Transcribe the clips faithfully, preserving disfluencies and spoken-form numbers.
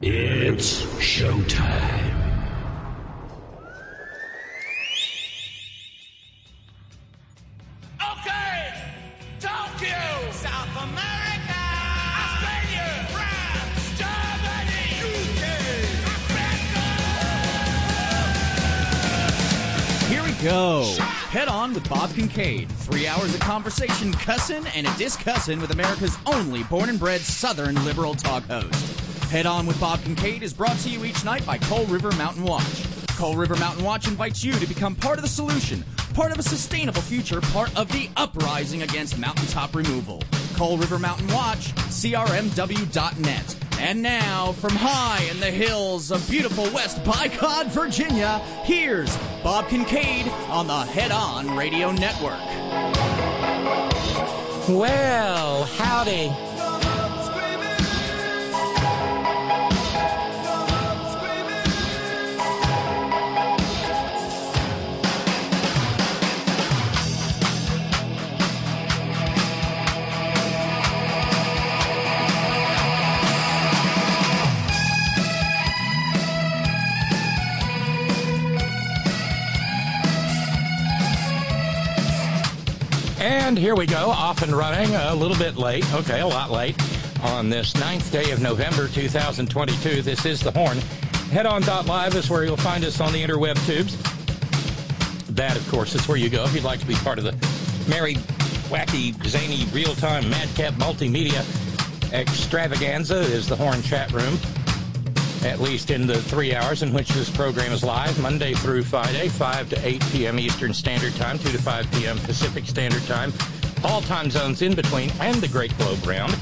It's showtime. Okay, Tokyo, South America, Australia, France, Germany, U K, America. Here we go. Head On with Bob Kincaid. Three hours of conversation, cussin' and a discussin' with America's only born and bred Southern liberal talk host. Head On with Bob Kincaid is brought to you each night by Coal River Mountain Watch. Coal River Mountain Watch invites you to become part of the solution, part of a sustainable future, part of the uprising against mountaintop removal. Coal River Mountain Watch, C R M W dot net. And now, from high in the hills of beautiful West Bicod, Virginia, here's Bob Kincaid on the Head On Radio Network. Well, howdy. And here we go, off and running, a little bit late, okay, a lot late, on this ninth day of November, two thousand twenty-two. This is The Horn. Head On dot live is where you'll find us on the interweb tubes. That, of course, is where you go if you'd like to be part of the merry, wacky, zany, real-time, madcap multimedia extravaganza is the Horn chat room, at least in the three hours in which this program is live, Monday through Friday, five to eight p.m. Eastern Standard Time, two to five p.m. Pacific Standard Time, all time zones in between, and the Great Globe Round.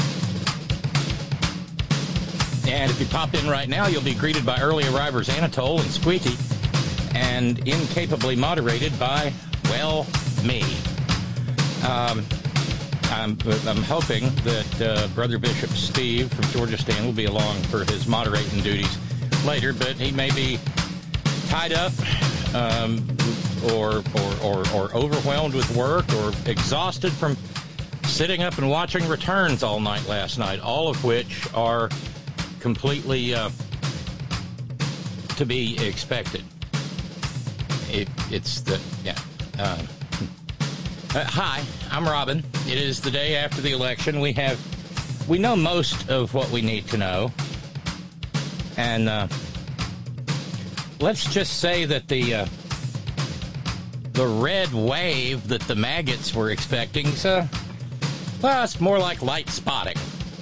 And if you pop in right now, you'll be greeted by early arrivers Anatole and Squeaky, and incapably moderated by, well, me. Um... I'm, I'm hoping that uh, Brother Bishop Steve from Georgia Stan will be along for his moderating duties later, but he may be tied up um, or, or, or, or overwhelmed with work or exhausted from sitting up and watching returns all night last night, all of which are completely uh, to be expected. It, it's the, yeah. Uh, Uh, hi, I'm Robin. It is the day after the election. We have, we know most of what we need to know. And uh, let's just say that the uh, the red wave that the maggots were expecting, so, well, it's more like light spotting.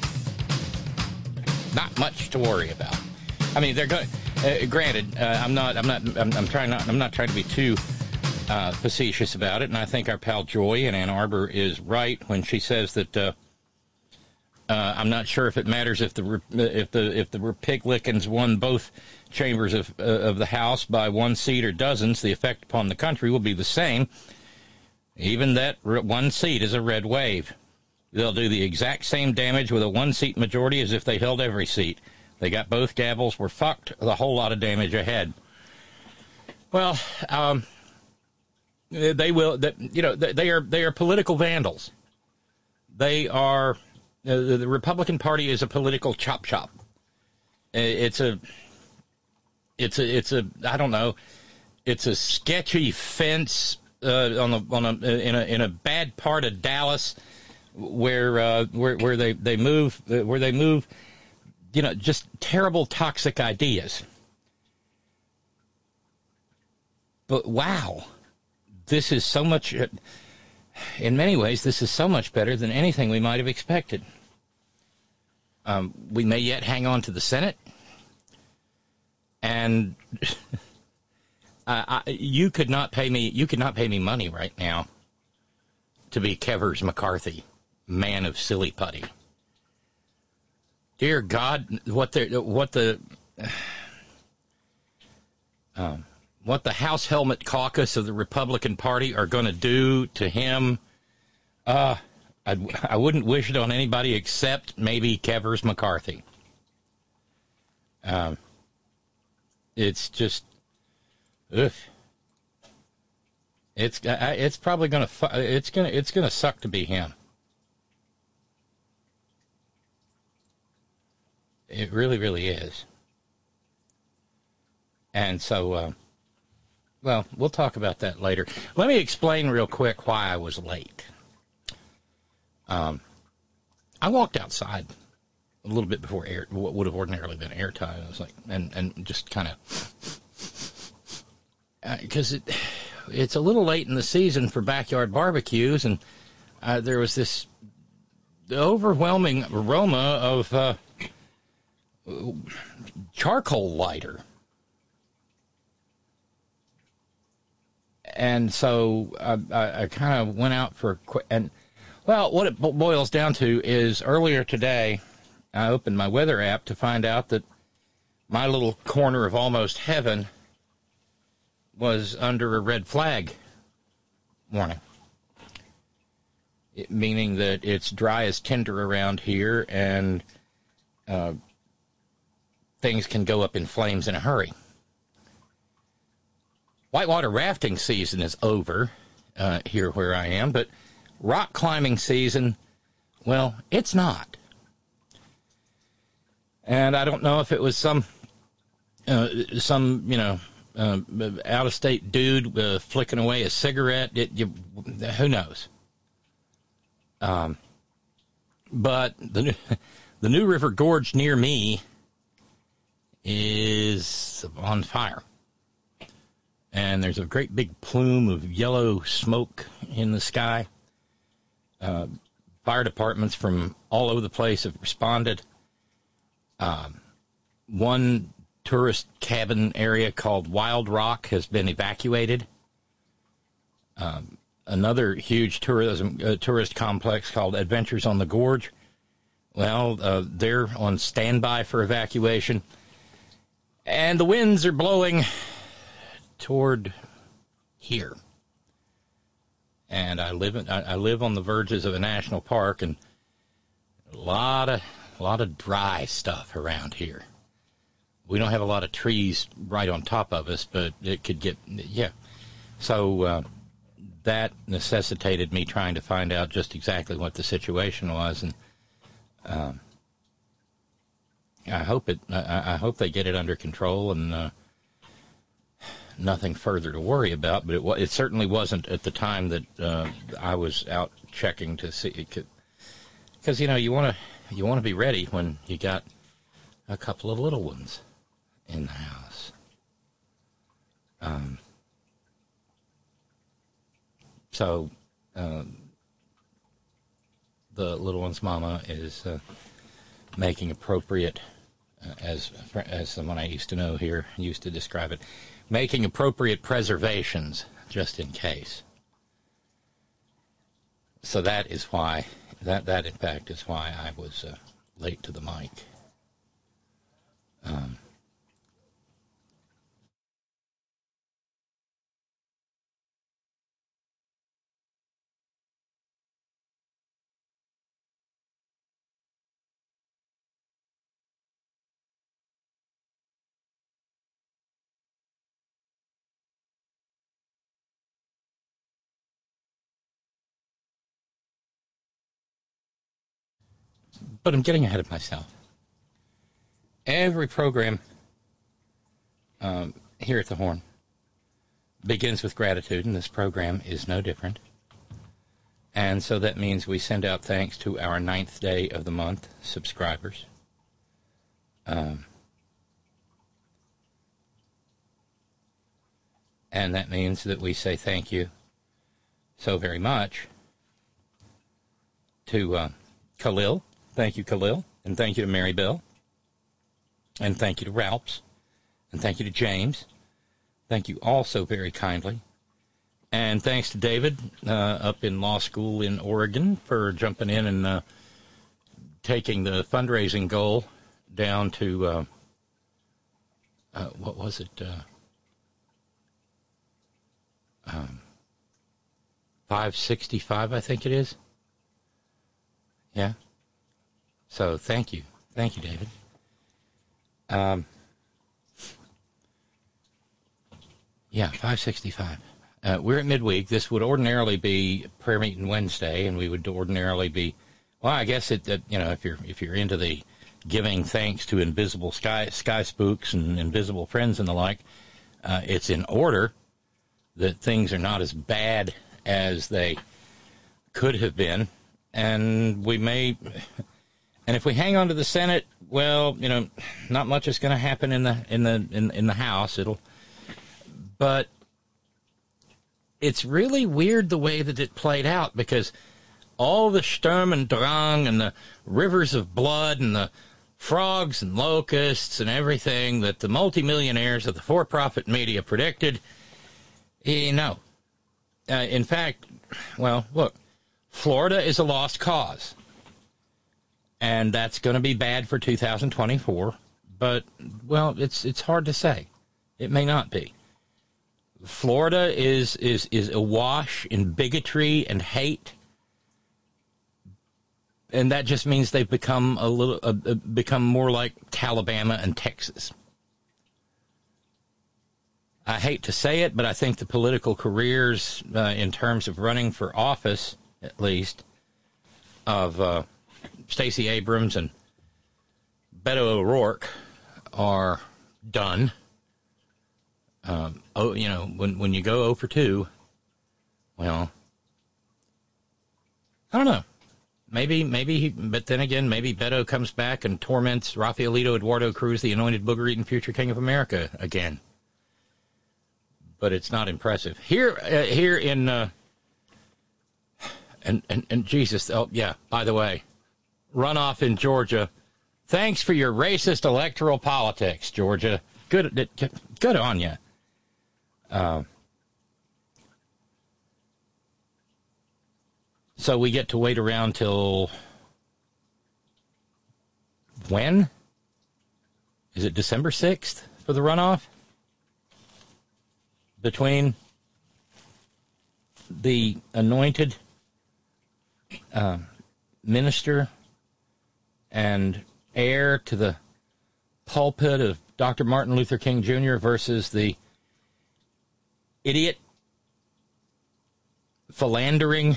Not much to worry about. I mean, they're going. Uh, granted, uh, I'm not. I'm not. I'm, I'm trying not. I'm not trying to be too Uh, facetious about it, and I think our pal Joy in Ann Arbor is right when she says that uh, uh, I'm not sure if it matters if the if the if the Republicans won both chambers of uh, of the House by one seat or dozens, the effect upon the country will be the same. Even that one seat is a red wave. They'll do the exact same damage with a one-seat majority as if they held every seat. They got both gavels. We're fucked. A whole lot of damage ahead. Well, um. They will, you know, they are they are political vandals. They are, uh, the Republican Party is a political chop chop. It's a, it's a, it's a, I don't know, it's a sketchy fence uh, on a on a in a in a bad part of Dallas where uh, where where they they move uh, where they move, you know, just terrible toxic ideas. But wow. This is so much, in many ways, this is so much better than anything we might have expected. Um, we may yet hang on to the Senate. And I, I, you could not pay me, you could not pay me money right now to be Kevers McCarthy, man of silly putty. Dear God, what the, what the, um, what the House Helmet Caucus of the Republican Party are going to do to him, uh, I, I wouldn't wish it on anybody except maybe Kevers McCarthy. Um, it's just, ugh. It's it's probably going to it's going to it's going to suck to be him. It really, really is. And so, uh, well, we'll talk about that later. Let me explain real quick why I was late. Um, I walked outside a little bit before air, what would have ordinarily been airtime. I was like, and, and just kind of, because uh, it, it's a little late in the season for backyard barbecues, and uh, there was this overwhelming aroma of uh, charcoal lighter. And so I, I, I kind of went out for a quick, and, well, what it boils down to is earlier today, I opened my weather app to find out that my little corner of almost heaven was under a red flag warning. It, meaning that it's dry as tinder around here, and uh, things can go up in flames in a hurry. Whitewater rafting season is over uh, here where I am, but rock climbing season, well, it's not. And I don't know if it was some, uh, some you know, uh, out-of-state dude uh, flicking away a cigarette. It, you, who knows? Um, but the the New River Gorge near me is on fire. And there's a great big plume of yellow smoke in the sky. Uh, fire departments from all over the place have responded. Um, one tourist cabin area called Wild Rock has been evacuated. Um, another huge tourism uh, tourist complex called Adventures on the Gorge, well, uh, they're on standby for evacuation. And the winds are blowing toward here, and I live in, I, I live on the verges of a national park, and a lot of a lot of dry stuff around here. We don't have a lot of trees right on top of us, but it could get yeah. So uh, that necessitated me trying to find out just exactly what the situation was, and um, I hope it. I, I hope they get it under control, and. Uh, Nothing further to worry about, but it, it certainly wasn't at the time that uh, I was out checking to see. Because you know you want to you want to be ready when you got a couple of little ones in the house. Um. So, uh, the little one's mama is uh, making appropriate, uh, as as someone I used to know here used to describe it. Making appropriate preservations, just in case. So that is why, that, that in fact is why I was uh, late to the mic. Um, But I'm getting ahead of myself. Every program um, here at the Horn begins with gratitude, and this program is no different. And so that means we send out thanks to our ninth day of the month subscribers. Um, and that means that we say thank you so very much to uh, Khalil. Thank you, Khalil, and thank you to Mary Bell, and thank you to Ralphs, and thank you to James. Thank you all so very kindly. And thanks to David uh, up in law school in Oregon for jumping in and uh, taking the fundraising goal down to, uh, uh, what was it, uh, um, five sixty-five, I think it is. Yeah. So thank you. Thank you, David. Um, yeah, five sixty-five. Uh, we're at midweek. This would ordinarily be prayer meeting Wednesday, and we would ordinarily be, well, I guess it, uh, you know, if you're if you're into the giving thanks to invisible sky sky spooks and invisible friends and the like. Uh, it's in order that things are not as bad as they could have been, and we may, and if we hang on to the Senate, well, you know, not much is going to happen in the in the in, in the House. It'll, but it's really weird the way that it played out, because all the Sturm and Drang and the rivers of blood and the frogs and locusts and everything that the multimillionaires of the for-profit media predicted, you know, uh, in fact, well, look, Florida is a lost cause, and that's going to be bad for two thousand twenty-four, but, well, it's it's hard to say. It may not be. Florida is is is awash in bigotry and hate, and that just means they've become a little uh, become more like Alabama and Texas. I hate to say it, but I think the political careers, uh, in terms of running for office, at least, of uh, Stacey Abrams and Beto O'Rourke are done. Um, oh, you know, when when you go oh for two, well, I don't know. Maybe, maybe, he, but then again, maybe Beto comes back and torments Rafaelito Eduardo Cruz, the anointed booger-eating future king of America, again. But it's not impressive. Here, uh, here in, uh, and, and, and Jesus, oh, yeah, by the way, runoff in Georgia. Thanks for your racist electoral politics, Georgia. Good, good on you. Uh, so we get to wait around till when? Is it December sixth for the runoff? Between the anointed uh, minister and heir to the pulpit of Doctor Martin Luther King Junior versus the idiot, philandering,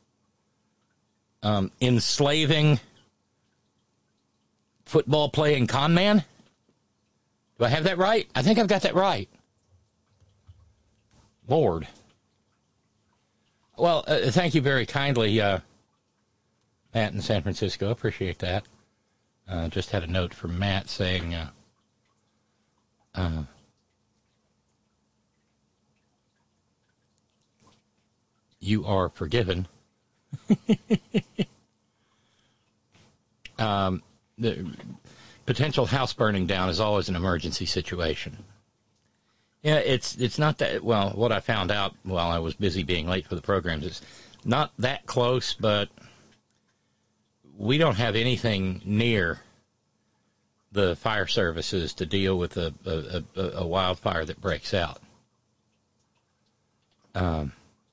um, enslaving, football-playing con man? Do I have that right? I think I've got that right. Lord. Well, uh, thank you very kindly, uh, Matt in San Francisco. Appreciate that. Uh, just had a note from Matt saying, uh, uh, you are forgiven. um, the potential house burning down is always an emergency situation. Yeah, it's it's not that, well, what I found out while I was busy being late for the programs is not that close, but we don't have anything near the fire services to deal with a, a, a, a wildfire that breaks out. Um,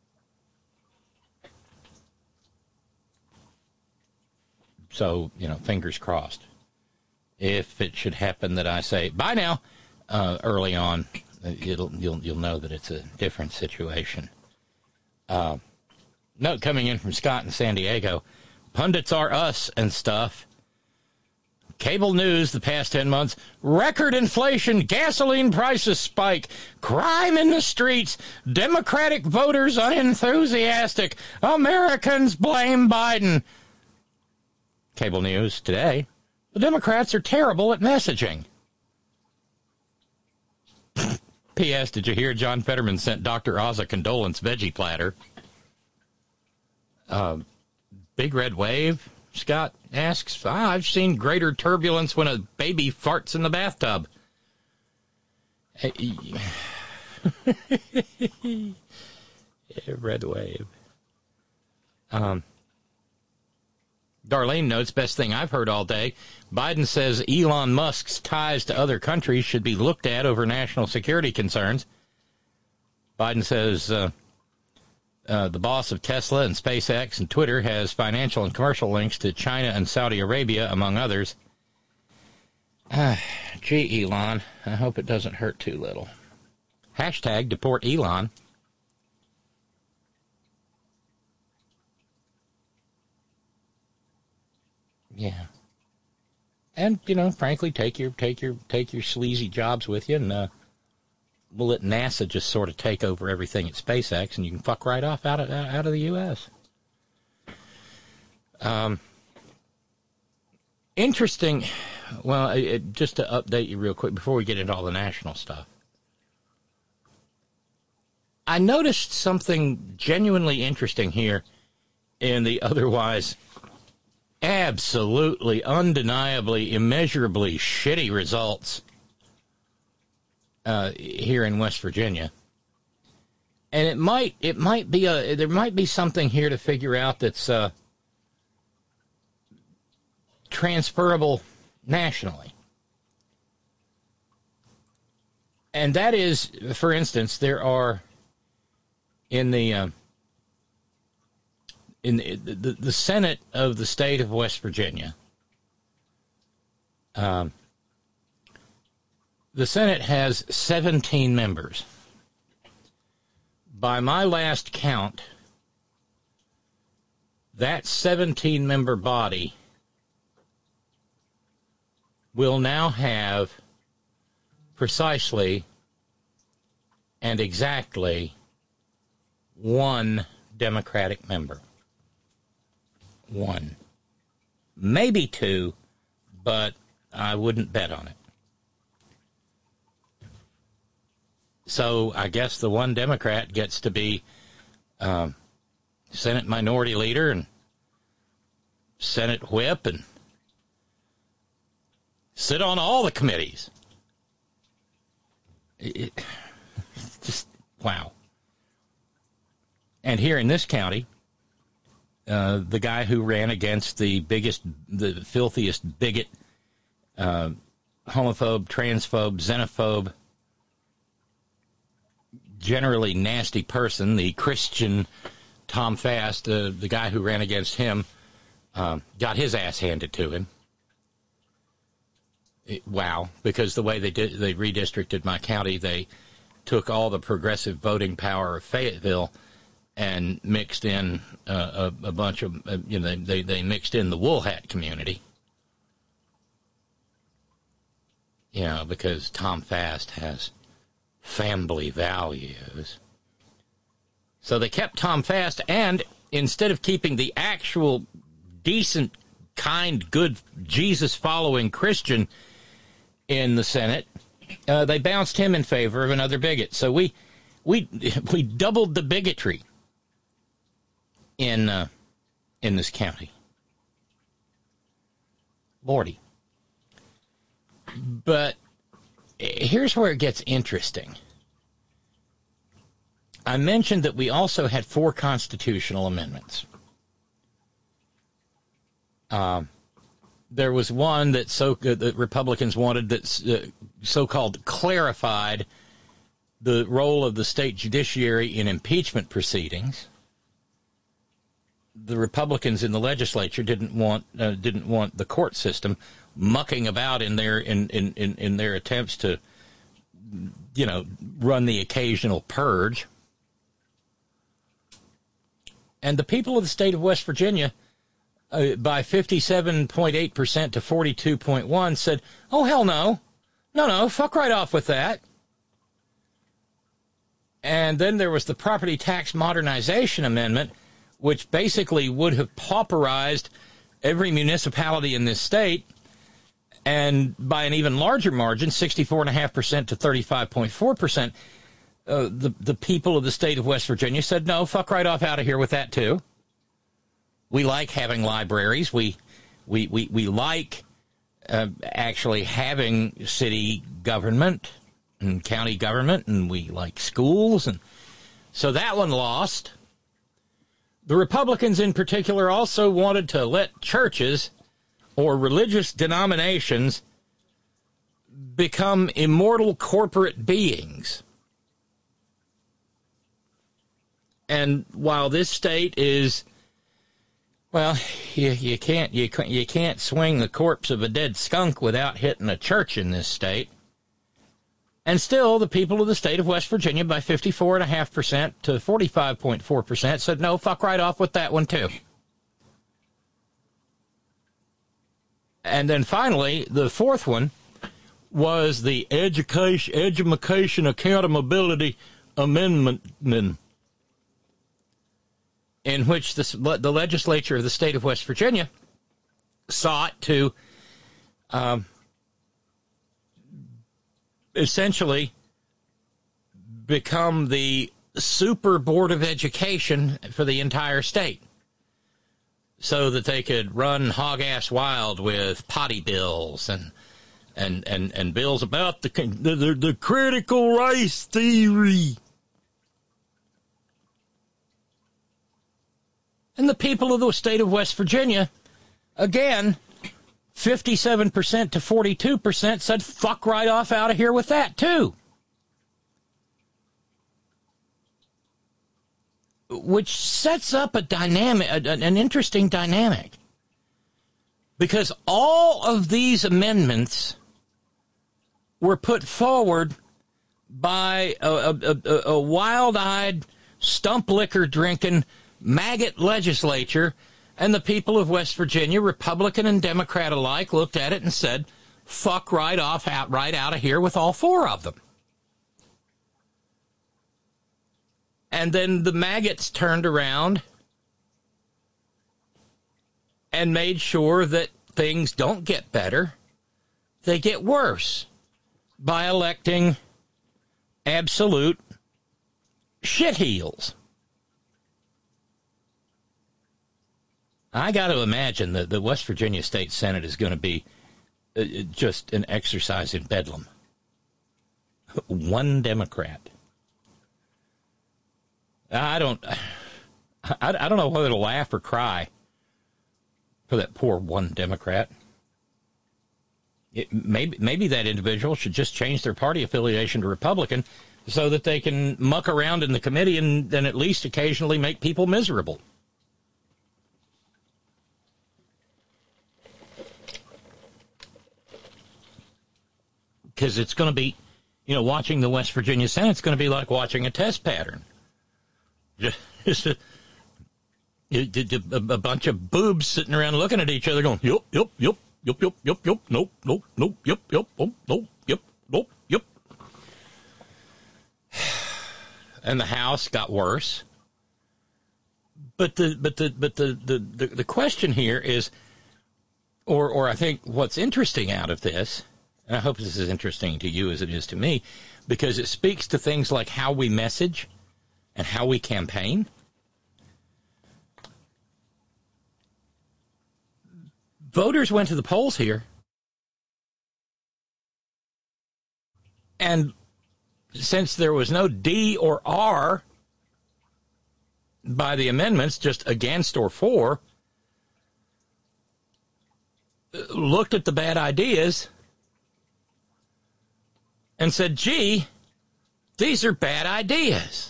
so, you know, fingers crossed. If it should happen that I say, bye now, uh, early on, It'll you'll you'll know that it's a different situation. Uh, note coming in from Scott in San Diego: pundits are us and stuff. Cable news the past ten months: record inflation, gasoline prices spike, crime in the streets, Democratic voters unenthusiastic, Americans blame Biden. Cable news today: the Democrats are terrible at messaging. P S. Did you hear John Fetterman sent Doctor Oz a condolence veggie platter? Uh, Big Red Wave, Scott asks, ah, I've seen greater turbulence when a baby farts in the bathtub. Red Wave. Um, Darlene notes, best thing I've heard all day. Biden says Elon Musk's ties to other countries should be looked at over national security concerns. Biden says uh, uh, the boss of Tesla and SpaceX and Twitter has financial and commercial links to China and Saudi Arabia, among others. Ah, gee, Elon, I hope it doesn't hurt too little. Hashtag deport Elon. Yeah. And, you know, frankly, take your take your take your sleazy jobs with you, and uh, we'll let NASA just sort of take over everything at SpaceX, and you can fuck right off out of out of the U S. Um, interesting. Well, it, just to update you real quick before we get into all the national stuff, I noticed something genuinely interesting here in the otherwise absolutely, undeniably, immeasurably shitty results uh, here in West Virginia. And it might it might be a there might be something here to figure out that's uh, transferable nationally. And that is, for instance, there are in the uh, in the, the the Senate of the state of West Virginia. Um, the Senate has seventeen members. By my last count, that seventeen-member body will now have precisely and exactly one Democratic member. One. Maybe two, but I wouldn't bet on it. So I guess the one Democrat gets to be um, Senate Minority Leader and Senate Whip and sit on all the committees. It, just, wow. And here in this county, uh, the guy who ran against the biggest, the filthiest bigot, uh, homophobe, transphobe, xenophobe, generally nasty person, the Christian Tom Fast, uh, the guy who ran against him, uh, got his ass handed to him. It, wow, because the way they did, they redistricted my county, they took all the progressive voting power of Fayetteville and mixed in uh, a, a bunch of, uh, you know, they, they mixed in the wool hat community. You know, because Tom Fast has family values. So they kept Tom Fast, and instead of keeping the actual decent, kind, good, Jesus-following Christian in the Senate, uh, they bounced him in favor of another bigot. So we we we doubled the bigotry in uh, in this county. Lordy. But here's where it gets interesting. I mentioned that we also had four constitutional amendments. Um, there was one that so uh, the Republicans wanted that uh, so-called clarified the role of the state judiciary in impeachment proceedings. The Republicans in the legislature didn't want uh, didn't want the court system mucking about in their in, in, in, in their attempts to, you know, run the occasional purge. And the people of the state of West Virginia, uh, by fifty-seven point eight percent to forty-two point one, said, oh, hell no. No, no, fuck right off with that. And then there was the Property Tax Modernization Amendment, which basically would have pauperized every municipality in this state, and by an even larger margin, sixty-four point five percent to thirty-five point four percent, uh, the, the people of the state of West Virginia said, no, fuck right off out of here with that, too. We like having libraries. We we we, we like uh, actually having city government and county government, and we like schools. And so that one lost. The Republicans in particular also wanted to let churches or religious denominations become immortal corporate beings. And while this state is, well, you, you can't you can't you can't swing the corpse of a dead skunk without hitting a church in this state. And still, the people of the state of West Virginia, by fifty-four point five percent to forty-five point four percent, said, no, fuck right off with that one, too. And then finally, the fourth one was the Education, Education Accountability Amendment, in which the, the legislature of the state of West Virginia sought to um, essentially become the super board of education for the entire state, so that they could run hog-ass wild with potty bills and and and, and bills about the, the the critical race theory. And the people of the state of West Virginia, again, fifty-seven percent to forty-two percent said, fuck right off out of here with that, too. Which sets up a dynamic, an interesting dynamic. Because all of these amendments were put forward by a, a, a, a wild-eyed, stump liquor drinking, maggot legislature, and the people of West Virginia, Republican and Democrat alike, looked at it and said, fuck right off, out, right out of here with all four of them. And then the maggots turned around and made sure that things don't get better, they get worse, by electing absolute shitheels. I got to imagine that the West Virginia State Senate is going to be uh, just an exercise in bedlam. One Democrat. I don't, I, I don't know whether to laugh or cry for that poor one Democrat. It, maybe, maybe that individual should just change their party affiliation to Republican so that they can muck around in the committee and then at least occasionally make people miserable. Because it's going to be, you know, watching the West Virginia Senate, it's going to be like watching a test pattern. Just a, a, a bunch of boobs sitting around looking at each other going, yep, yep, yep, yep, yep, yep, yep, nope, nope, nope, yep, yep, nope, nope, yep, nope, yep. And the House got worse. But the but the but the, the, the, the question here is, or or I think what's interesting out of this, and I hope this is interesting to you as it is to me, because it speaks to things like how we message and how we campaign. Voters went to the polls here, and since there was no D or R by the amendments, just against or for, looked at the bad ideas and said, gee, these are bad ideas.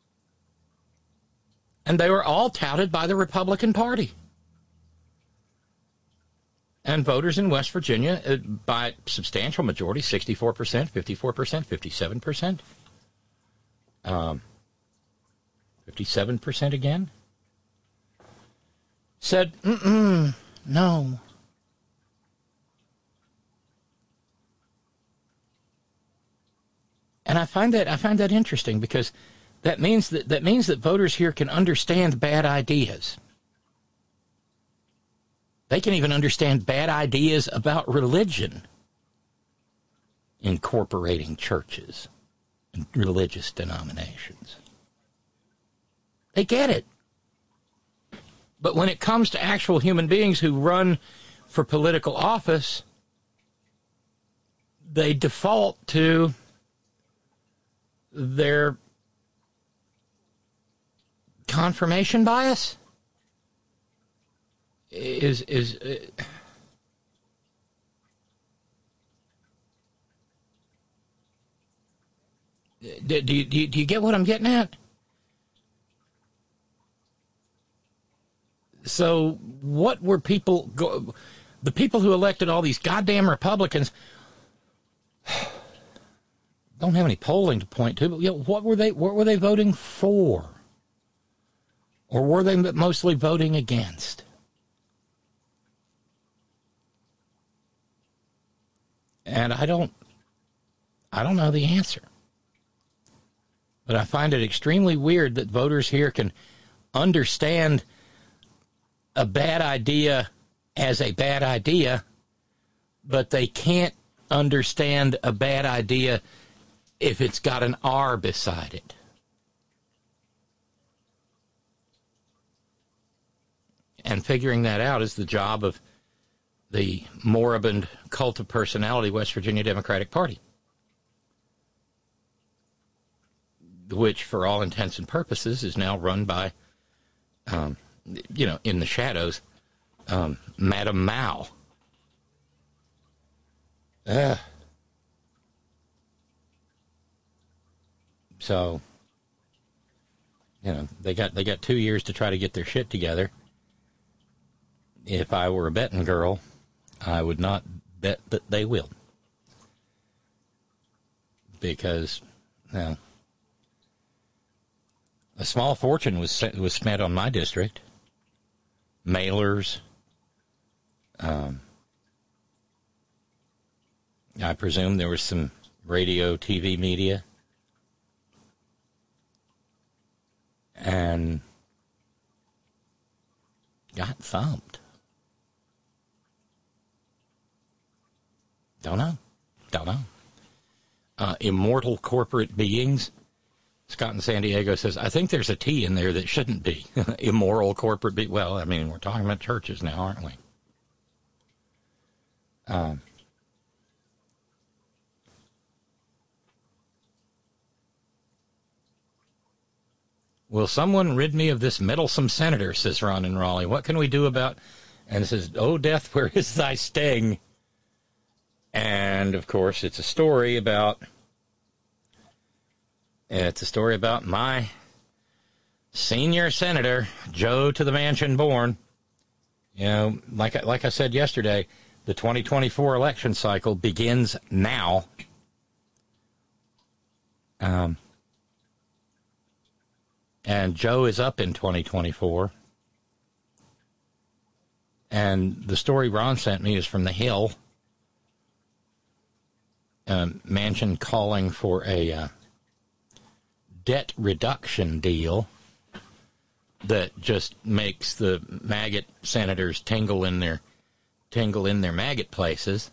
And they were all touted by the Republican Party. And voters in West Virginia, uh, by substantial majority, sixty-four percent, fifty-four percent, fifty-seven percent, um, fifty-seven percent again, said, mm-mm, no. And I find that I find that interesting, because that means that that means that voters here can understand bad ideas. They can even understand bad ideas about religion, incorporating churches and religious denominations. They get it. But when it comes to actual human beings who run for political office, they default to their confirmation bias. Is is uh, do, do, you, do you get what I'm getting at? So what were people go, the people who elected all these goddamn Republicans don't have any polling to point to, but you know, what were they what were they voting for? Or were they mostly voting against? And I don't, I don't know the answer. But I find it extremely weird that voters here can understand a bad idea as a bad idea, but they can't understand a bad idea if it's got an R beside it. And figuring that out is the job of the moribund cult of personality West Virginia Democratic Party, which, for all intents and purposes, is now run by, um, you know, in the shadows, um, Madam Mao. Uh, so, you know, they got they got two years to try to get their shit together. If I were a betting girl, I would not bet that they will. Because, well, a small fortune was was spent on my district. Mailers. Um, I presume there was some radio, T V media. And got thumped. Don't know. Don't know. Uh, immortal corporate beings. Scott in San Diego says, I think there's a T in there that shouldn't be. Immoral corporate be. Well, I mean, we're talking about churches now, aren't we? Um, Will someone rid me of this meddlesome senator, says Ron in Raleigh. What can we do about... And it says, oh, death, where is thy sting? And, of course, it's a story about... It's a story about my senior senator, Joe to the mansion born. You know, like, I- like I said yesterday, the twenty twenty-four election cycle begins now. Um... And Joe is up in twenty twenty-four. And the story Ron sent me is from The Hill. Um, Manchin calling for a uh, debt reduction deal that just makes the maggot senators tingle in their tingle in their maggot places.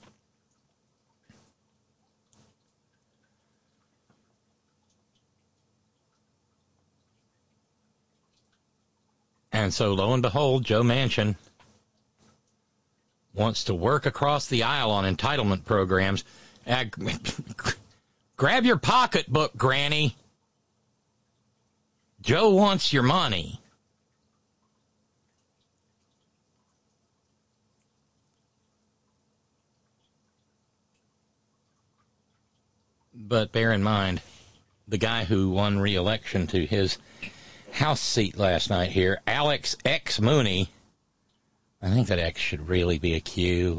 And so, lo and behold, Joe Manchin wants to work across the aisle on entitlement programs. Uh, grab your pocketbook, Granny. Joe wants your money. But bear in mind, the guy who won re-election to his House seat last night here, Alex X. Mooney. I think that X should really be a Q.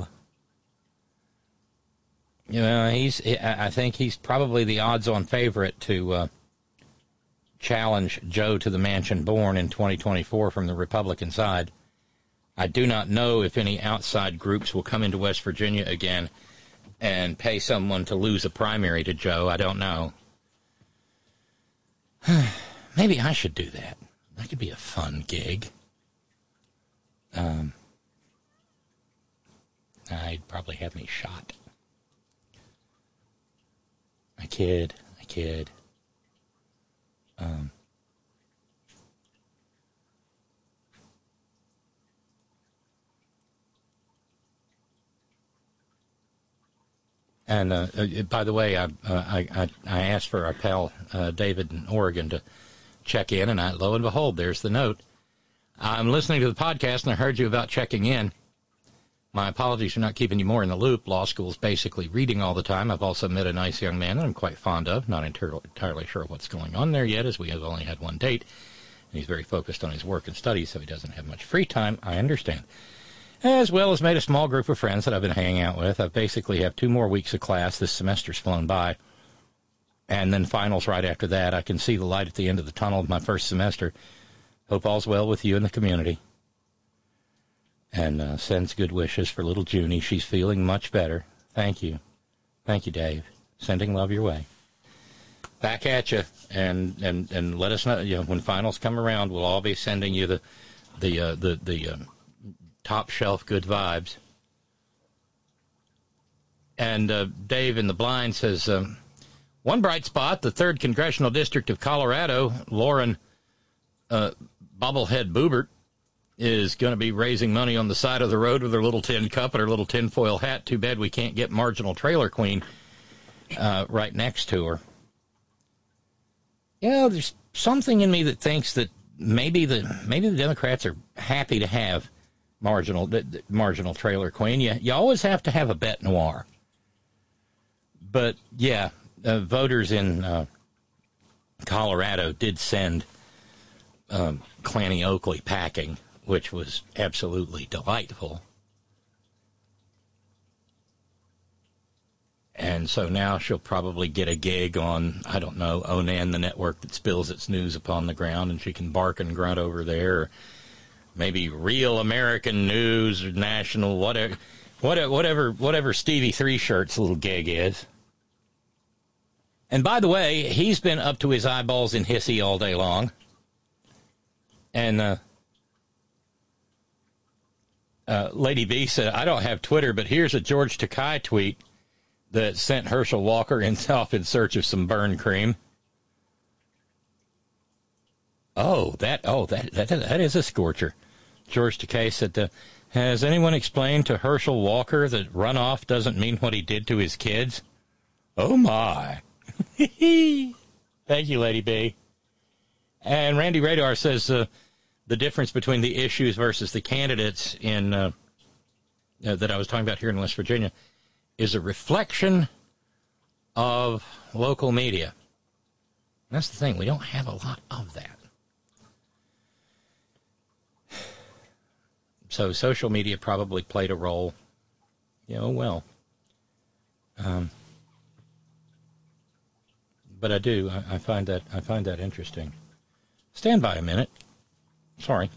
You know, he's. I think he's probably the odds-on favorite to uh, challenge Joe to the mansion born in twenty twenty-four from the Republican side. I do not know if any outside groups will come into West Virginia again and pay someone to lose a primary to Joe. I don't know. Maybe I should do that. That could be a fun gig. Um, I'd probably have me shot. I kid. I kid. Um, and uh, uh, by the way, I, uh, I I I asked for our pal uh, David in Oregon to check in, and I, lo and behold, there's the note. I'm listening to the podcast, and I heard you about checking in. My apologies for not keeping you more in the loop. Law school's basically reading all the time. I've also met a nice young man that I'm quite fond of. Not entirely, entirely sure what's going on there yet, as we have only had one date. And he's very focused on his work and studies, so he doesn't have much free time. I understand. As well as made a small group of friends that I've been hanging out with. I basically have two more weeks of class. This semester's flown by. And then finals right after that. I can see the light at the end of the tunnel of my first semester. Hope all's well with you and the community. And uh, sends good wishes for little Junie. She's feeling much better. Thank you. Thank you, Dave. Sending love your way. Back at you, and, and, and let us know. You know, when finals come around, we'll all be sending you the the uh, the the um, top shelf good vibes. And uh, Dave in the blind says, um, one bright spot: the third congressional district of Colorado, Lauren uh, Bobblehead Boobert is going to be raising money on the side of the road with her little tin cup and her little tinfoil hat. Too bad we can't get Marginal Trailer Queen uh, right next to her. You know, there's something in me that thinks that maybe the maybe the Democrats are happy to have marginal the, the marginal trailer queen. You you always have to have a bête noire. But yeah, uh, voters in uh, Colorado did send um, Clanny Oakley packing, which was absolutely delightful. And so now she'll probably get a gig on, I don't know, Onan, the network that spills its news upon the ground, and she can bark and grunt over there. Or maybe Real American News or National, whatever, whatever, whatever Stevie Three Shirt's little gig is. And by the way, he's been up to his eyeballs in hissy all day long. And uh, uh, Lady B said, I don't have Twitter, but here's a George Takei tweet that sent Herschel Walker off in search of some burn cream. Oh, that oh that that that is a scorcher. George Takei said, uh, has anyone explained to Herschel Walker that runoff doesn't mean what he did to his kids? Oh, my. Thank you, Lady B. And Randy Radar says uh, the difference between the issues versus the candidates in uh, uh, that I was talking about here in West Virginia is a reflection of local media. That's the thing. We don't have a lot of that. So social media probably played a role. You know, well. Um, but I do. I, I find that I find that interesting. Stand by a minute. Sorry.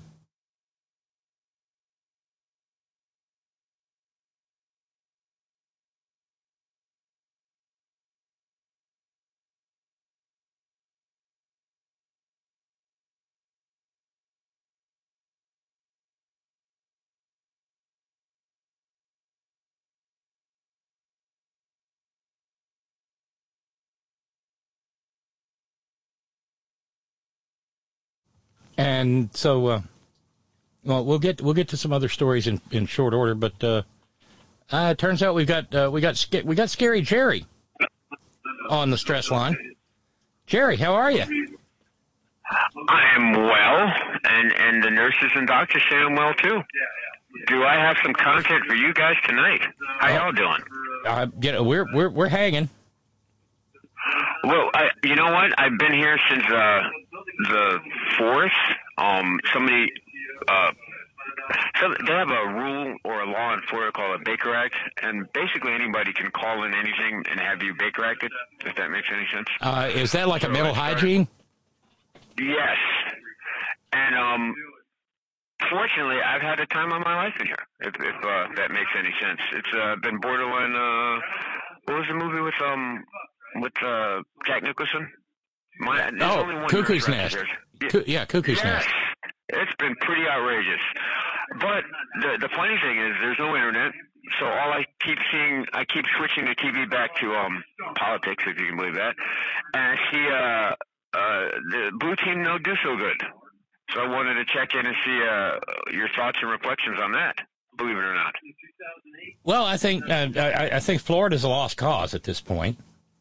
And so, uh, well, we'll get we'll get to some other stories in, in short order. But uh, uh, it turns out we've got uh, we got we got Scary Jerry on the stress line. Jerry, how are you? I am well, and and the nurses and doctors say I'm well too. Do I have some content for you guys tonight? How y'all doing? Uh, yeah, we're we're we're hanging. Well, I, you know what? I've been here since uh, the fourth. Um, somebody, uh, so they have a rule or a law in Florida called a Baker Act, and basically anybody can call in anything and have you Baker Acted, if that makes any sense. Uh, is that like so a mental hygiene? Yes. And um, fortunately, I've had a time of my life in here, if, if uh, that makes any sense. It's uh, been borderline. Uh, what was the movie with um? With uh, Jack Nicholson? My, oh, Cuckoo's Nest. Yeah, Co- yeah, Cuckoo's yes. Nest. It's been pretty outrageous. But the the funny thing is, there's no internet, so all I keep seeing, I keep switching the T V back to um politics, if you can believe that. And I see uh, uh, the blue team no do so good. So I wanted to check in and see uh, your thoughts and reflections on that, believe it or not. Well, I think uh, I, I think Florida's a lost cause at this point.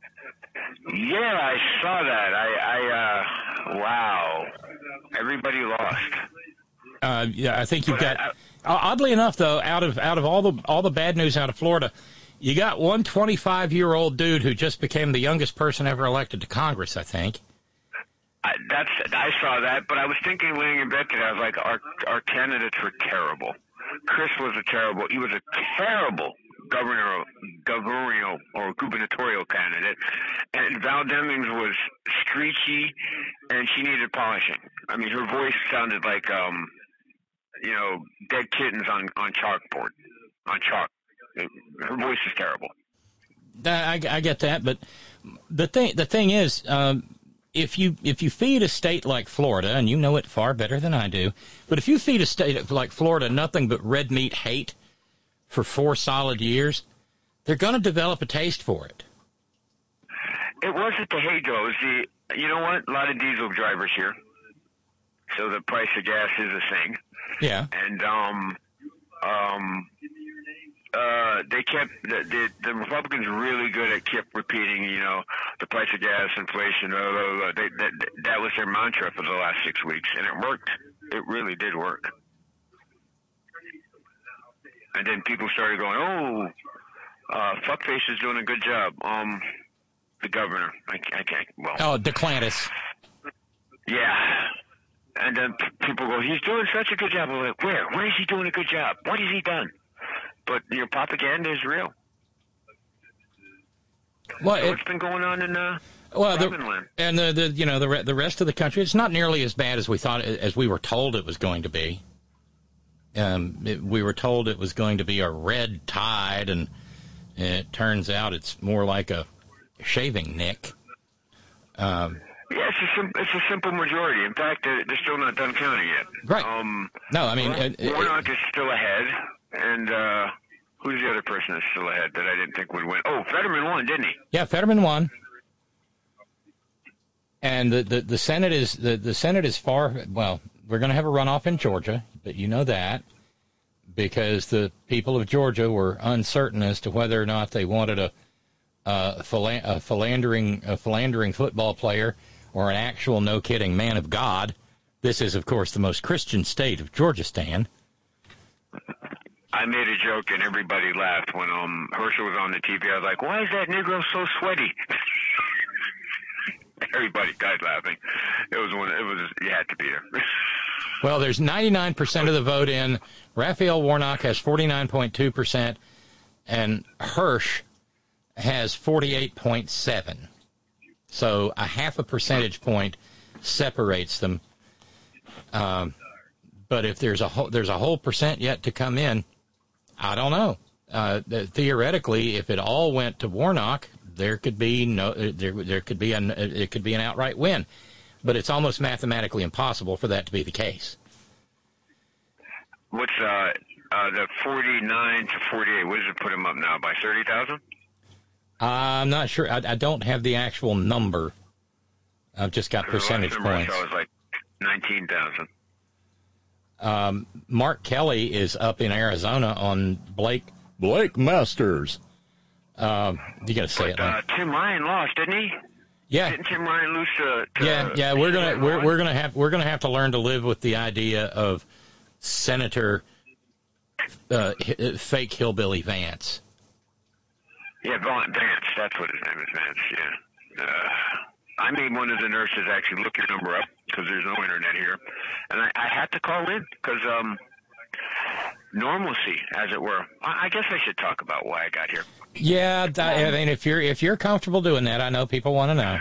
Yeah, I saw that. I, I, uh, wow. Everybody lost. Uh, yeah, I think you've but got. I, I, oddly enough, though, out of out of all the all the bad news out of Florida, you got one twenty-five-year-old dude who just became the youngest person ever elected to Congress. I think. I, that's. I saw that, but I was thinking, laying in bed today, I was like, our our candidates were terrible. Chris was a terrible. He was a terrible. Governor, governor or gubernatorial candidate, and Val Demings was screechy, and she needed polishing. I mean, her voice sounded like, um, you know, dead kittens on on chalkboard, on chalk. Her voice is terrible. I, I get that, but the thing the thing is, um, if you if you feed a state like Florida, and you know it far better than I do, but if you feed a state like Florida nothing but red meat hate for four solid years, they're going to develop a taste for it. It wasn't the hate, though. It was the, you know what? A lot of diesel drivers here, so the price of gas is a thing. Yeah. And um, um, uh, they kept the, the the Republicans really good at kept repeating, you know, the price of gas, inflation. Blah, blah, blah. They, that that was their mantra for the last six weeks, and it worked. It really did work. And then people started going, "Oh, uh, fuckface is doing a good job." Um, the governor, I, I can't. Well, oh, DeClantis. Yeah. And then people go, "He's doing such a good job." I'm like, where? Where is he doing a good job? What has he done? But your propaganda is real. Well, so it, what's been going on in uh, well, the, Robinland? and the, the you know the re- the rest of the country, it's not nearly as bad as we thought, as we were told it was going to be. Um, it, we were told it was going to be a red tide, and it turns out it's more like a shaving nick. Um, yeah, it's a, sim- it's a simple majority. In fact, they're, they're still not done counting yet. Right. Um, no, I mean... It, it, Warnock is still ahead, and uh, who's the other person that's still ahead that I didn't think would win? Oh, Fetterman won, didn't he? Yeah, Fetterman won. And the, the, the Senate is the, the Senate is far... Well, we're going to have a runoff in Georgia, but you know that, because the people of Georgia were uncertain as to whether or not they wanted a, a, phila- a, philandering, a philandering football player or an actual, no-kidding man of God. This is, of course, the most Christian state of Georgistan. I made a joke and everybody laughed when um Herschel was on the T V. I was like, "Why is that Negro so sweaty?" Everybody died laughing. It was one. It was. You had to be there. Well, there's ninety-nine percent of the vote in. Raphael Warnock has forty-nine point two percent, and Hirsch has forty-eight point seven. So a half a percentage point separates them. Um, but if there's a whole, there's a whole percent yet to come in, I don't know. Uh, theoretically, if it all went to Warnock, there could be no, there there could be an it could be an outright win, but it's almost mathematically impossible for that to be the case. What's uh, uh the forty-nine to forty-eight? What does it put him up now by thirty thousand? I'm not sure. I, I don't have the actual number. I've just got percentage points. I was like nineteen thousand. Um, Mark Kelly is up in Arizona on Blake Blake Masters. Um, you got to say but, it. Like, uh, Tim Ryan lost, didn't he? yeah. Didn't Tim Ryan lose to? to Yeah, yeah. We're gonna we're we're gonna have we're gonna have to learn to live with the idea of Senator uh, h- fake hillbilly Vance. Yeah, Vance. That's what his name is, Vance. Yeah. Uh, I made one of the nurses actually look your number up because there's no internet here, and I, I had to call in because um, normalcy, as it were. I, I guess I should talk about why I got here. Yeah, I mean, if you're if you're comfortable doing that, I know people want to know.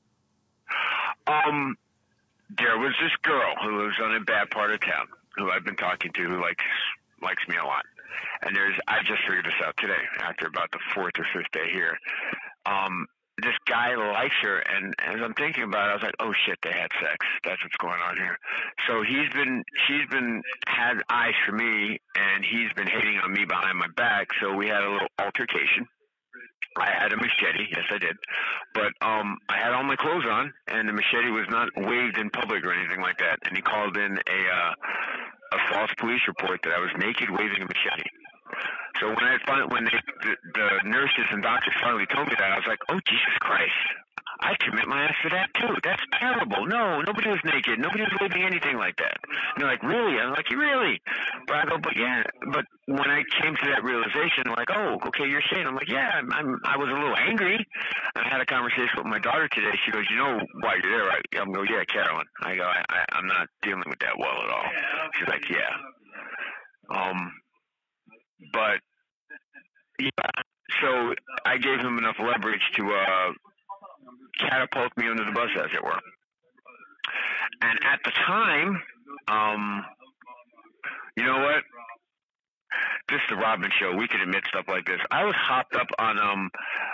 Um, there was this girl who lives on a bad part of town who I've been talking to who likes likes me a lot. And there's I just figured this out today after about the fourth or fifth day here. Um, this guy likes her, and as I'm thinking about it, I was like, oh shit, they had sex. That's what's going on here. So he's been she's been had eyes for me, and he's been hating on me behind my back. So we had a little altercation. I had a machete, yes I did, but um, I had all my clothes on, and the machete was not waved in public or anything like that. And he called in a uh, a false police report that I was naked waving a machete. So when I fin- when they, the, the nurses and doctors finally told me that, I was like, oh Jesus Christ, I commit my ass for that too. That's terrible. No, nobody was naked. Nobody was waving anything like that. And they're like, really? I'm like, really? But I go, but yeah. But when I came to that realization, like, oh, okay, you're saying, I'm like, yeah, I'm, I'm I was a little angry. I had a conversation with my daughter today. She goes, you know why you're there, right? I'm going, yeah, Carolyn. I go, I, I, I'm not dealing with that well at all. She's like, yeah. Um, but yeah. So I gave him enough leverage to uh. catapult me under the bus, as it were. And at the time, um, you know what? This is the Robin Show. We can admit stuff like this. I was hopped up on um,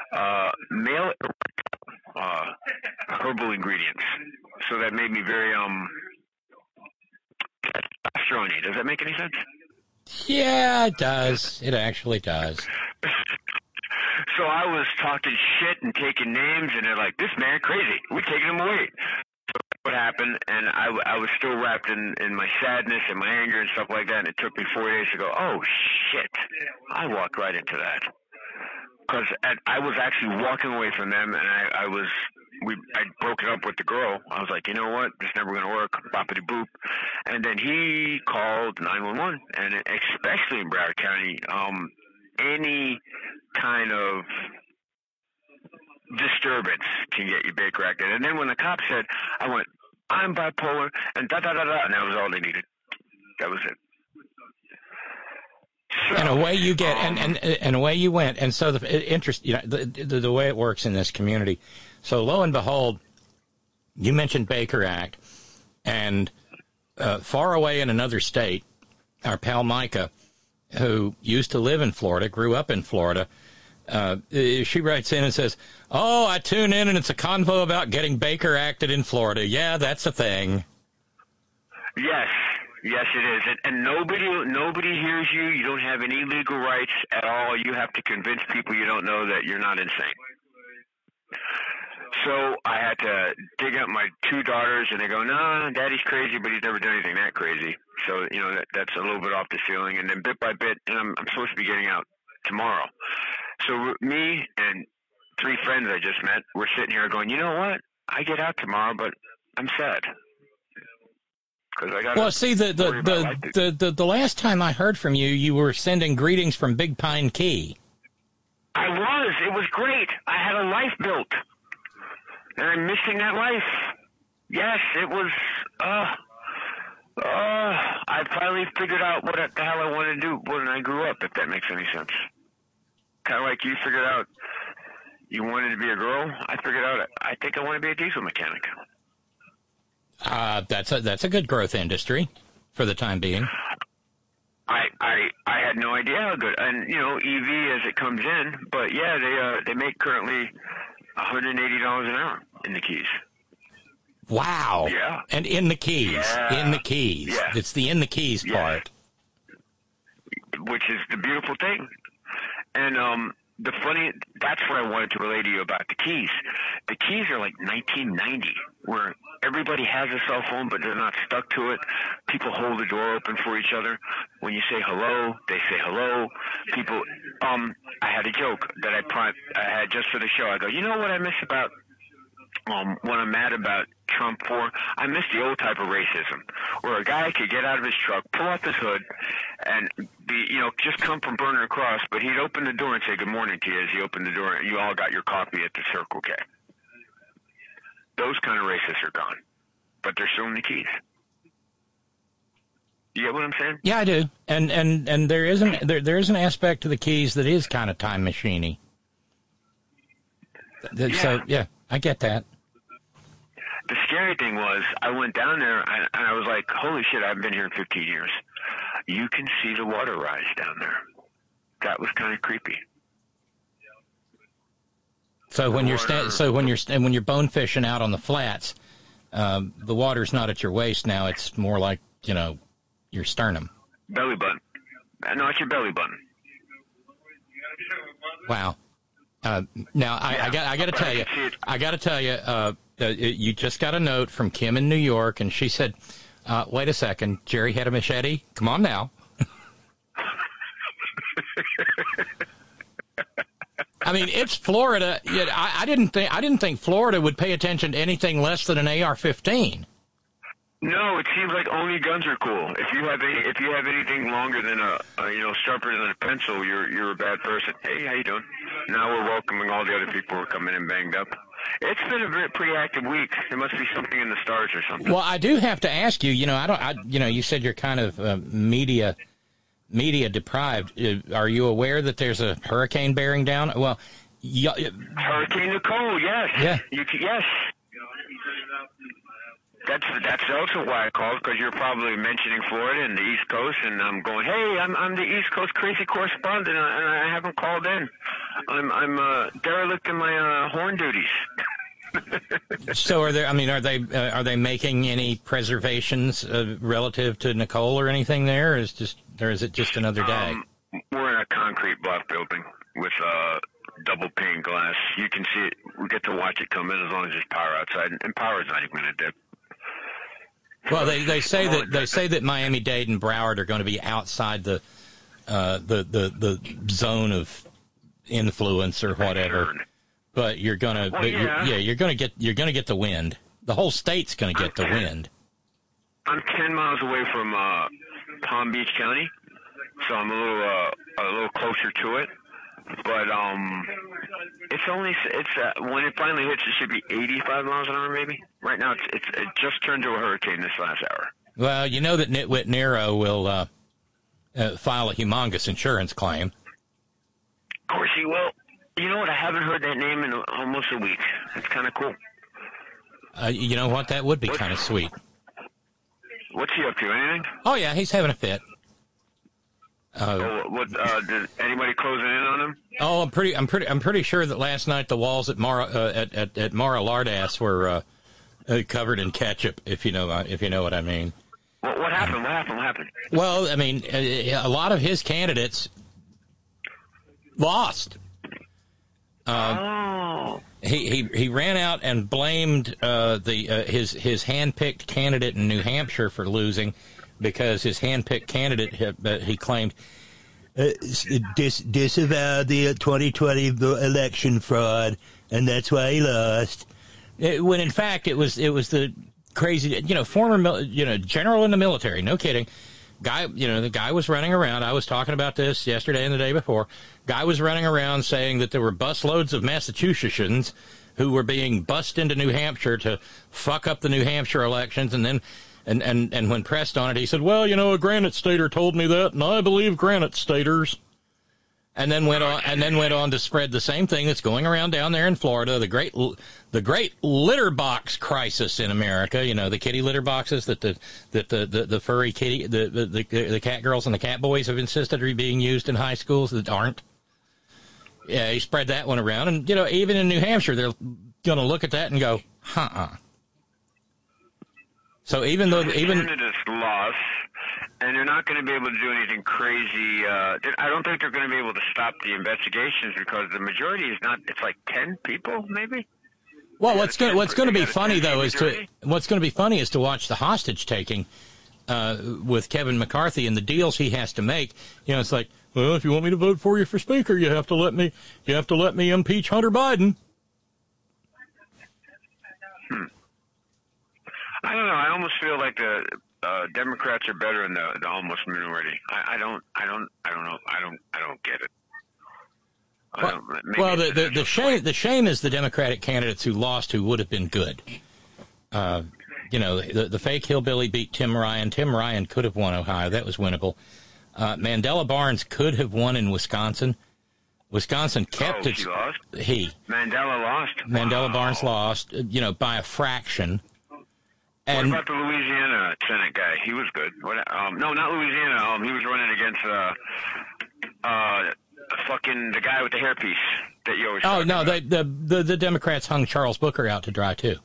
uh, male uh, herbal ingredients. So that made me very um testosterone-y. Does that make any sense? Yeah, it does. It actually does. So I was talking shit and taking names, and they're like, "This man crazy. We're taking him away." So that's what happened, and I, I was still wrapped in, in my sadness and my anger and stuff like that, and it took me four days to go, oh, shit. I walked right into that. Because I was actually walking away from them, and I, I was, we, I broke it up with the girl. I was like, you know what? This never going to work. Boppity boop. And then he called nine one one, and especially in Broward County, um, any kind of disturbance can get you Baker acted. And then when the cop said, I went, I'm bipolar, and da da da da, and that was all they needed. That was it. So, and away you get, um, and, and and away you went. And so the interest, you know, the, the the way it works in this community. So lo and behold, you mentioned Baker Act, and uh, far away in another state, our pal Micah, who used to live in Florida, grew up in Florida. Uh, she writes in and says, "Oh, I tune in and it's a convo about getting Baker acted in Florida. Yeah, that's a thing." Yes. Yes, it is. And, and nobody nobody hears you. You don't have any legal rights at all. You have to convince people you don't know that you're not insane. So I had to dig up my two daughters, and they go, no, Daddy's crazy, but he's never done anything that crazy. So, you know, that, that's a little bit off the ceiling. And then bit by bit, and I'm, I'm supposed to be getting out tomorrow. So me and three friends I just met, we're sitting here going, you know what? I get out tomorrow, but I'm sad. I gotta well, see, the the the, the, the the last time I heard from you, you were sending greetings from Big Pine Key. I was. It was great. I had a life built, and I'm missing that life. Yes, it was. Uh, uh, I finally figured out what the hell I wanted to do when I grew up, if that makes any sense. Kind of like you figured out you wanted to be a girl. I figured out I think I want to be a diesel mechanic. Uh, that's a that's a good growth industry for the time being. I I I had no idea how good, and you know, E V as it comes in, but yeah, they uh they make currently one hundred eighty dollars an hour in the Keys. Wow. Yeah. And in the Keys, yeah. in the Keys, yeah. It's the in the Keys yeah. part, which is the beautiful thing, and um. The funny, that's what I wanted to relay to you about the Keys. The Keys are like nineteen ninety, where everybody has a cell phone, but they're not stuck to it. People hold the door open for each other. When you say hello, they say hello. People, um, I had a joke that I, pri- I had just for the show. I go, you know what I miss about, um, what I'm mad about Trump for? I miss the old type of racism, where a guy could get out of his truck, pull off his hood, and be, you know, just come from Burner Across, but he'd open the door and say good morning to you as he opened the door, and you all got your coffee at the Circle K. Those kind of racists are gone, but they're still in the Keys. You get what I'm saying? Yeah, I do. And and and there is an there there is an aspect to the Keys that is kind of time machiney. Yeah. So yeah, I get that. The scary thing was, I went down there and I was like, holy shit, I haven't been here in fifteen years. You can see the water rise down there. That was kind of creepy. So when you're sta- so when you're sta- when you're bone fishing out on the flats, um, the water's not at your waist now. It's more like, you know, your sternum. Belly button. No, it's your belly button. Wow. Uh, now I, yeah. I got I got to tell you, I got to tell you, uh, uh, you just got a note from Kim in New York, and she said, uh, "Wait a second, Jerry had a machete. Come on now." I mean, it's Florida. Yet I, I didn't think I didn't think Florida would pay attention to anything less than an A R fifteen. No, it seems like only guns are cool. If you have any, if you have anything longer than a, a you know sharper than a pencil, you're you're a bad person. Hey, how you doing? Now we're welcoming all the other people who are coming in banged up. It's been a very, pretty active week. There must be something in the stars or something. Well, I do have to ask you. You know, I don't. I, you know, you said you're kind of uh, media media deprived. Are you aware that there's a hurricane bearing down? Well, y- Hurricane Nicole. Yes. Yeah. You can, yes. That's that's also why I called, because you're probably mentioning Florida and the East Coast, and I'm going, hey, I'm I'm the East Coast crazy correspondent, and I haven't called in. I'm I'm uh, derelict in my uh, horn duties. So are there? I mean, are they uh, are they making any preservations uh, relative to Nicole or anything there? Or is just or is it just another day? Um, we're in a concrete block building with uh, double pane glass. You can see it. We get to watch it come in as long as there's power outside, and power's not even going to dip. Well, they, they say that they say that Miami-Dade and Broward are going to be outside the uh, the, the the zone of influence or whatever. But you're gonna, well, but yeah. You're, yeah, you're gonna get you're gonna get the wind. The whole state's gonna get the wind. I'm ten miles away from uh, Palm Beach County, so I'm a little uh, a little closer to it. But um, it's only it's uh, when it finally hits, it should be eighty-five miles an hour, maybe. Right now, it's, it's it just turned to a hurricane this last hour. Well, you know that Nitwit Nero will uh, uh, file a humongous insurance claim. Of course he will. You know what? I haven't heard that name in almost a week. It's kind of cool. Uh, you know what? That would be kind of sweet. What's he up to? Anything? Oh yeah, he's having a fit. Uh, oh, what? Uh, did anybody closing in on him? Oh, I'm pretty. I'm pretty. I'm pretty sure that last night the walls at Mara uh, at, at at Mara Lardass were uh, uh, covered in ketchup. If you know, uh, if you know what I mean. What, what happened? What happened? What happened? Well, I mean, a, a lot of his candidates lost. Uh, oh. He, he he ran out and blamed uh, the uh, his his handpicked candidate in New Hampshire for losing because his handpicked candidate had, uh, he claimed uh, dis- disavowed the twenty twenty election fraud, and that's why he lost. It, when in fact it was it was the crazy, you know, former you know general in the military. No kidding. Guy, you know, the guy was running around. I was talking about this yesterday and the day before. Guy was running around saying that there were busloads of Massachusettsans who were being bussed into New Hampshire to fuck up the New Hampshire elections. And then, and, and, and when pressed on it, he said, well, you know, a Granite Stater told me that, and I believe Granite Staters. And then went on, and then went on to spread the same thing that's going around down there in Florida, the great, the great litter box crisis in America. You know, the kitty litter boxes that the that the, the, the furry kitty, the, the the the cat girls and the cat boys have insisted are being used in high schools that aren't. Yeah, he spread that one around, and you know, even in New Hampshire, they're going to look at that and go, "Huh." So even though even candidates lost. And they're not going to be able to do anything crazy. Uh, I don't think they're going to be able to stop the investigations because the majority is not. It's like ten people, maybe. Well, yeah, what's going what's going to be funny though is to what's going to be funny is to watch the hostage taking uh, with Kevin McCarthy and the deals he has to make. You know, it's like, well, if you want me to vote for you for speaker, you have to let me you have to let me impeach Hunter Biden. Hmm. I don't know. I almost feel like the. Uh, Democrats are better in the, the almost minority. I, I don't, I don't, I don't know. I don't, I don't get it. I well, don't, well the the, the shame the shame is the Democratic candidates who lost who would have been good. Uh, you know, the the fake hillbilly beat Tim Ryan. Tim Ryan could have won Ohio. That was winnable. Uh, Mandela Barnes could have won in Wisconsin. Wisconsin kept oh, its. She lost? He Mandela lost. Mandela wow. Barnes lost. You know, by a fraction. And what about the Louisiana Senate guy? He was good. What? Um, no, not Louisiana. Um, he was running against uh, uh, fucking the guy with the hairpiece that you always. Oh no, the, the, the the Democrats hung Charles Booker out to dry too.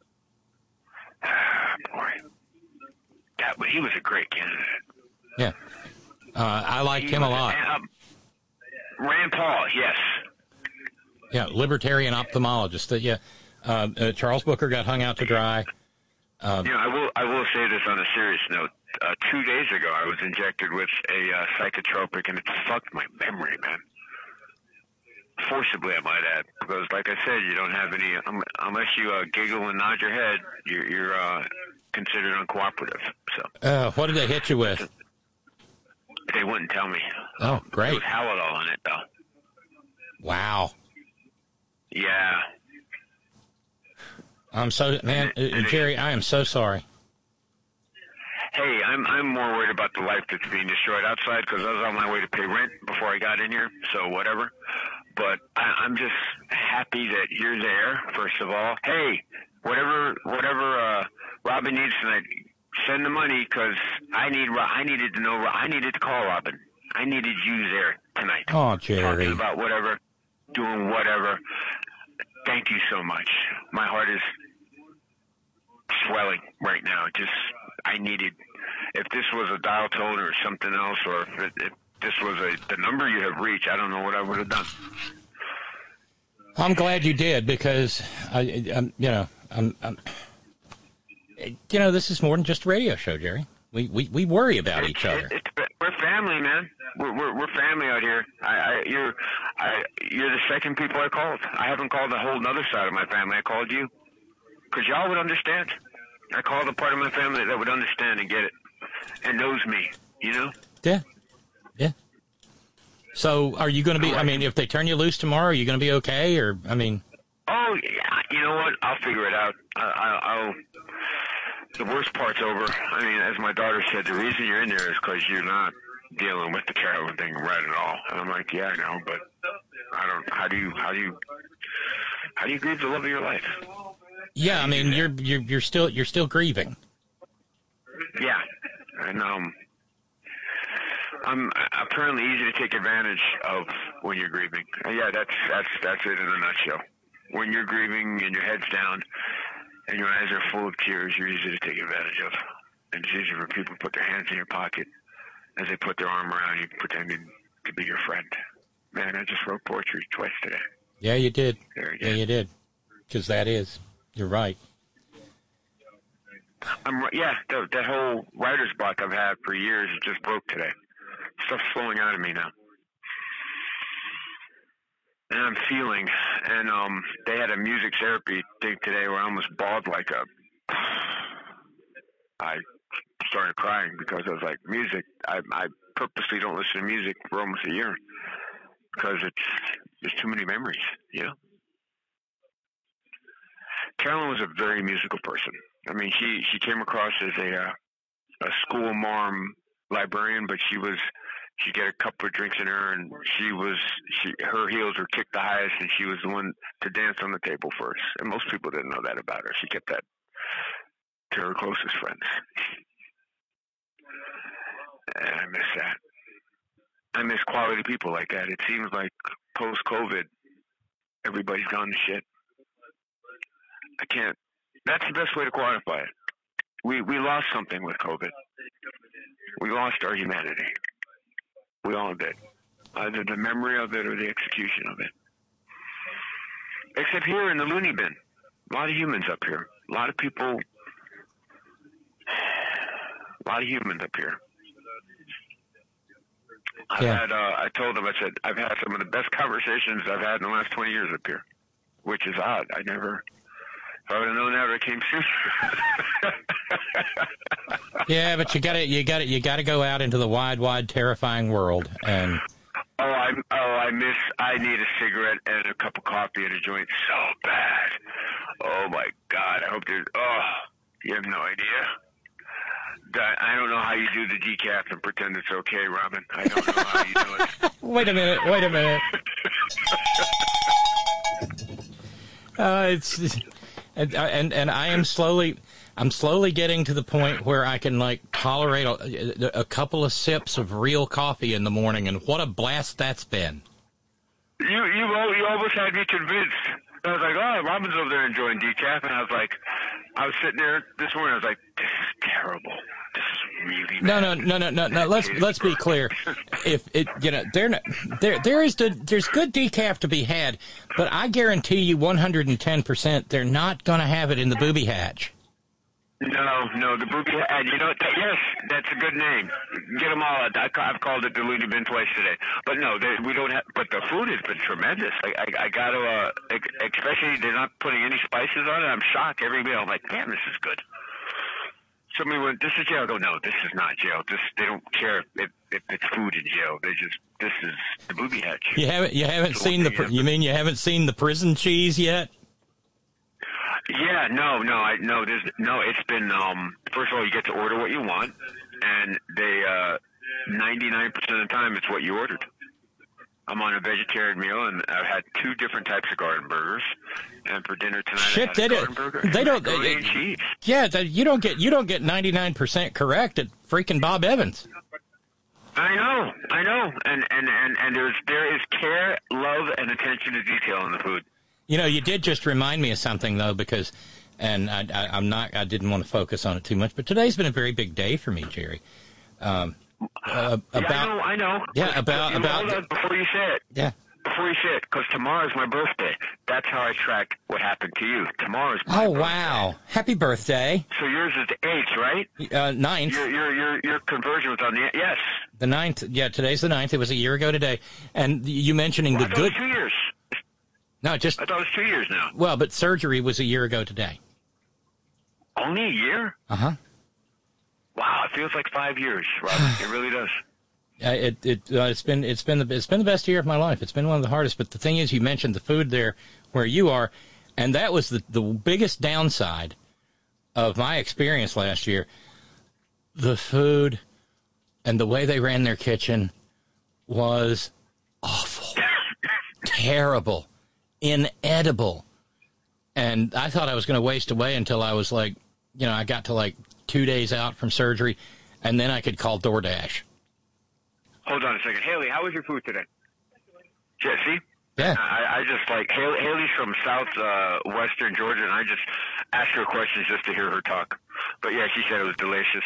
Boy, that he was a great candidate. Yeah, uh, I liked he him a lot. A, uh, Rand Paul, yes. Yeah, libertarian ophthalmologist. Uh, yeah, uh, uh, Charles Booker got hung out to dry. Um, you know, I will. I will say this on a serious note. Uh, two days ago, I was injected with a uh, psychotropic, and it fucked my memory, man. Forcibly, I might add, because, like I said, you don't have any. Um, unless you uh, giggle and nod your head, you're, you're uh, considered uncooperative. So. Uh, what did they hit you with? They wouldn't tell me. Oh, great. There was Halidol in it, though. Wow. Yeah. I'm so man, uh, Jerry. I am so sorry. Hey, I'm I'm more worried about the life that's being destroyed outside because I was on my way to pay rent before I got in here. So whatever. But I, I'm just happy that you're there. First of all, hey, whatever whatever uh, Robin needs tonight. Send the money because I need. I needed to know. I needed to call Robin. I needed you there tonight. Oh, Jerry. Talking about whatever, doing whatever. Thank you so much. My heart is swelling right now. Just, I needed, if this was a dial tone or something else, or if, it, if this was a the number you have reached, I don't know what I would have done. I'm glad you did because, I, I'm, you know, I'm, I'm, you know, this is more than just a radio show, Jerry. We we, we worry about it's, each other. It, it's, we're family, man. We're, we're we're family out here. I, I you're I you're the second people I called. I haven't called the whole other side of my family. I called you because y'all would understand. I called the part of my family that would understand and get it and knows me. You know? Yeah, yeah. So, are you going to be? I mean, if they turn you loose tomorrow, are you going to be okay? Or, I mean, oh yeah, you know what? I'll figure it out. I, I, I'll. The worst part's over. I mean, as my daughter said, the reason you're in there is because you're not dealing with the Carolyn thing right at all. And I'm like, yeah, I know, but I don't. How do you? How do you? How do you grieve the love of your life? Yeah, I mean, you're you're you're still you're still grieving. Yeah, and um, I'm apparently easy to take advantage of when you're grieving. Uh, yeah, that's that's that's it in a nutshell. When you're grieving and your head's down and your eyes are full of tears, you're easy to take advantage of. And it's easy for people to put their hands in your pocket as they put their arm around you, pretending to be your friend. Man, I just wrote poetry twice today. Yeah, you did. There you yeah, go. you did. Because that is. You're right. I'm yeah. That, that whole writer's block I've had for years, it just broke today. Stuff's flowing out of me now, and I'm feeling. And um, they had a music therapy thing today where I almost bawled like a. I started crying because I was like, music. I I purposely don't listen to music for almost a year because it's there's too many memories, you know. Carolyn was a very musical person. I mean, she, she came across as a uh, a school marm librarian, but she was she'd get a couple of drinks in her, and she was she her heels were kicked the highest, and she was the one to dance on the table first. And most people didn't know that about her. She kept that to her closest friends, and I miss that. I miss quality people like that. It seems like post COVID, everybody's gone to shit. I can't. That's the best way to quantify it. We we lost something with COVID. We lost our humanity. We all did. Either the memory of it or the execution of it. Except here in the loony bin. A lot of humans up here. A lot of people. A lot of humans up here. I've Yeah. had, uh, I told them, I said, I've had some of the best conversations I've had in the last twenty years up here. Which is odd. I never... If I would have known that, it came sooner. Yeah, but you got to you got to you got to go out into the wide, wide, terrifying world. And oh, I oh I miss. I need a cigarette and a cup of coffee and a joint so bad. Oh my God! I hope there's. Oh, you have no idea. That, I don't know how you do the decaf and pretend it's okay, Robin. I don't know how you do it. wait a minute. Wait a minute. Uh, it's. And, and and I am slowly, I'm slowly getting to the point where I can like tolerate a, a couple of sips of real coffee in the morning, and what a blast that's been. You you al- you almost had me convinced. I was like, oh, Robin's over there enjoying decaf, and I was like, I was sitting there this morning. I was like, this is terrible. This is really No, bad. no, no, no, no, no. Let's let's be clear. If it, you know, there there there is the, there's good decaf to be had, but I guarantee you, one hundred ten percent, they're not going to have it in the booby hatch. No, no, the booby hat. You know, yes, that's a good name. Get them all. I, I've called it the loony bin twice today. But no, they, we don't have. But the food has been tremendous. I, I, I got to, uh, especially they're not putting any spices on it. I'm shocked every meal. I'm like, damn, this is good. Somebody went, this is jail. I go, no, this is not jail. This they don't care if, if it's food in jail. They just this is the booby hatch. You haven't you haven't So seen the yeah. you mean you haven't seen the prison cheese yet? Yeah, no, no, I no. There's no. It's been um. First of all, you get to order what you want, and they uh, ninety-nine percent of the time it's what you ordered. I'm on a vegetarian meal, and I've had two different types of garden burgers. And for dinner tonight, Shit, I had they a don't. garden burger. They don't. Macaroni They, and cheese. yeah, they, you don't get. You don't get ninety-nine percent correct at freaking Bob Evans. I know, I know, and and and and there's there is care, love, and attention to detail in the food. You know, you did just remind me of something though, because, and I, I, I'm not. I didn't want to focus on it too much, but today's been a very big day for me, Jerry. Um, uh, Yeah, about I know, I know. yeah, about You about hold on before you say it. yeah. Before you say it, because tomorrow's my birthday. That's how I track what happened to you. Tomorrow's my Oh birthday. wow! Happy birthday. So yours is the eighth, right? Uh, ninth. Your your your your conversion was on the yes. The ninth. Yeah, today's the ninth. It was a year ago today. And you mentioning Well, the I thought it good. was two years. No, just I thought it was two years now. well, but surgery was a year ago today. Only a year? Uh huh. Wow, it feels like five years, Robert. It really does. Uh, it it uh, it's been it's been the it's been the best year of my life. It's been one of the hardest. But the thing is, you mentioned the food there where you are, and that was the the biggest downside of my experience last year. The food and the way they ran their kitchen was awful, terrible, inedible, and I thought I was going to waste away until I was like, you know, I got to like two days out from surgery, and then I could call DoorDash. Hold on a second. Haley, how was your food today? Jesse? Yeah. I, I just like, Haley, Haley's from south uh, western Georgia, and I just asked her questions just to hear her talk. But yeah, she said it was delicious.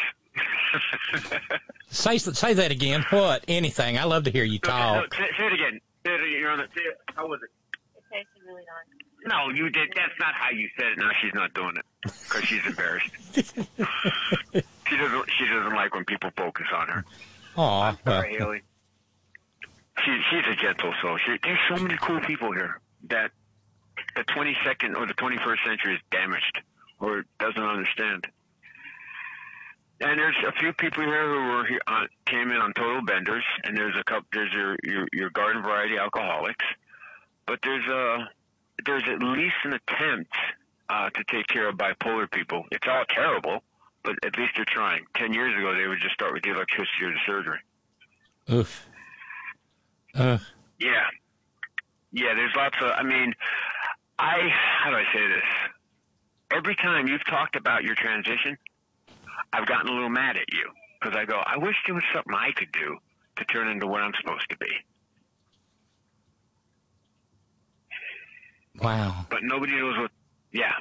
Say say that again. What? Anything. I love to hear you No, talk. say, say it again. Say it, you're on the, say it. How was it? It tasted really nice. No, you did. That's not how you said it. Now she's not doing it because she's embarrassed. she doesn't. She doesn't like when people focus on her. Aw. Sorry, Haley. She, she's a gentle soul. She, there's so many cool people here that the twenty-second or the twenty-first century is damaged or doesn't understand. And there's a few people here who were here, uh, came in on total benders, and there's a couple. There's your your, your garden variety alcoholics, but there's a there's at least an attempt uh, to take care of bipolar people. It's all terrible, but at least they're trying. Ten years ago, they would just start with the electricity or the surgery. Oof. Uh, Yeah. Yeah, there's lots of, I mean, I, how do I say this? Every time you've talked about your transition, I've gotten a little mad at you because I go, I wish there was something I could do to turn into what I'm supposed to be. wow. But nobody knows what, yeah.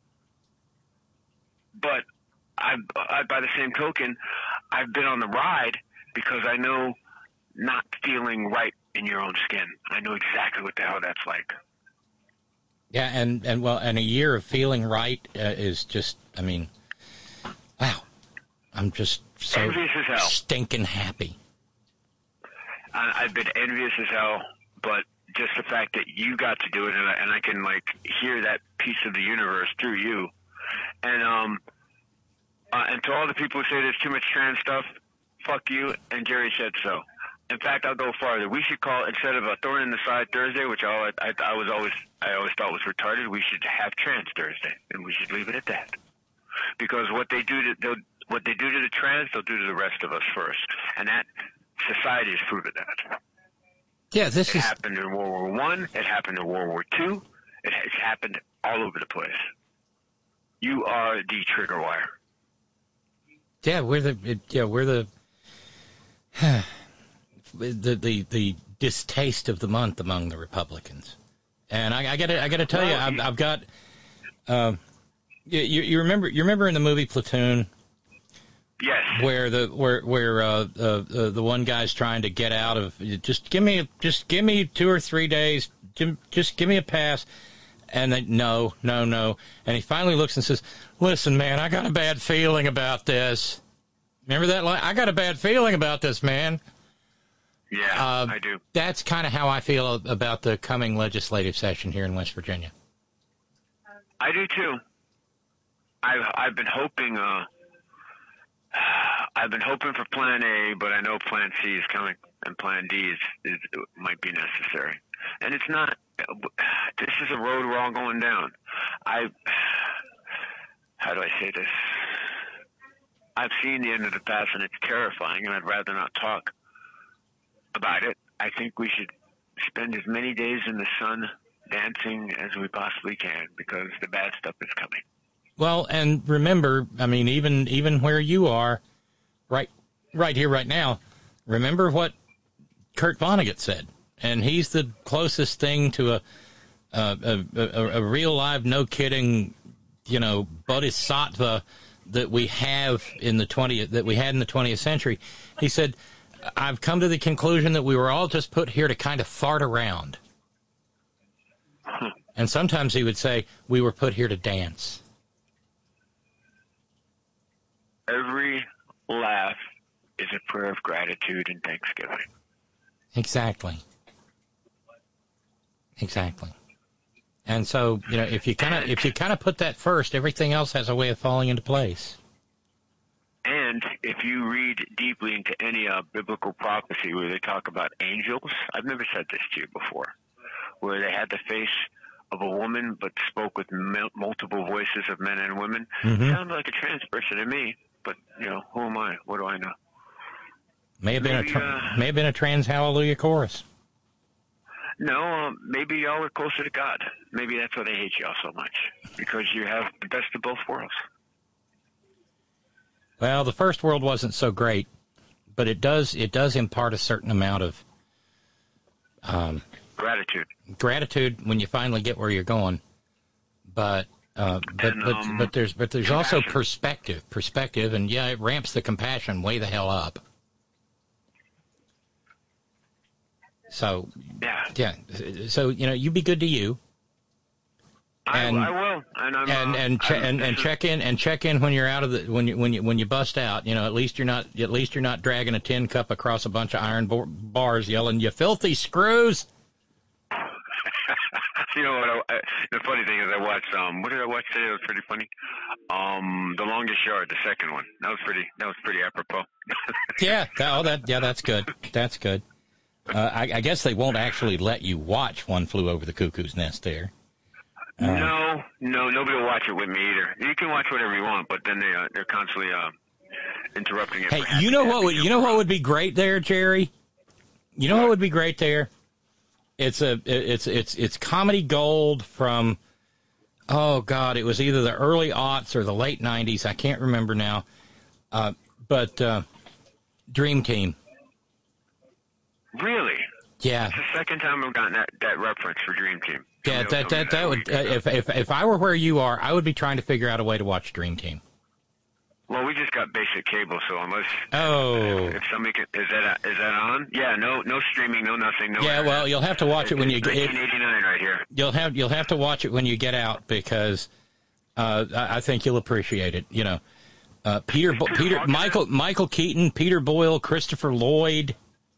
But I, I, by the same token, I've been on the ride because I know not feeling right in your own skin. I know exactly what the hell that's like. Yeah, and, and well, and a year of feeling right uh, is just, I mean, wow. I'm just so Envious as hell. stinking happy. I, I've been envious as hell, but just the fact that you got to do it, and I, and I can like hear that piece of the universe through you, and um, uh, and to all the people who say there's too much trans stuff, fuck you. And Jerry said so. In fact, I'll go farther. We should call, instead of a thorn in the side Thursday, which I, I, I was always I always thought was retarded, we should have trans Thursday, and we should leave it at that. Because what they do to they'll, what they do to the trans, they'll do to the rest of us first, and that society has proven that. Yeah, this It is, happened in World War One. It happened in World War Two. It has happened all over the place. You are the trigger wire. yeah, we're the, it, yeah, we're the, the, the, the distaste of the month among the Republicans. And I, I gotta, I gotta tell you, Well, I've, you- I've got, um, you, you, you remember, you remember in the movie Platoon, Yes. where the where where uh, uh, uh, the one guy's trying to get out of, just give me just give me two or three days, just give me a pass, and they no no no, and he finally looks and says, "Listen, man, I got a bad feeling about this." Remember that line? I got a bad feeling about this, man. Yeah, Uh, I do. That's kind of how I feel about the coming legislative session here in West Virginia. I do too. I've I've been hoping. Uh, I've been hoping for Plan A, but I know Plan C is coming, and Plan D is, is might be necessary. And it's not. This is a road we're all going down. I. How do I say this? I've seen the end of the path, and it's terrifying, and I'd rather not talk about it. I think we should spend as many days in the sun dancing as we possibly can because the bad stuff is coming. Well, and remember, I mean, even even where you are, right, right here, right now, remember what Kurt Vonnegut said, and he's the closest thing to a a, a, a real live, no kidding, you know, bodhisattva that we have in the twentieth that we had in the twentieth century. He said, "I've come to the conclusion that we were all just put here to kind of fart around." And sometimes he would say, we were put here to dance. Every laugh is a prayer of gratitude and thanksgiving. Exactly. Exactly. And so, you know, if you kind of if you kind of put that first, everything else has a way of falling into place. And if you read deeply into any uh, biblical prophecy where they talk about angels, I've never said this to you before, where they had the face of a woman but spoke with m- multiple voices of men and women. Mm-hmm. Sounded like a trans person to me, but, you know, who am I? What do I know? May have been maybe, a tra- uh, may have been a trans hallelujah chorus. No, um, maybe y'all are closer to God. Maybe that's why they hate y'all so much, because you have the best of both worlds. Well, the first world wasn't so great, but it does it does impart a certain amount of um, gratitude. Gratitude when you finally get where you're going, but uh, but and, but, um, but there's but there's compassion. also perspective, perspective, and yeah, it ramps the compassion way the hell up. So yeah, yeah, so you know, you be good to you. And, I, I will, and I'm, and uh, and che- I'm, and, and check in and check in when you're out of the when you when you when you bust out. You know, at least you're not at least you're not dragging a tin cup across a bunch of iron bar- bars, yelling, "You filthy screws!" You know what? I, the funny thing is, I watched. Um, what did I watch today? It was pretty funny. Um, The Longest Yard, the second one. That was pretty. That was pretty apropos. yeah. That, oh, that yeah. That's good. That's good. Uh, I, I guess they won't actually let you watch One Flew Over the Cuckoo's Nest there. Uh, no, no, nobody will watch it with me either. You can watch whatever you want, but then they uh, they're constantly uh, interrupting it. Hey, you know what would you know what would be great there, Jerry? You know what would be great there? It's a it's it's it's comedy gold from oh god, it was either the early aughts or the late nineties. I can't remember now. Uh, but uh, Dream Team. Really? Yeah. It's the second time I've gotten that, that reference for Dream Team. Yeah, that that that would uh, if if if I were where you are, I would be trying to figure out a way to watch Dream Team. Well, we just got basic cable, so unless oh, if somebody can, is that is that on? Yeah, no no streaming, no nothing, no. Yeah, well, you'll have to watch it when you get. nineteen eighty-nine right here. You'll have you'll have to watch it when you get out because uh, I, I think you'll appreciate it. You know, uh, Peter Bo- Peter Michael Michael Keaton, Peter Boyle, Christopher Lloyd.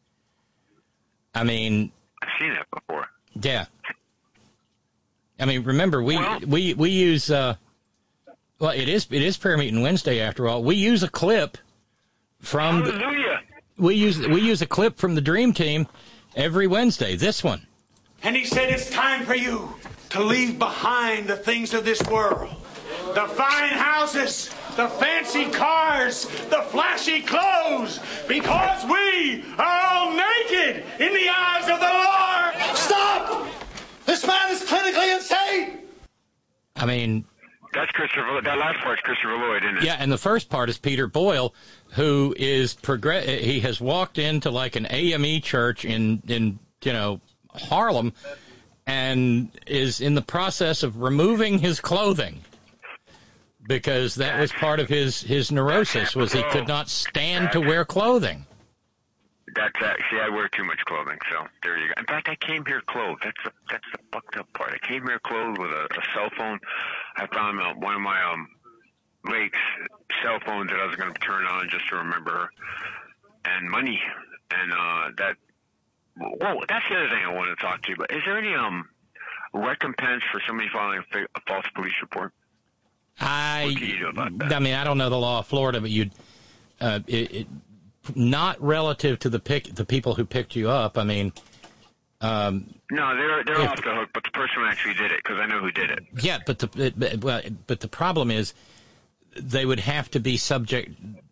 I mean, I've seen that before. Yeah. I mean, remember we well, we we use uh, well, it is it is prayer meeting Wednesday after all. We use a clip from Hallelujah. The, we use we use a clip from the Dream Team every Wednesday. This one. And he said, it's time for you to leave behind the things of this world. The fine houses, the fancy cars, the flashy clothes, because we are all naked in the eyes of the Lord. Stop! This man is clinically insane! I mean... That's Christopher, that last part's Christopher Lloyd, isn't it? Yeah, and the first part is Peter Boyle, who is progress. He has walked into like an A M E church in, in, you know, Harlem and is in the process of removing his clothing. Because that was part of his, his neurosis, was he could not stand to wear clothing. That's actually, I wear too much clothing, so there you go. In fact, I came here clothed. That's the, that's the fucked up part. I came here clothed with a, a cell phone. I found uh, one of my um Lake's cell phones that I was going to turn on just to remember her, and money. And uh, that, whoa, that's the other thing I wanted to talk to you about. Is there any um recompense for somebody filing a, a false police report? I, what can you do about that? I mean, I don't know the law of Florida, but you'd, uh, it, it, not relative to the pick, the people who picked you up. I mean, um, no, they're they're if, off the hook, but the person who actually did it, because I know who did it. Yeah, but the it, well, but the problem is, they would have to be subject.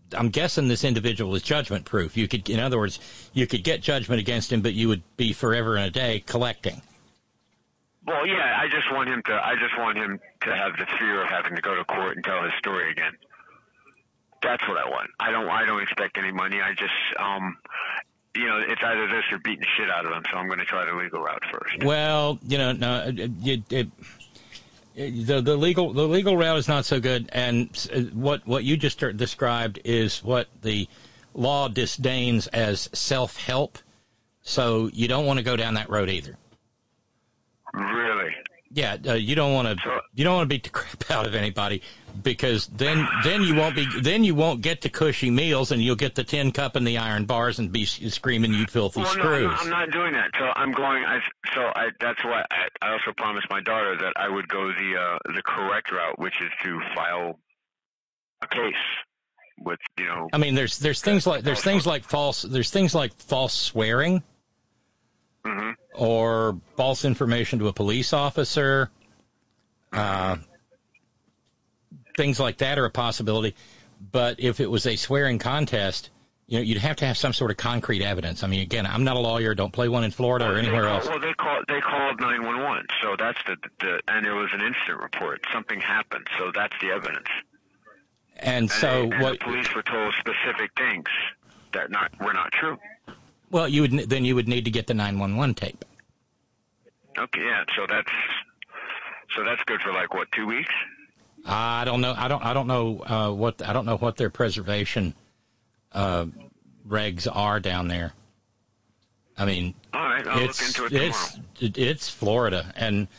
I'm guessing this individual is judgment proof. You could, in other words, you could get judgment against him, but you would be forever and a day collecting. Well, yeah, I just want him to. I just want him to have the fear of having to go to court and tell his story again. That's what I want. I don't. I don't expect any money. I just, um, you know, it's either this or beating the shit out of him. So I'm going to try the legal route first. Well, you know, no, it, it, it, the the legal the legal route is not so good. And what what you just described is what the law disdains as self-help. So you don't want to go down that road either. Really? Yeah, uh, you don't want to. So, you don't want to beat the crap out of anybody, because then then you won't be then you won't get the cushy meals, and you'll get the tin cup and the iron bars and be screaming, "You filthy well, screws!" No, I'm not doing that. So I'm going. I so I that's why I, I also promised my daughter that I would go the uh, the correct route, which is to file a case with, you know. I mean, there's there's things like there's things like false there's things like false swearing. Mm-hmm. Or false information to a police officer. Uh, things like that are a possibility. But if it was a swearing contest, you know, you'd have to have some sort of concrete evidence. I mean, again, I'm not a lawyer. Don't play one in Florida well, or anywhere they, else. Well, they called they called nine one one. So that's the, the and there was an incident report. Something happened. So that's the evidence. And, and so they, and what? The police were told specific things that not were not true. Well, you would then you would need to get the nine one one tape. Okay, yeah. So that's so that's good for like what, two weeks? I don't know. I don't. I don't know uh, what. I don't know what their preservation uh, regs are down there. I mean, all right, I'll it's look into it it's tomorrow. it, it's Florida, and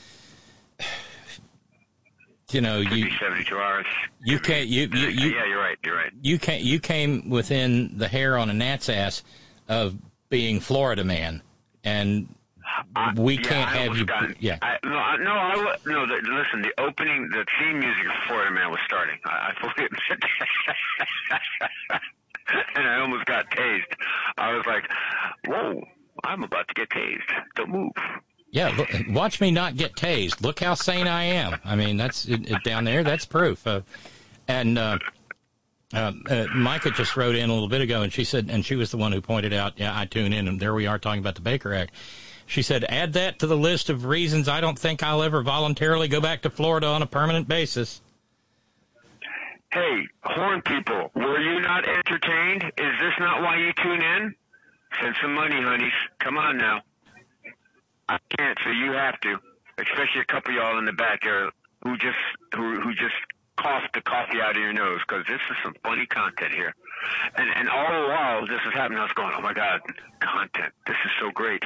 you know Could you be seventy-two hours. you Could can't be, you, you you yeah, you're right. You're right. you can't you came within the hair on a gnat's ass of being Florida man, and I, we yeah, can't I have almost you. Gotten, Yeah. I, no, I, no, I, wa- no. The, listen, the opening, the theme music of Florida Man was starting. I, I fully admit that. And I almost got tased. I was like, "Whoa, I'm about to get tased. Don't move." Yeah, look, watch me not get tased. Look how sane I am. I mean, that's it, it, down there. That's proof. Uh, and uh, uh, uh, Micah just wrote in a little bit ago, and she said, and she was the one who pointed out, yeah, I tune in, and there we are talking about the Baker Act. She said, add that to the list of reasons I don't think I'll ever voluntarily go back to Florida on a permanent basis. Hey, horn people, were you not entertained? Is this not why you tune in? Send some money, honeys. Come on now. I can't, so you have to. Especially a couple of y'all in the back there who just who who just coughed the coffee out of your nose, because this is some funny content here. And and all the while this is happening, I was going, oh my God, content. This is so great.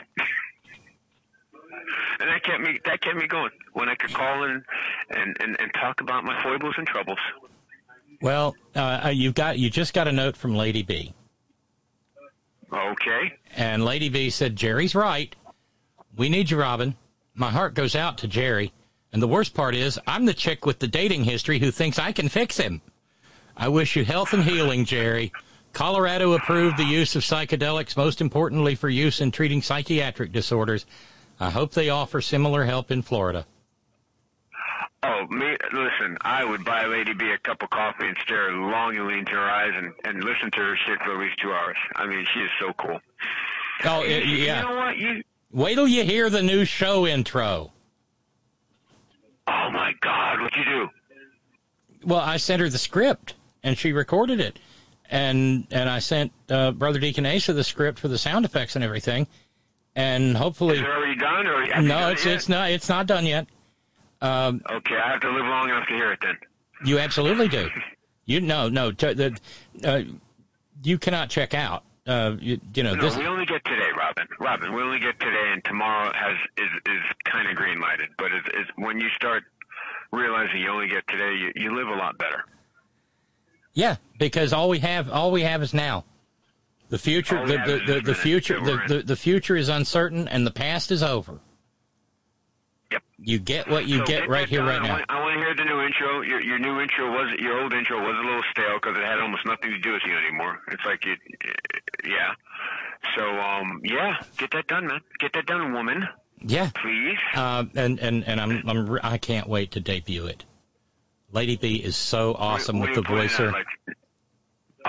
And that kept me that kept me going when I could call in and, and, and talk about my foibles and troubles. Well, uh, you've got you just got a note from Lady B. Okay. And Lady B said, Jerry's right. We need you, Robin. My heart goes out to Jerry. And the worst part is, I'm the chick with the dating history who thinks I can fix him. I wish you health and healing, Jerry. Colorado approved the use of psychedelics, most importantly for use in treating psychiatric disorders. I hope they offer similar help in Florida. Oh, me, listen, I would buy Lady B a cup of coffee and stare longingly into her eyes and, and listen to her shit for at least two hours. I mean, she is so cool. Oh, it, yeah. You know what? You... Wait till you hear the new show intro. Oh, my God, what'd you do? Well, I sent her the script, and she recorded it. And and I sent uh, Brother Deacon Asa the script for the sound effects and everything. And hopefully... Is it already done? Or have you no, done it's it yet? it's not it's not done yet. Um, okay, I have to live long enough to hear it then. You absolutely do. You no no t- the, uh, you cannot check out. Uh, you, you know No, this. we only get today, Robin. Robin, we only get today, and tomorrow has is is kind of green lighted. But it's, it's when you start realizing you only get today, you, you live a lot better. Yeah, because all we have all we have is now. The future All we the have the, is the, this the minute future that the, we're in. the, the future is uncertain, and the past is over. Yep. You get what you So get right that here, done. right I now. want, I want to hear the new intro. Your your new intro was your old intro was a little stale because it had almost nothing to do with you anymore. It's like you, yeah. So um yeah, get that done, man. Get that done, woman. Yeah. Please. Uh, and and and I'm I'm re- I can't wait to debut it. Lady B is so awesome What with are the you putting voicer. out, like, oh, I,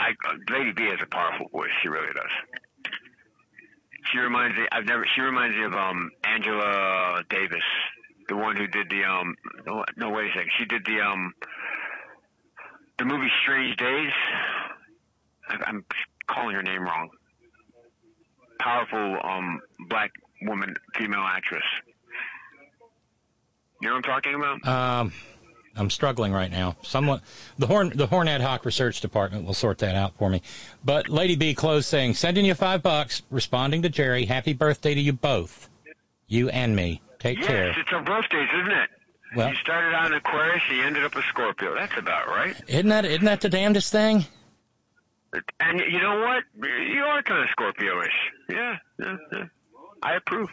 I, Lady B has a powerful voice. She really does. She reminds me. I've never. She reminds me of um Angela Davis, the one who did the um. No, no wait a second. She did the um. The movie Strange Days. I, I'm calling her name wrong. Powerful um black woman, female actress. You know what I'm talking about? Um, I'm struggling right now. Someone, the Horn, the Horn Ad Hoc Research Department will sort that out for me. But Lady B closed saying, sending you five bucks, responding to Jerry, happy birthday to you both, you and me. Take yes, care. Yes, it's our birthdays, isn't it? Well, you started out in Aquarius, you ended up a Scorpio. That's about right. Isn't that isn't that the damnedest thing? And you know what? You are kind of Scorpio-ish. Yeah, yeah, yeah. I approve.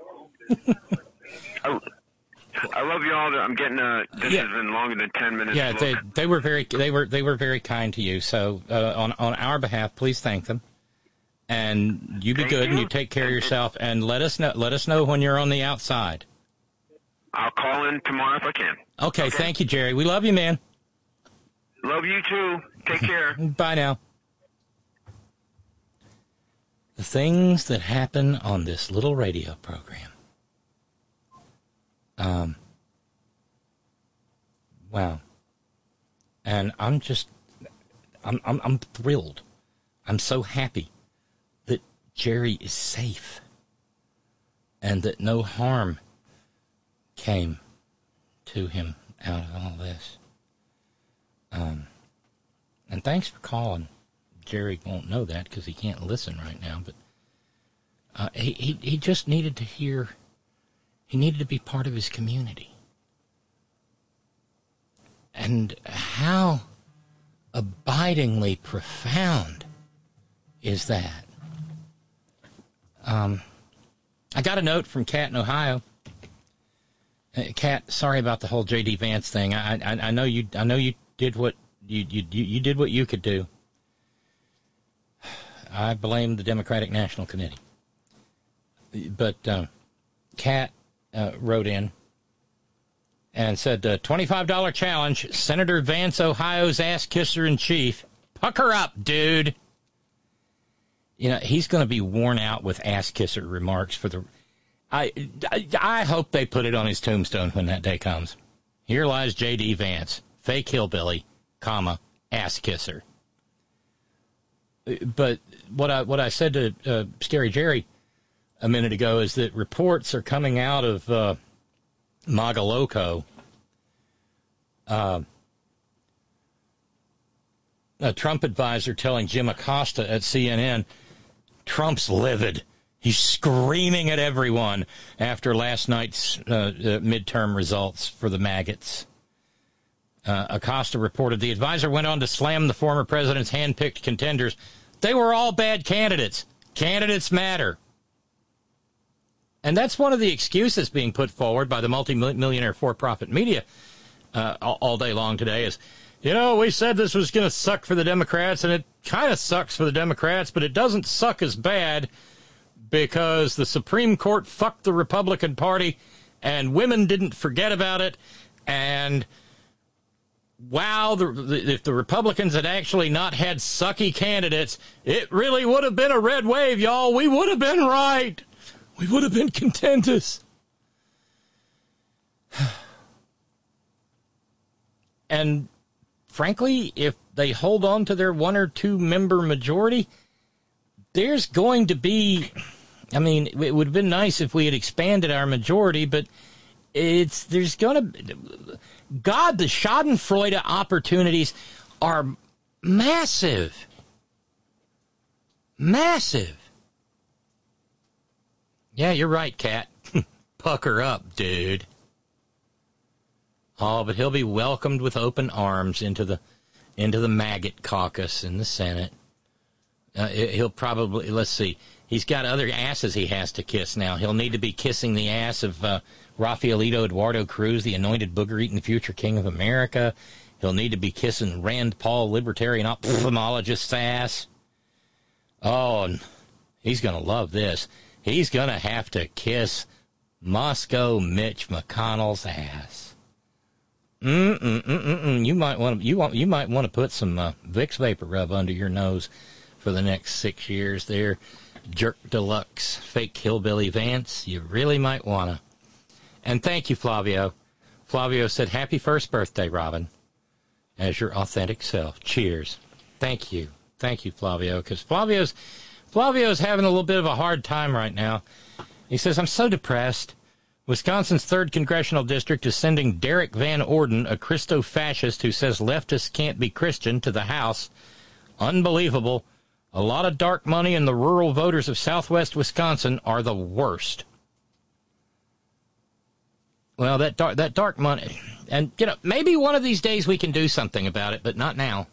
I, I love you all. I'm getting a. This yeah. has been longer than ten minutes. Yeah, they they were very they were they were very kind to you. So uh, on on our behalf, please thank them. And you be thank good you. and you take care of yourself. And let us know let us know when you're on the outside. I'll call in tomorrow if I can. Okay, okay. Thank you, Jerry. We love you, man. Love you too. Take care. Bye now. The things that happen on this little radio program. Um. Wow. And I'm just, I'm, I'm, I'm thrilled. I'm so happy that Jerry is safe and that no harm came to him out of all this. Um. And thanks for calling. Jerry won't know that because he can't listen right now, but uh, he, he he just needed to hear, he needed to be part of his community. And how abidingly profound is that? Um, I got a note from Kat in Ohio. Uh, Kat, sorry about the whole J D Vance thing. I I, I know you I know you did what you you you did what you could do. I blame the Democratic National Committee. But uh, Kat uh, wrote in and said, uh, twenty-five dollars challenge, Senator Vance, Ohio's ass-kisser-in-chief. Pucker up, dude. You know, he's going to be worn out with ass-kisser remarks for the... I, I, I hope they put it on his tombstone when that day comes. Here lies J D Vance, fake hillbilly, comma, ass-kisser. But what I what I said to uh, Scary Jerry a minute ago is that reports are coming out of uh, Magaloco. Uh, a Trump advisor telling Jim Acosta at C N N, Trump's livid. He's screaming at everyone after last night's uh, uh, midterm results for the maggots. Uh, Acosta reported the advisor went on to slam the former president's hand-picked contenders. They were all bad candidates. Candidates matter. And that's one of the excuses being put forward by the multi-millionaire for-profit media uh, all, all day long today is, you know, we said this was going to suck for the Democrats, and it kind of sucks for the Democrats, but it doesn't suck as bad because the Supreme Court fucked the Republican Party, and women didn't forget about it, and... Wow, the, the, if the Republicans had actually not had sucky candidates, it really would have been a red wave, y'all. We would have been right. We would have been contentious. And frankly, if they hold on to their one or two member majority, there's going to be, I mean, it would have been nice if we had expanded our majority, but it's, there's going to, God, the schadenfreude opportunities are massive. Massive. Yeah, you're right, Kat. Pucker up, dude. Oh, but he'll be welcomed with open arms into the into the maggot caucus in the Senate. Uh, he'll probably, let's see, he's got other asses he has to kiss now. He'll need to be kissing the ass of uh, Rafaelito Eduardo Cruz, the anointed booger-eating future king of America. He'll need to be kissing Rand Paul, libertarian ophthalmologist's ass. Oh, and he's going to love this. He's going to have to kiss Moscow Mitch McConnell's ass. Mm mm mm mm. mm. You might want to you want you might want to put some uh, Vicks Vapor Rub under your nose for the next six years. There, Jerk Deluxe, fake hillbilly Vance. You really might want to. And thank you, Flavio. Flavio said, "Happy first birthday, Robin, as your authentic self." Cheers. Thank you, thank you, Flavio, because Flavio's Flavio's having a little bit of a hard time right now. He says, "I'm so depressed. Wisconsin's third congressional district is sending Derek Van Orden, a Christo-fascist who says leftists can't be Christian, to the House. Unbelievable. A lot of dark money, and the rural voters of southwest Wisconsin are the worst." Well, that dark, that dark money, and, you know, maybe one of these days we can do something about it, but not now.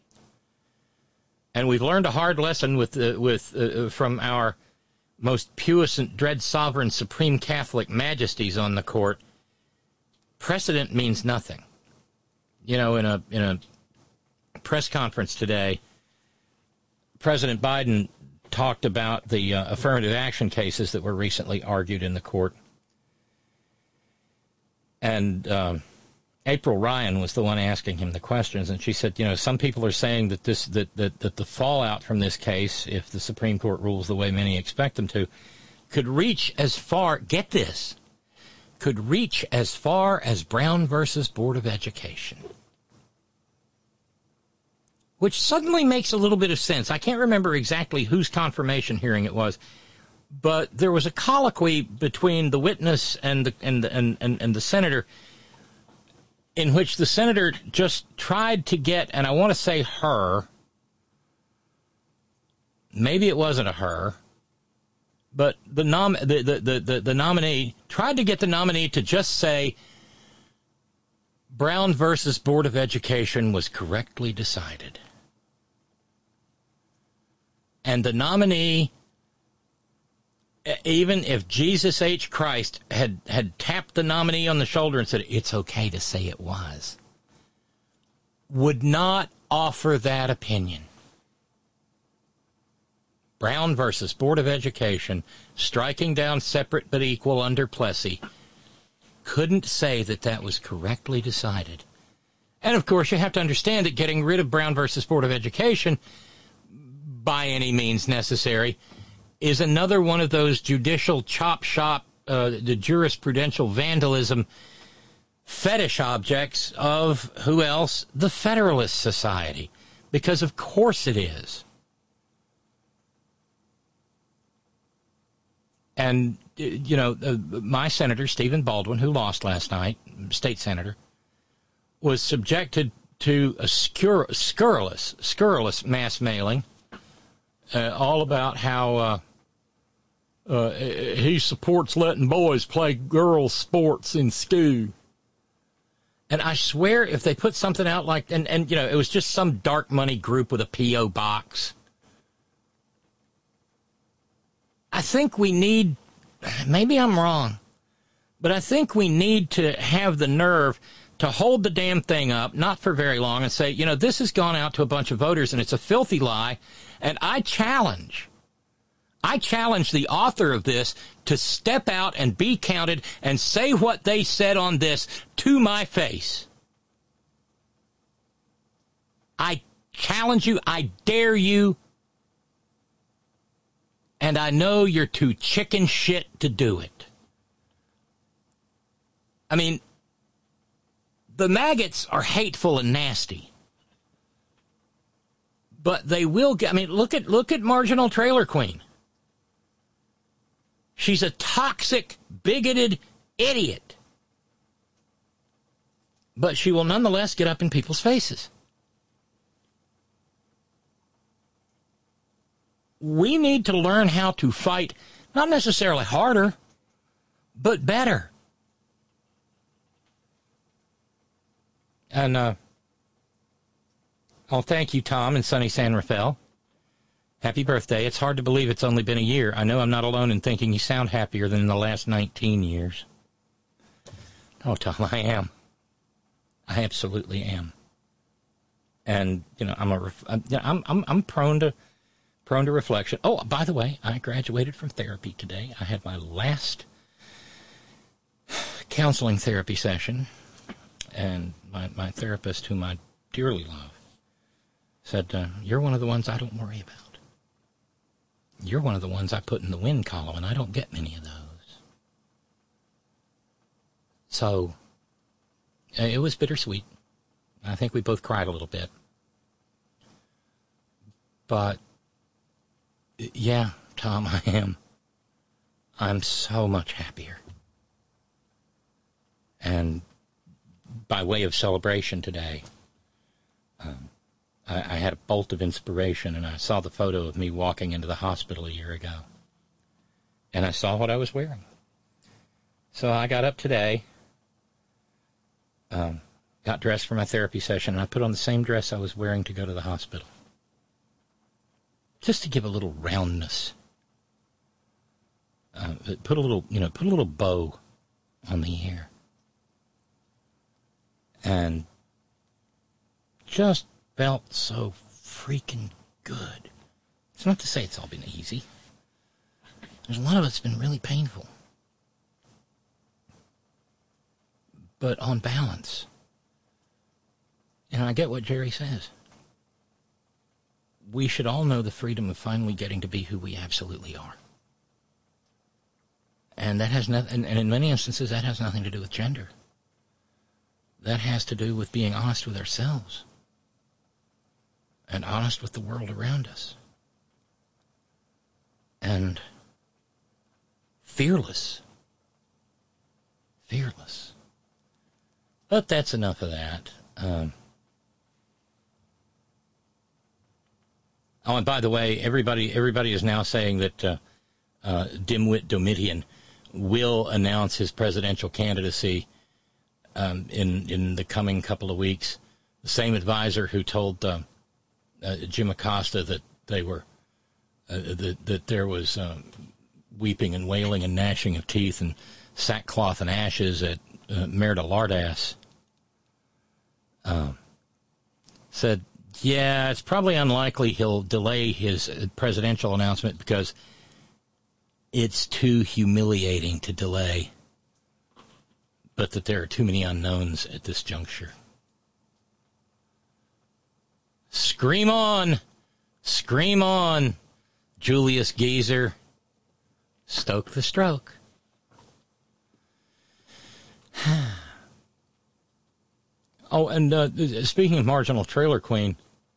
And we've learned a hard lesson with uh, with uh, from our most puissant, dread, sovereign, supreme Catholic majesties on the court. Precedent means nothing. You know, in a in a press conference today, President Biden talked about the uh, affirmative action cases that were recently argued in the court. And um, April Ryan was the one asking him the questions, and she said, you know, some people are saying that this that, that, that the fallout from this case, if the Supreme Court rules the way many expect them to, could reach as far, get this, could reach as far as Brown versus Board of Education. Which suddenly makes a little bit of sense. I can't remember exactly whose confirmation hearing it was, but there was a colloquy between the witness and the and the, and, and, and the senator, in which the senator just tried to get, and I want to say her, maybe it wasn't a her, but the nom the, the, the, the, the nominee tried to get the nominee to just say Brown versus Board of Education was correctly decided. And the nominee, even if Jesus H. Christ had, had tapped the nominee on the shoulder and said, it's okay to say it was, would not offer that opinion. Brown versus Board of Education, striking down separate but equal under Plessy, couldn't say that that was correctly decided. And, of course, you have to understand that getting rid of Brown versus Board of Education, by any means necessary, is another one of those judicial chop shop, uh, the jurisprudential vandalism fetish objects of, who else? The Federalist Society. Because of course it is. And, you know, uh, my senator, Stephen Baldwin, who lost last night, state senator, was subjected to a scur- scurrilous, scurrilous mass mailing, uh, all about how uh, uh, he supports letting boys play girls' sports in school. And I swear if they put something out like, and, and you know, it was just some dark money group with a P O box. I think we need, maybe I'm wrong, but I think we need to have the nerve to hold the damn thing up, not for very long, and say, you know, this has gone out to a bunch of voters, and it's a filthy lie, and I challenge, I challenge the author of this to step out and be counted and say what they said on this to my face. I challenge you, I dare you, and I know you're too chicken shit to do it. I mean, the maggots are hateful and nasty. But they will get, I mean, look at look at Marginal Trailer Queen. She's a toxic, bigoted idiot. But she will nonetheless get up in people's faces. We need to learn how to fight, not necessarily harder, but better. And, uh, oh, thank you, Tom, in sunny San Rafael. Happy birthday. It's hard to believe it's only been a year. I know I'm not alone in thinking you sound happier than in the last nineteen years. Oh, Tom, I am. I absolutely am. And, you know, I'm a, ref- I'm, I'm, I'm prone to, prone to reflection. Oh, by the way, I graduated from therapy today. I had my last counseling therapy session And my, my therapist, whom I dearly love, said, uh, you're one of the ones I don't worry about. You're one of the ones I put in the win column, and I don't get many of those. So, uh, it was bittersweet. I think we both cried a little bit. But, yeah, Tom, I am. I'm so much happier. And by way of celebration today, um, I, I had a bolt of inspiration, and I saw the photo of me walking into the hospital a year ago. And I saw what I was wearing. So I got up today, um, got dressed for my therapy session, and I put on the same dress I was wearing to go to the hospital. Just to give a little roundness. Uh, put a little, you know, put a little bow on the hair. And just felt so freaking good. It's not to say it's all been easy. There's a lot of it's been really painful. But on balance, and I get what Jerry says, we should all know the freedom of finally getting to be who we absolutely are. And that has nothing, and in many instances, that has nothing to do with gender. That has to do with being honest with ourselves and honest with the world around us. And fearless. Fearless. But that's enough of that. Um, oh, and by the way, everybody everybody is now saying that uh, uh, Dimwit Domitian will announce his presidential candidacy um, in in the coming couple of weeks. The same advisor who told uh, uh, Jim Acosta that they were uh, that that there was um, weeping and wailing and gnashing of teeth and sackcloth and ashes at uh, Merida Lardass. Um, said, yeah, it's probably unlikely he'll delay his presidential announcement because it's too humiliating to delay, but that there are too many unknowns at this juncture. Scream on! Scream on, Julius Geezer. Stoke the stroke. Oh, and uh, speaking of Marginal Trailer Queen,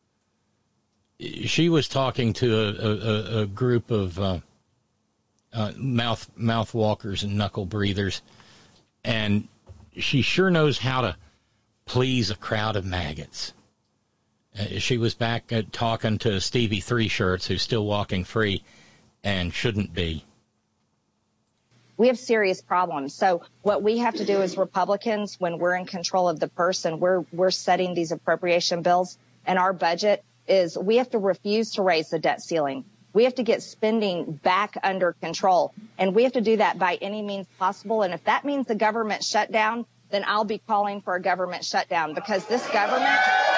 she was talking to a, a, a group of uh, uh, mouth mouth walkers and knuckle breathers, and she sure knows how to please a crowd of maggots. Uh, she was back uh, talking to Stevie Three Shirts, who's still walking free and shouldn't be. We have serious problems. So what we have to do as Republicans, when we're in control of the purse and we're we're setting these appropriation bills, and our budget is we have to refuse to raise the debt ceiling. We have to get spending back under control, and we have to do that by any means possible. And if that means the government shutdown, then I'll be calling for a government shutdown, because this government,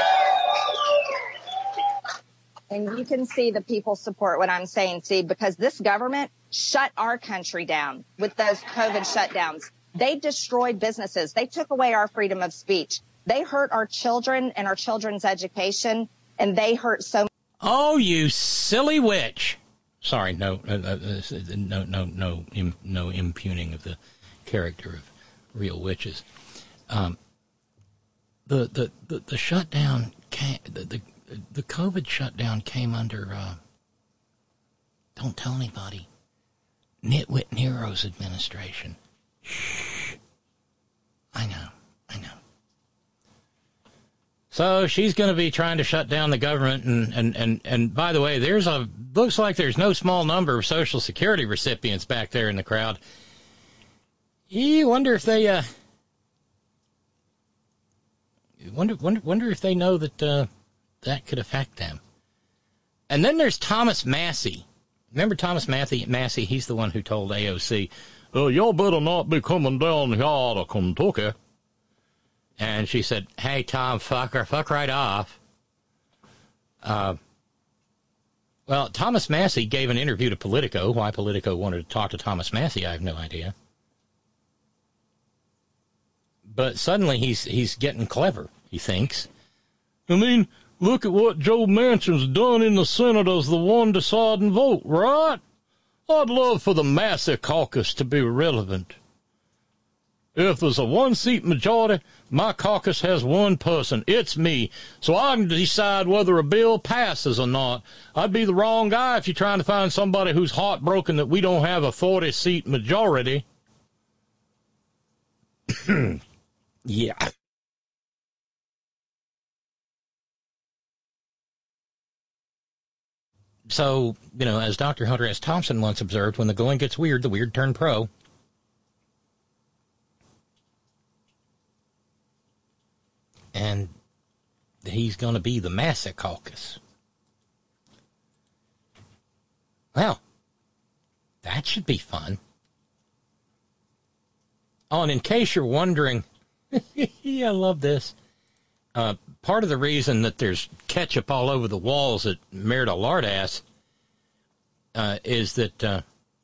and you can see the people support what I'm saying, Steve, because this government shut our country down with those COVID shutdowns. They destroyed businesses. They took away our freedom of speech. They hurt our children and our children's education, and they hurt so. Oh, you silly witch! Sorry, no, uh, uh, no, no, no, im, no impugning of the character of real witches. Um, the, the the the shutdown came. The the, the COVID shutdown came under. Uh, don't tell anybody. Nitwit Nero's administration. Shh. I know. I know. So she's going to be trying to shut down the government. And, and, and, and by the way, there's a, looks like there's no small number of Social Security recipients back there in the crowd. You wonder if they, uh, wonder, wonder, wonder if they know that, uh, that could affect them. And then there's Thomas Massie. Remember Thomas Massey? Massey, he's the one who told A O C, oh, y'all better not be coming down here to Kentucky. And she said, hey, Tom, fucker, fuck right off. Uh, well, Thomas Massie gave an interview to Politico. Why Politico wanted to talk to Thomas Massie, I have no idea. But suddenly he's he's getting clever, he thinks. I mean, look at what Joe Manchin's done in the Senate as the one deciding vote, right? I'd love for the Massey Caucus to be relevant. If there's a one-seat majority, my caucus has one person. It's me. So I can decide whether a bill passes or not. I'd be the wrong guy if you're trying to find somebody who's heartbroken that we don't have a forty-seat majority. Yeah. So, you know, as Doctor Hunter S. Thompson once observed, when the going gets weird, the weird turn pro. And he's going to be the Massey Caucus. Well, that should be fun. Oh, and in case you're wondering, I love this. Uh, part of the reason that there's ketchup all over the walls at Merida Lardass uh, is that uh,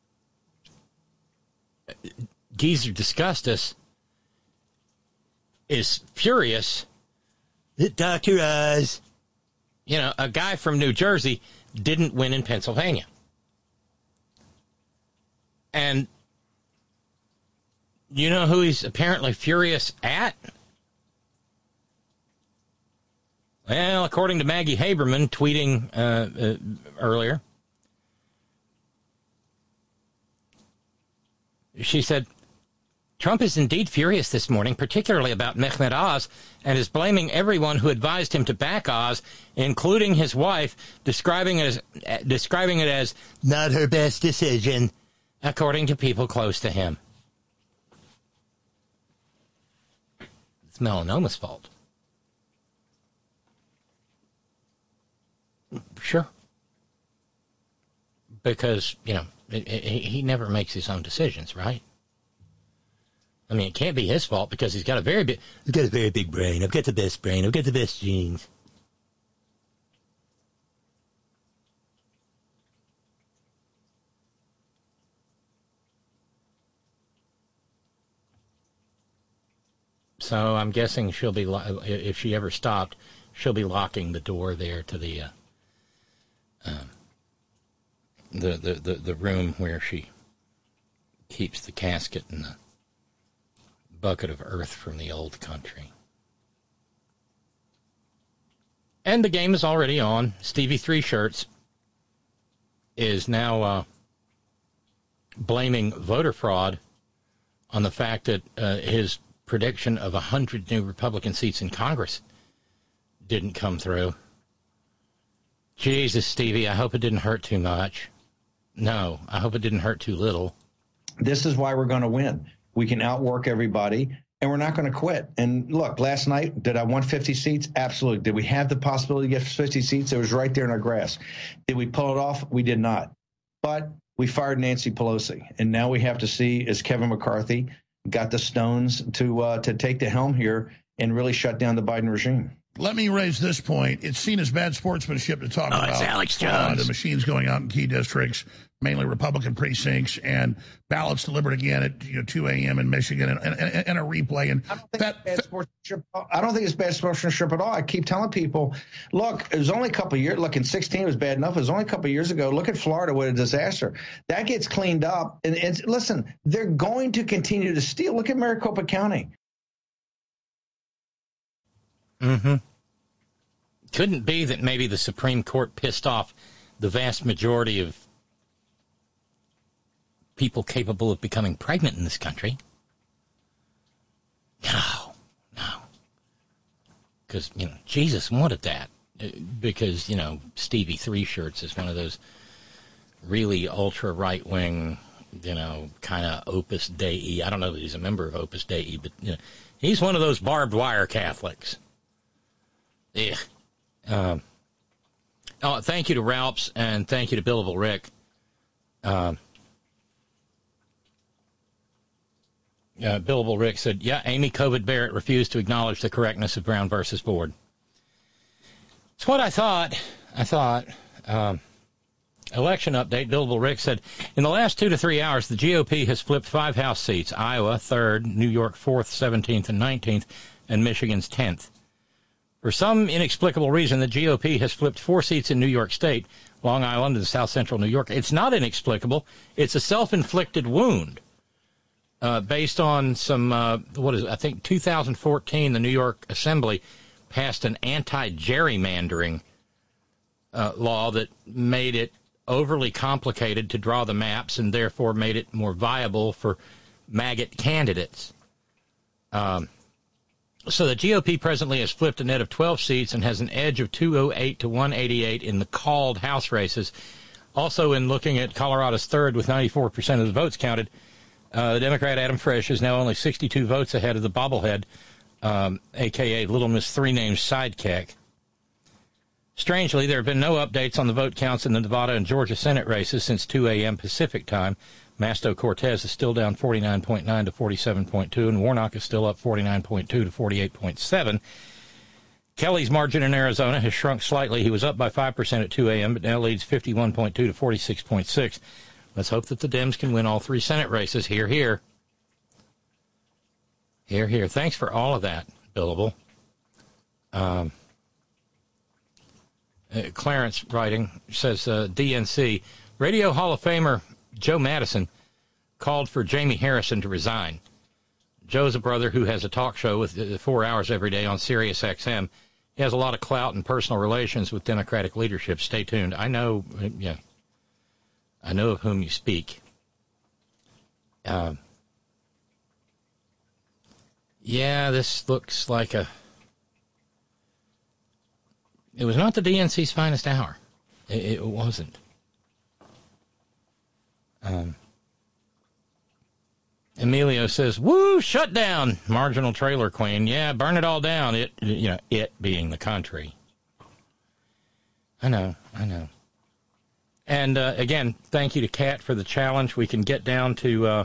Geezer Disgustus is furious that Doctor Oz, you know, a guy from New Jersey, didn't win in Pennsylvania. And you know who he's apparently furious at? Well, according to Maggie Haberman, tweeting uh, uh, earlier, she said, Trump is indeed furious this morning, particularly about Mehmet Oz, and is blaming everyone who advised him to back Oz, including his wife, describing it as, uh, describing it as not her best decision, according to people close to him. It's melanoma's fault. Sure. Because, you know, it, it, he never makes his own decisions, right? I mean, it can't be his fault because he's got a very big, he's got a very big brain. I've got the best brain. I've got the best genes. So I'm guessing she'll be, if she ever stopped, she'll be locking the door there to the, uh, um, the, the, the, the room where she keeps the casket and the bucket of earth from the old country. And the game is already on. Stevie Three Shirts is now uh, blaming voter fraud on the fact that uh, his prediction of one hundred new Republican seats in Congress didn't come through. Jesus, Stevie, I hope it didn't hurt too much. No, I hope it didn't hurt too little. This is why we're going to win. We can outwork everybody, and we're not going to quit. And look, last night, did I want fifty seats? Absolutely. Did we have the possibility to get fifty seats? It was right there in our grasp. Did we pull it off? We did not. But we fired Nancy Pelosi, and now we have to see is Kevin McCarthy got the stones to uh, to take the helm here and really shut down the Biden regime. Let me raise this point. It's seen as bad sportsmanship to talk oh, about it's Alex fraud Jones. and machines going out in key districts, mainly Republican precincts, and ballots delivered again at you know two a.m. in Michigan, and, and, and a replay. And I don't think that, it's bad sportsmanship. I don't think it's bad sportsmanship at all. I keep telling people, look, it was only a couple of years. Look, in sixteen it was bad enough. It was only a couple of years ago. Look at Florida, what a disaster. That gets cleaned up. And, and listen, they're going to continue to steal. Look at Maricopa County. Mm-hmm. Couldn't be that maybe the Supreme Court pissed off the vast majority of people capable of becoming pregnant in this country. No, no. Because, you know, Jesus wanted that. Because, you know, Stevie Three Shirts is one of those really ultra right-wing, you know, kind of Opus Dei. I don't know that he's a member of Opus Dei, but, you know, he's one of those barbed wire Catholics. Yeah. Um, oh, thank you to Ralphs, and thank you to Billable Rick. Um, uh, Billable Rick said, yeah, Amy Covid Barrett refused to acknowledge the correctness of Brown versus Board. It's what I thought. I thought. Um, election update, Billable Rick said, in the last two to three hours, the G O P has flipped five House seats, Iowa, third, New York, fourth, seventeenth, and nineteenth, and Michigan's tenth. For some inexplicable reason, the G O P has flipped four seats in New York State, Long Island, and South Central New York. It's not inexplicable. It's a self-inflicted wound uh, based on some, uh, what is it, I think two thousand fourteen, the New York Assembly passed an anti-gerrymandering uh, law that made it overly complicated to draw the maps and therefore made it more viable for maggot candidates. Um, so the G O P presently has flipped a net of twelve seats and has an edge of two oh eight to one eighty-eight in the called House races. Also, in looking at Colorado's third with ninety-four percent of the votes counted, uh, the Democrat Adam Frisch is now only sixty-two votes ahead of the bobblehead, um, a k a. Little Miss Three Names Sidekick. Strangely, there have been no updates on the vote counts in the Nevada and Georgia Senate races since two a.m. Pacific time. Masto Cortez is still down forty-nine point nine to forty-seven point two, and Warnock is still up forty-nine point two to forty-eight point seven. Kelly's margin in Arizona has shrunk slightly. He was up by five percent at two a.m., but now leads fifty-one point two to forty-six point six. Let's hope that the Dems can win all three Senate races. Here, here. Here, here. Thanks for all of that, Billable. Um... Uh, Clarence writing says uh, D N C Radio Hall of Famer Joe Madison called for Jamie Harrison to resign. Joe's a brother who has a talk show with uh, four hours every day on Sirius X M. He has a lot of clout and personal relations with Democratic leadership. Stay tuned. I know, uh, yeah, I know of whom you speak. Uh, yeah, this looks like a. It was not the D N C's finest hour. It, it wasn't. Um, Emilio says, "Woo, shut down, marginal trailer queen. Yeah, burn it all down. It, you know, it being the country." I know, I know. And uh, again, thank you to Kat for the challenge. We can get down to uh,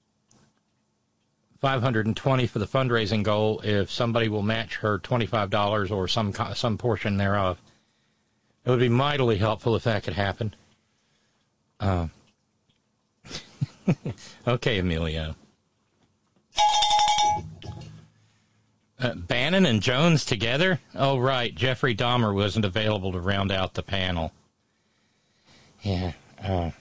five hundred twenty for the fundraising goal if somebody will match her twenty-five dollars or some some portion thereof. It would be mightily helpful if that could happen. Uh, okay, Emilio. Uh, Bannon and Jones together? Oh, right. Jeffrey Dahmer wasn't available to round out the panel. Yeah. Uh,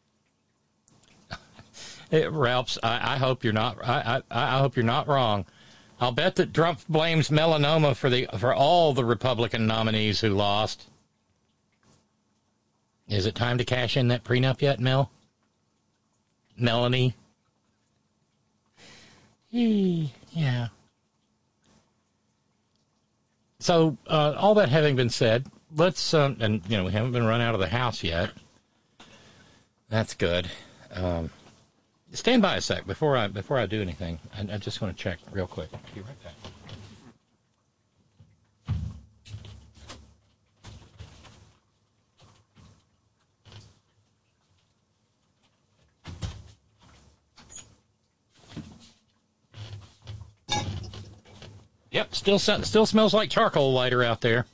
It, Ralphs, I, I hope you're not. I, I, I hope you're not wrong. I'll bet that Trump blames melanoma for the for all the Republican nominees who lost. Is it time to cash in that prenup yet, Mel? Melanie? Yeah. So, uh, all that having been said, let's, um, and, you know, we haven't been run out of the house yet. That's good. Um, stand by a sec before I before I do anything. I, I just want to check real quick. I'll be right back. Yep, still still smells like charcoal lighter out there.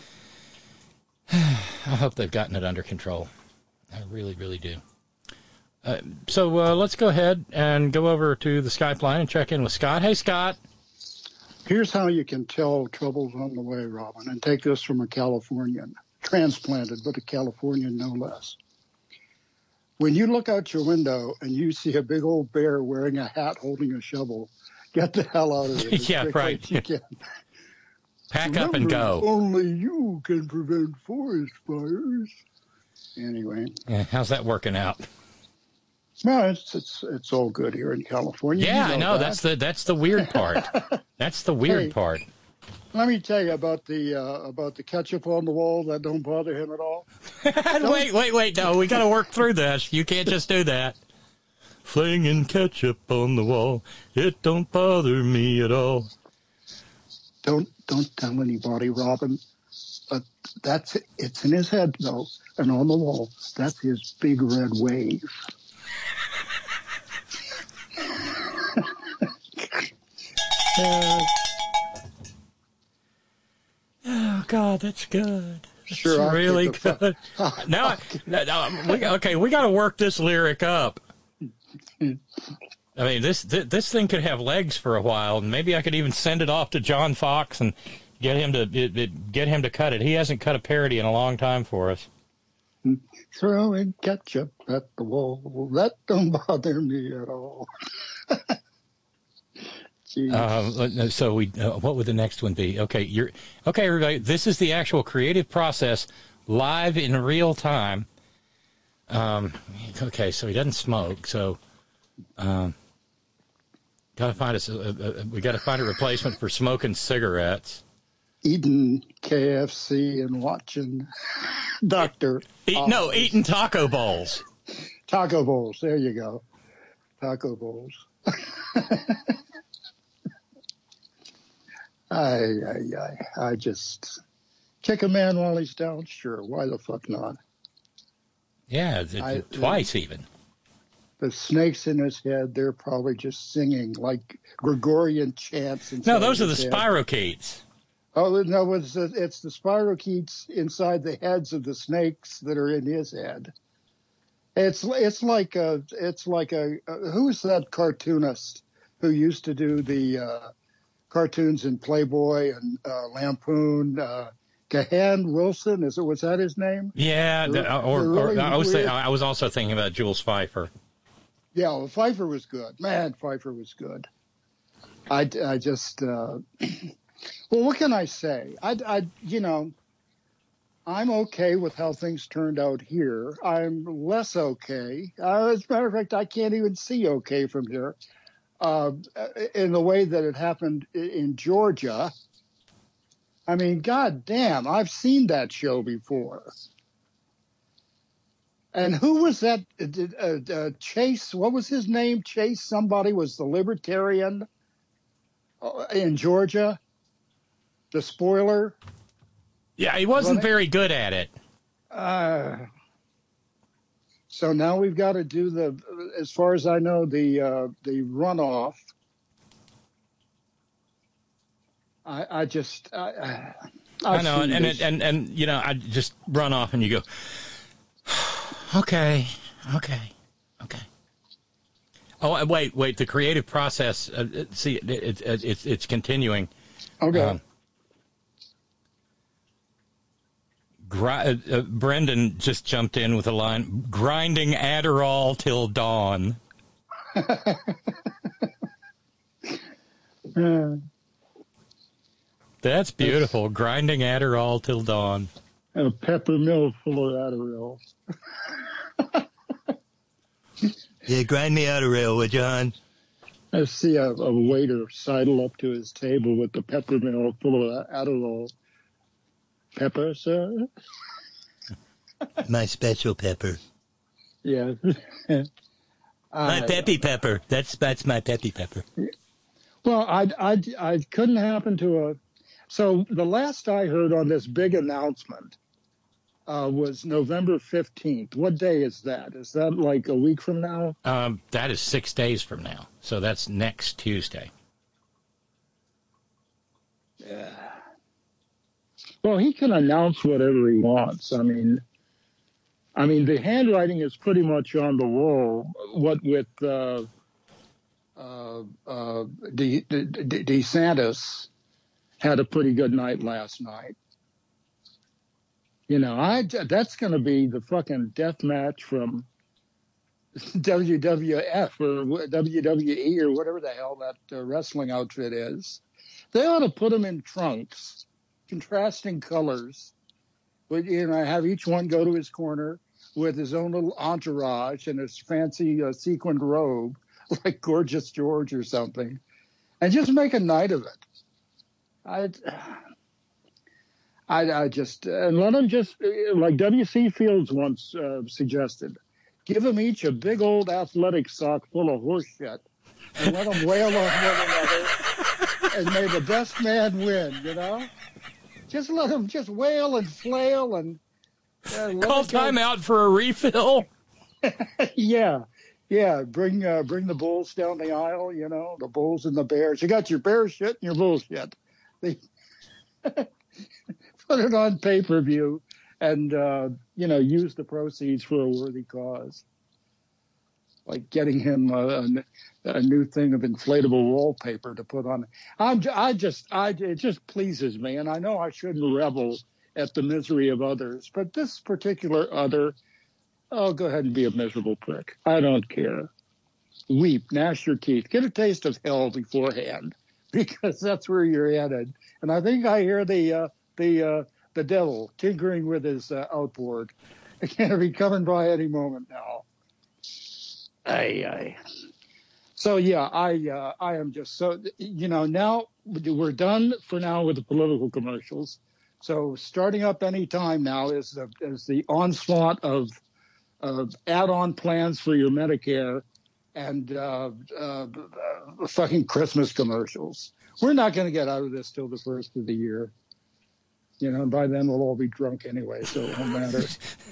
I hope they've gotten it under control. I really, really do. Uh, so uh, let's go ahead and go over to the Skype line and check in with Scott. Hey, Scott. Here's how you can tell trouble's on the way, Robin, and take this from a Californian, transplanted, but a Californian no less. When you look out your window and you see a big old bear wearing a hat holding a shovel, get the hell out of it. Yeah, right. You can. Pack Remember, up and go. Only you can prevent forest fires. Anyway. Yeah, how's that working out? No, it's it's it's all good here in California. Yeah, you know I know. That. That's the that's the weird part. That's the weird Hey, part. Let me tell you about the uh, about the ketchup on the wall. That don't bother him at all. wait, wait, wait. No, we got to work through this. You can't just do that. Flinging ketchup on the wall. It don't bother me at all. Don't don't tell anybody, Robin. But that's it. It's in his head though, and on the wall. That's his big red wave. uh, oh God, that's good. Sure, it's I'll really kick the good. now, I, now, we, okay, we got to work this lyric up. I mean, this, this this thing could have legs for a while, and maybe I could even send it off to John Fox and get him to it, it, get him to cut it. He hasn't cut a parody in a long time for us. Throwing ketchup at the wall, that don't bother me at all. Uh, so we, uh, what would the next one be? Okay, you're okay, everybody. This is the actual creative process, live in real time. Um, okay, so he doesn't smoke, so um, gotta find us. A, a, a, we got to find a replacement for smoking cigarettes. Eating K F C and watching Doctor Eat, no, eating taco bowls. Taco bowls. There you go. Taco bowls. I, I, I, I just kick a man while he's down. Sure, why the fuck not? Yeah, it, I, twice even. The snakes in his head, they're probably just singing like Gregorian chants. No, those are the head. spirochetes. Oh, no, it's the, it's the spirochetes inside the heads of the snakes that are in his head. It's it's like a it's like a uh, who's that cartoonist who used to do the uh, cartoons in Playboy and uh, Lampoon? Uh, Gahan Wilson, is it? Was that his name? Yeah, They're, the, or, they're really or I was weird. I was also thinking about Jules Pfeiffer. Yeah, well, Pfeiffer was good. Man, Pfeiffer was good. I, I just, uh, well, what can I say? I, I, you know, I'm okay with how things turned out here. I'm less okay. Uh, as a matter of fact, I can't even see okay from here. Uh, in the way that it happened in Georgia. I mean, God damn, I've seen that show before. And who was that? Uh, uh, Chase, what was his name? Chase, somebody was the libertarian in Georgia. The spoiler. Yeah, he wasn't very good at it. Uh, so now we've got to do the, as far as I know, the uh, the runoff. I, I just, I, I know, and, and and and you know, I just run off, and you go, okay, okay, okay. Oh, wait, wait. The creative process. Uh, see, it, it, it, it's it's continuing. Okay. Um, Gri- uh, uh, Brendan just jumped in with a line: "Grinding Adderall till dawn." uh, That's beautiful. Grinding Adderall till dawn. A pepper mill full of Adderall. Yeah, grind me Adderall, would you, hon? I see a, a waiter sidle up to his table with the pepper mill full of Adderall. Pepper, sir? My special pepper. Yeah. My peppy pepper. That's that's my peppy pepper. Well, I, I, I couldn't happen to a... So the last I heard on this big announcement uh, was November fifteenth. What day is that? Is that like a week from now? Um, that is six days from now. So that's next Tuesday. Yeah. Well, he can announce whatever he wants. I mean, I mean, the handwriting is pretty much on the wall. What with uh, uh, uh, De, De, De, DeSantis had a pretty good night last night. You know, I that's going to be the fucking death match from W W F or W W E or whatever the hell that uh, wrestling outfit is. They ought to put them in trunks, contrasting colors. But, you know, have each one go to his corner with his own little entourage and his fancy uh, sequined robe, like Gorgeous George or something, and just make a night of it. I, I, I just, and let them just, like W C Fields once uh, suggested, give them each a big old athletic sock full of horse shit and let them wail on one another and may the best man win, you know? Just let them just wail and flail and... Uh, Call time out for a refill. yeah. Yeah, bring uh, bring the bulls down the aisle, you know, the bulls and the bears. You got your bear shit and your bull shit. They put it on pay-per-view and uh, you know, use the proceeds for a worthy cause, like getting him a, a new thing of inflatable wallpaper to put on. I'm, I just, I, it just pleases me, and I know I shouldn't revel at the misery of others, but this particular other, oh, go ahead and be a miserable prick. I don't care. Weep, gnash your teeth, get a taste of hell beforehand, because that's where you're headed. And I think I hear the uh, the uh, the devil tinkering with his uh, outboard. It can't be coming by any moment now. Aye, aye. So yeah, I uh, I am just so, you know, now we're done for now with the political commercials. So starting up any time now is the is the onslaught of of add-on plans for your Medicare and uh, uh, uh, fucking Christmas commercials. We're not going to get out of this till the first of the year. You know, and by then we'll all be drunk anyway, so it won't matter.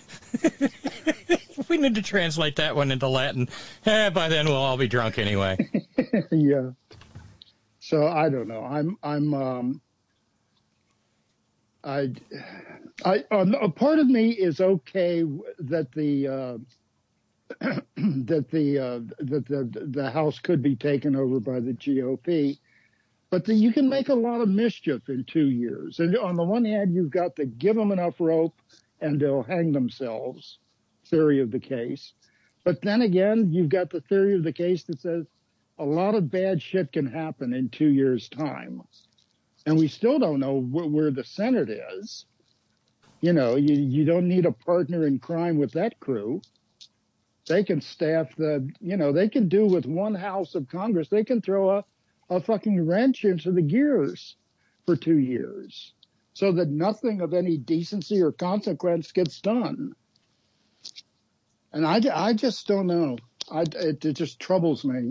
We need to translate that one into Latin. Eh, by then we'll all be drunk anyway. Yeah. So I don't know. I'm I'm um I I um, a part of me is okay that the uh, that the uh, that the the House could be taken over by the G O P, but the, you can make a lot of mischief in two years. And on the one hand, you've got to give them enough rope, and they'll hang themselves. Theory of the case. But then again, you've got the theory of the case that says a lot of bad shit can happen in two years' time. And we still don't know wh- where the Senate is. You know, you, you don't need a partner in crime with that crew. They can staff the, you know, they can do with one house of Congress, they can throw a, a fucking wrench into the gears for two years so that nothing of any decency or consequence gets done. And I, I just don't know. I, it, it just troubles me.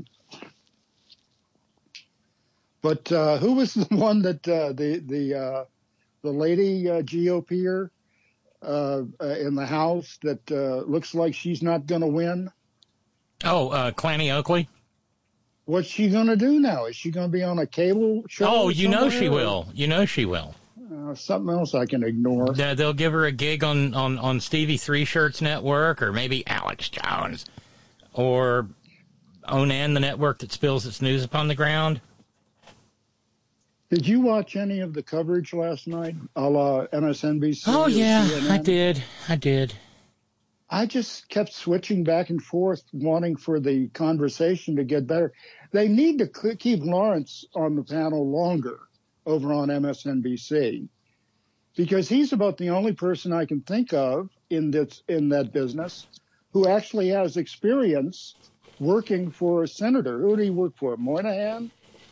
But uh, who was the one that uh, the the uh, the lady uh, GOPer uh, uh, in the House that uh, looks like she's not going to win? Oh, uh, Clanny Oakley. What's she going to do now? Is she going to be on a cable show? Oh, you know she will. You know she will. Uh, something else I can ignore. They'll give her a gig on, on, on Stevie Three Shirts Network, or maybe Alex Jones, or Onan, the network that spills its news upon the ground. Did you watch any of the coverage last night, a la M S N B C? Oh, yeah, C N N? I did. I did. I just kept switching back and forth, wanting for the conversation to get better. They need to keep Lawrence on the panel longer over on M S N B C, because he's about the only person I can think of in this in that business who actually has experience working for a senator. Who did he work for? Moynihan?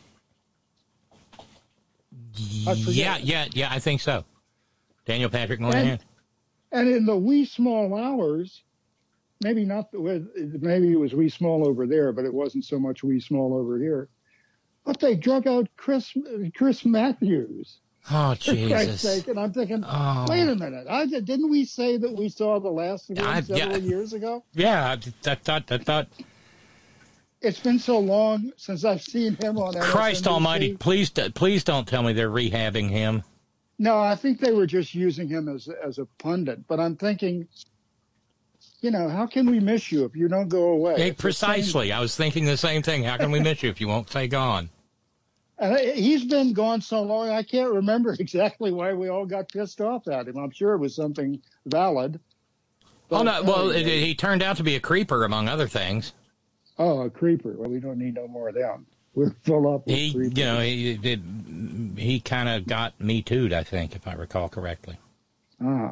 Yeah, yeah, yeah, I think so. Daniel Patrick Moynihan. And, and in the wee small hours, maybe not, maybe it was wee small over there, but it wasn't so much wee small over here. But they drug out Chris Chris Matthews. Oh, For Jesus. Christ's sake. And I'm thinking, Oh. wait a minute. I, didn't we say that we saw the last of him I- several yeah. years ago? Yeah, I, I thought, I thought, It's been so long since I've seen him on M S N B C. Christ almighty, please, d- please don't tell me they're rehabbing him. No, I think they were just using him as as a pundit. But I'm thinking, you know, how can we miss you if you don't go away? Hey, It's the same- precisely. I was thinking the same thing. How can we miss you if you won't stay gone? And he's been gone so long, I can't remember exactly why we all got pissed off at him. I'm sure it was something valid. Oh, But no, well, it, anyway. he turned out to be a creeper, among other things. Oh, a creeper. Well, we don't need no more of them. We're full up with He, creepers. you know, he did. He kind of got me too'd, I think, if I recall correctly. Ah.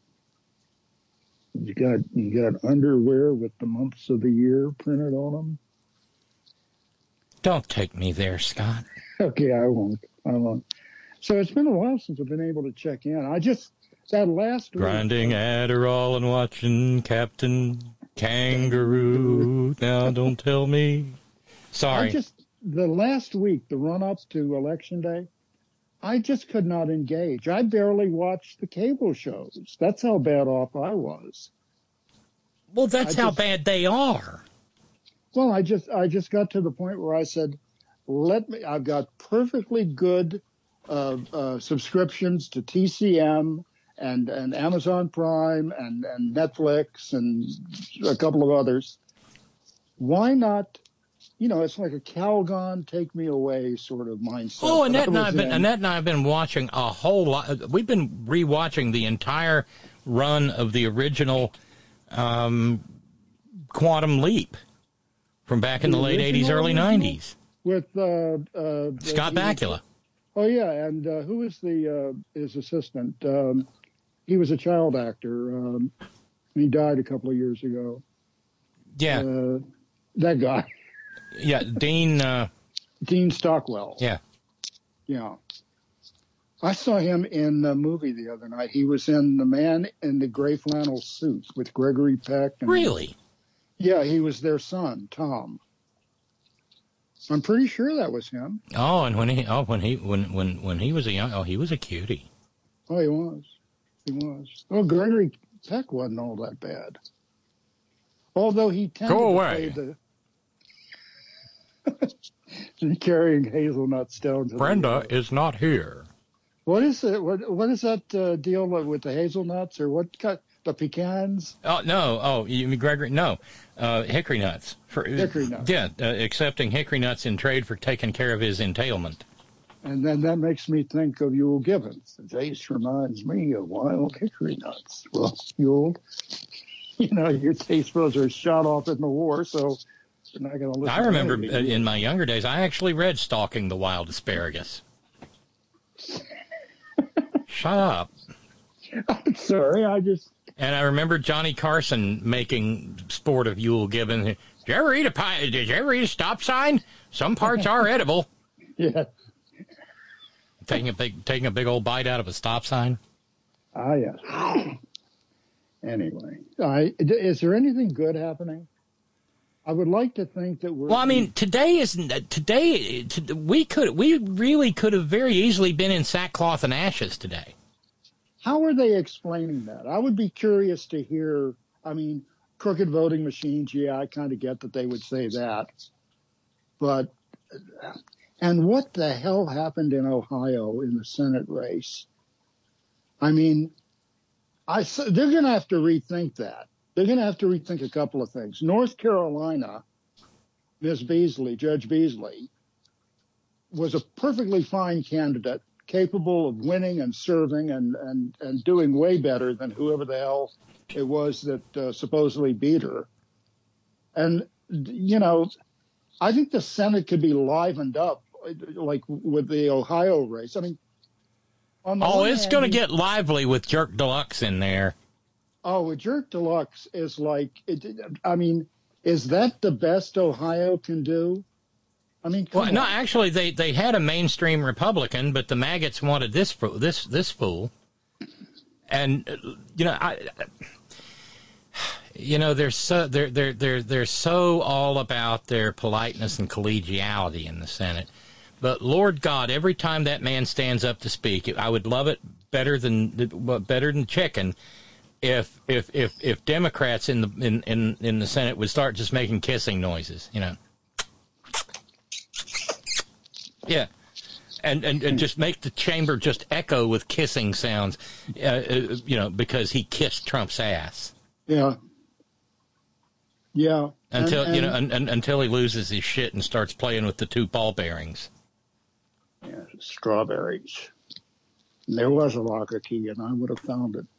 You got you got underwear with the months of the year printed on them? Don't take me there, Scott. Okay, I won't. I won't. So it's been a while since I've been able to check in. I just, that last week. Grinding Adderall and watching Captain Kangaroo. Now don't tell me. Sorry. I just, the last week, the run up to Election Day, I just could not engage. I barely watched the cable shows. That's how bad off I was. Well, that's I how just- bad they are. Well, I just, I just got to the point where I said, let me, I've got perfectly good uh, uh, subscriptions to T C M and, and Amazon Prime and, and Netflix and a couple of others. Why not? You know, it's like a Calgon, take me away sort of mindset. Oh, Annette and, I've been, Annette and I have been watching a whole lot. We've been rewatching the entire run of the original um, Quantum Leap from back in the, the late eighties, early nineties. With uh, uh, Scott Bakula. Oh, yeah, and uh, who was the uh, his assistant? Um, he was a child actor. Um, he died a couple of years ago. Yeah. Uh, that guy. Yeah, Dean... Uh, Dean Stockwell. Yeah. Yeah. I saw him in the movie the other night. He was in The Man in the Gray Flannel Suit with Gregory Peck. And, really? Yeah, he was their son, Tom. I'm pretty sure that was him. Oh, and when he oh when he when when when he was a young oh he was a cutie. Oh, he was. He was. Well, Gregory Peck wasn't all that bad. Although he tended Go to away. play the carrying hazelnut stones. Brenda is not here. What is it? What what is that uh, deal with the hazelnuts or what? Cut the pecans? Oh no! Oh, you mean Gregory? No, uh, hickory nuts. For, hickory nuts. Yeah, uh, accepting hickory nuts in trade for taking care of his entailment. And then that makes me think of Yule Gibbons. The taste reminds me of wild hickory nuts. Well, Yule, you know, your taste buds are shot off in the war, so. Not gonna listen I remember to in my younger days, I actually read Stalking the Wild Asparagus. Shut up. I'm sorry, I just... And I remember Johnny Carson making sport of Yule Gibbons. Did you ever eat a pie? Did you ever eat a stop sign? Some parts are edible. Yeah. Taking a big, taking a big old bite out of a stop sign. Ah, yes. Anyway, I, is there anything good happening? I would like to think that we're. Well, I mean, today isn't today. We could, we really could have very easily been in sackcloth and ashes today. How are they explaining that? I would be curious to hear. I mean, crooked voting machines. Yeah, I kind of get that they would say that, but and what the hell happened in Ohio in the Senate race? I mean, I they're going to have to rethink that. They're going to have to rethink a couple of things. North Carolina, Miz Beasley, Judge Beasley, was a perfectly fine candidate, capable of winning and serving and, and, and doing way better than whoever the hell it was that uh, supposedly beat her. And, you know, I think the Senate could be livened up, like with the Ohio race. I mean, on the oh, it's going to get lively with Jerk Deluxe in there. Oh, Jerk Deluxe is like, it, I mean, is that the best Ohio can do? I mean, come well, on. no, actually, they, they had a mainstream Republican, but the maggots wanted this this this fool. And you know, I, you know, they're so they're they're they're they're so all about their politeness and collegiality in the Senate. But Lord God, every time that man stands up to speak, I would love it better than better than chicken. If if if if Democrats in the in, in, in the Senate would start just making kissing noises, you know, yeah, and and, and just make the chamber just echo with kissing sounds, uh, uh, you know, because he kissed Trump's ass. Yeah, yeah. Until and, you know, and, and, until he loses his shit and starts playing with the two ball bearings. Yeah, strawberries. And there was a locker key, and I would have found it.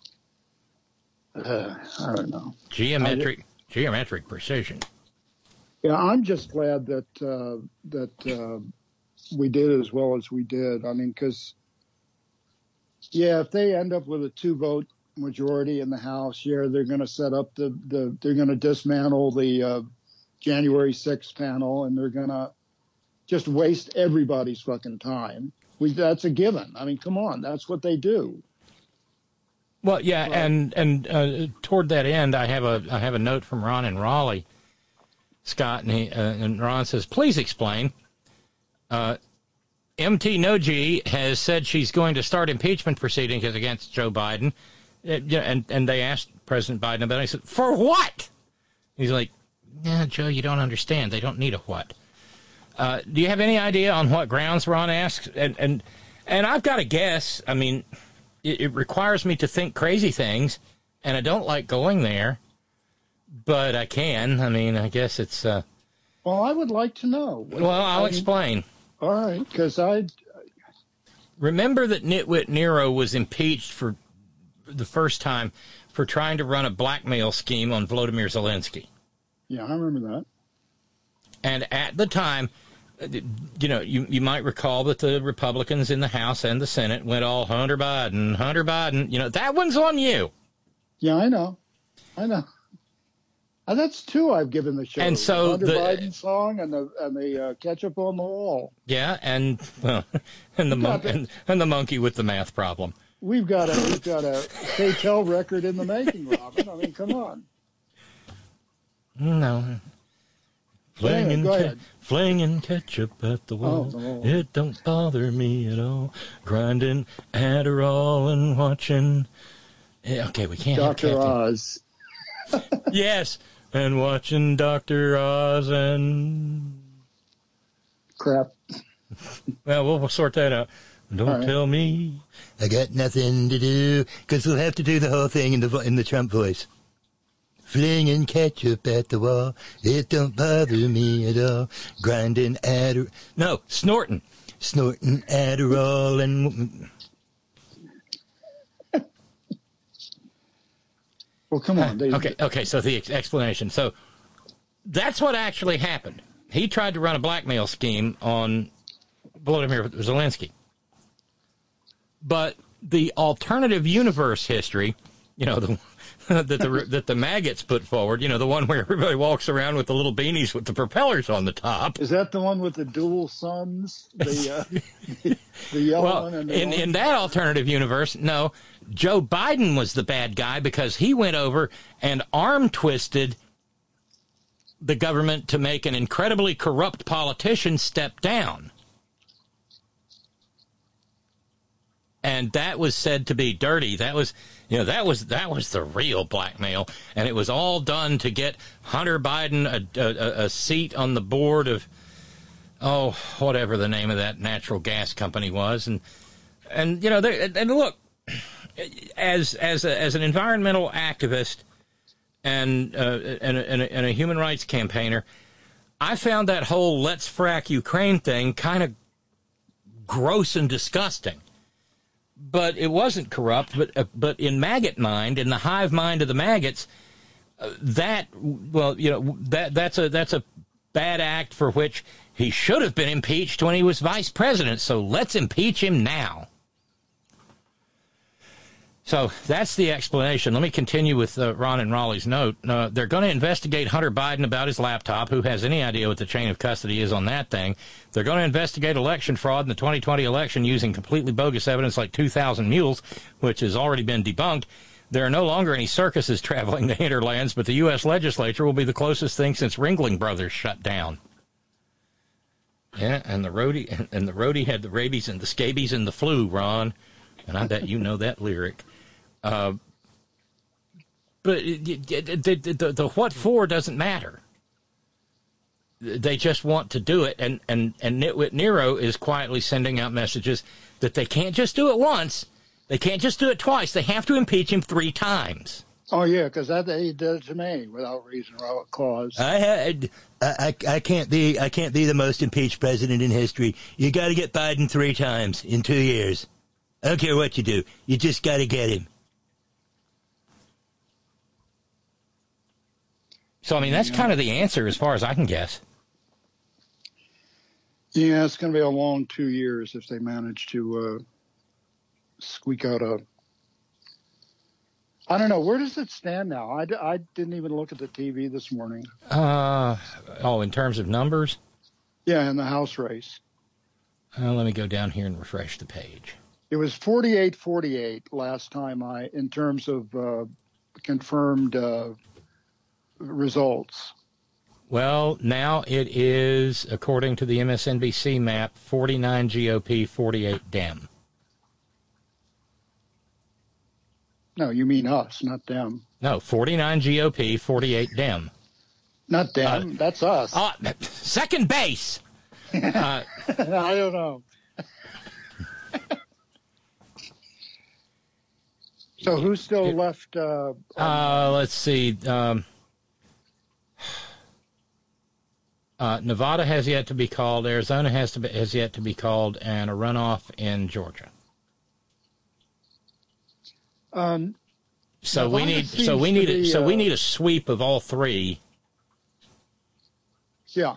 Uh, I don't know. Geometric, just, geometric precision. Yeah, I'm just glad that uh, that uh, we did as well as we did. I mean, because yeah, if they end up with a two-vote majority in the House, yeah, they're going to set up the, the they're going to dismantle the uh, January sixth panel, and they're going to just waste everybody's fucking time. We that's a given. I mean, come on, that's what they do. Well, yeah, right. and and uh, toward that end, I have a I have a note from Ron in Raleigh, Scott, and, he, uh, and Ron says, please explain. Uh, M T Noji has said she's going to start impeachment proceedings against Joe Biden, uh, you know, and and they asked President Biden about it. I said, for what? He's like, yeah, Joe, you don't understand. They don't need a what. Uh, do you have any idea on what grounds Ron asks? And and and I've got to guess. I mean. it, it requires me to think crazy things, and I don't like going there, but I can. I mean, I guess it's... Uh, well, I would like to know. Well, I'll I mean, explain. All right, because I... Remember that Nitwit Nero was impeached for the first time for trying to run a blackmail scheme on Volodymyr Zelensky. Yeah, I remember that. And at the time, you know, you, you might recall that the Republicans in the House and the Senate went all Hunter Biden, Hunter Biden. You know, that one's on you. Yeah, I know. I know. And that's two I've given the show. And so the Hunter the Biden song and the and the uh, ketchup on the wall. Yeah, and well, and the mon- and, and the monkey with the math problem. We've got a we've got a K-Tel record in the making, Robin. I mean, come on. No. Flinging, yeah, ke- flinging ketchup at the wall. Oh, the wall. It don't bother me at all. Grinding Adderall and watching. Yeah, okay, we can't. Doctor Oz. Yes, and watching Doctor Oz and crap. Well, we'll, we'll sort that out. Don't right. tell me I got nothing to do, because we'll have to do the whole thing in the in the Trump voice. Flinging ketchup at the wall, it don't bother me at all. Grinding Adderall, no, snorting, snorting Adderall and. Well, come on. They, okay, okay, so the ex- explanation. So that's what actually happened. He tried to run a blackmail scheme on Volodymyr Zelensky. But the alternative universe history, you know, the that the that the maggots put forward, you know, the one where everybody walks around with the little beanies with the propellers on the top. Is that the one with the dual suns? The, uh, the yellow well, one and the in, one? in that alternative universe, no, Joe Biden was the bad guy because he went over and arm twisted the government to make an incredibly corrupt politician step down. And that was said to be dirty. That was, you know, that was that was the real blackmail, and it was all done to get Hunter Biden a, a, a seat on the board of, oh, whatever the name of that natural gas company was, and and you know, they, and look, as as a, as an environmental activist and uh, and, a, and, a, and a human rights campaigner, I found that whole "let's frack Ukraine" thing kind of gross and disgusting. But it wasn't corrupt. But uh, but in maggot mind, in the hive mind of the maggots, uh, that well, you know, that that's a that's a bad act for which he should have been impeached when he was vice president. So let's impeach him now. So that's the explanation. Let me continue with uh, Ron and Raleigh's note. Uh, they're going to investigate Hunter Biden about his laptop. Who has any idea what the chain of custody is on that thing? They're going to investigate election fraud in the twenty twenty election using completely bogus evidence like two thousand mules, which has already been debunked. There are no longer any circuses traveling the hinterlands, but the U S legislature will be the closest thing since Ringling Brothers shut down. Yeah, and the roadie, and the roadie had the rabies and the scabies and the flu, Ron. And I bet you know that lyric. Uh, but the, the, the, the what for doesn't matter. They just want to do it, and, and, and Nitwit Nero is quietly sending out messages that they can't just do it once. They can't just do it twice. They have to impeach him three times. Oh, yeah, because that he did it to me without reason or cause. I had, I, I, I can't be, I can't be the most impeached president in history. You got to get Biden three times in two years. I don't care what you do. You just got to get him. So, I mean, that's kind of the answer as far as I can guess. Yeah, it's going to be a long two years if they manage to uh, squeak out a... I don't know. Where does it stand now? I, I didn't even look at the T V this morning. Uh, oh, in terms of numbers? Yeah, in the House race. Uh, let me go down here and refresh the page. It was forty-eight forty-eight last time I, in terms of uh, confirmed... Uh, results. Well, now it is, according to the M S N B C map, forty-nine G O P, forty-eight Dem. No, you mean us, not them. No, forty-nine G O P, forty-eight Dem. Not them, uh, that's us. Uh, second base! uh, I don't know. So who's still left? Uh, uh, let's see. Um, uh, Nevada has yet to be called. Arizona has to be, has yet to be called, and a runoff in Georgia. Um, so we need. So we need. Be, a, so uh, we need a sweep of all three. Yeah.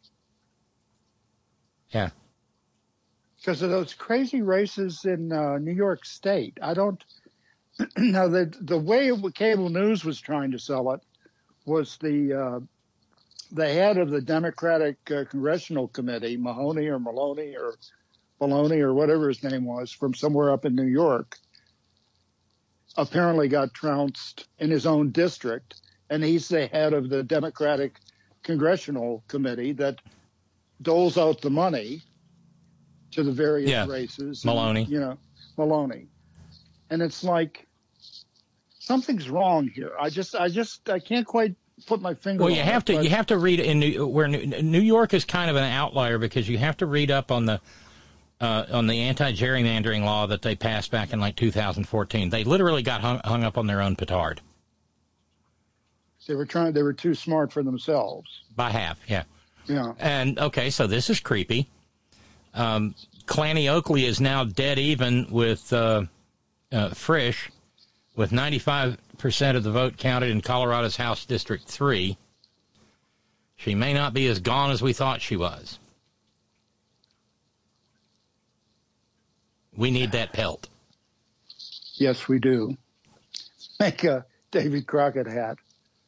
Yeah. Because of those crazy races in uh, New York State, I don't. Now, the the way cable news was trying to sell it was the uh, the head of the Democratic uh, Congressional Committee, Mahoney or Maloney or Maloney or whatever his name was, from somewhere up in New York, apparently got trounced in his own district, and he's the head of the Democratic Congressional Committee that doles out the money to the various yeah. races. Maloney. And, you know, Maloney. And it's like, something's wrong here. I just, I just, I can't quite put my finger well, on you have it, to, you have to read in New, where New, New York is kind of an outlier because you have to read up on the, uh, on the anti-gerrymandering law that they passed back in like two thousand fourteen. They literally got hung, hung up on their own petard. They were trying, they were too smart for themselves. By half, yeah. Yeah. And, okay, so this is creepy. Um, Clanny Oakley is now dead even with, uh, Uh, Frisch, with ninety-five percent of the vote counted in Colorado's House District three. She may not be as gone as we thought she was. We need that pelt. Yes, we do. Make a David Crockett hat.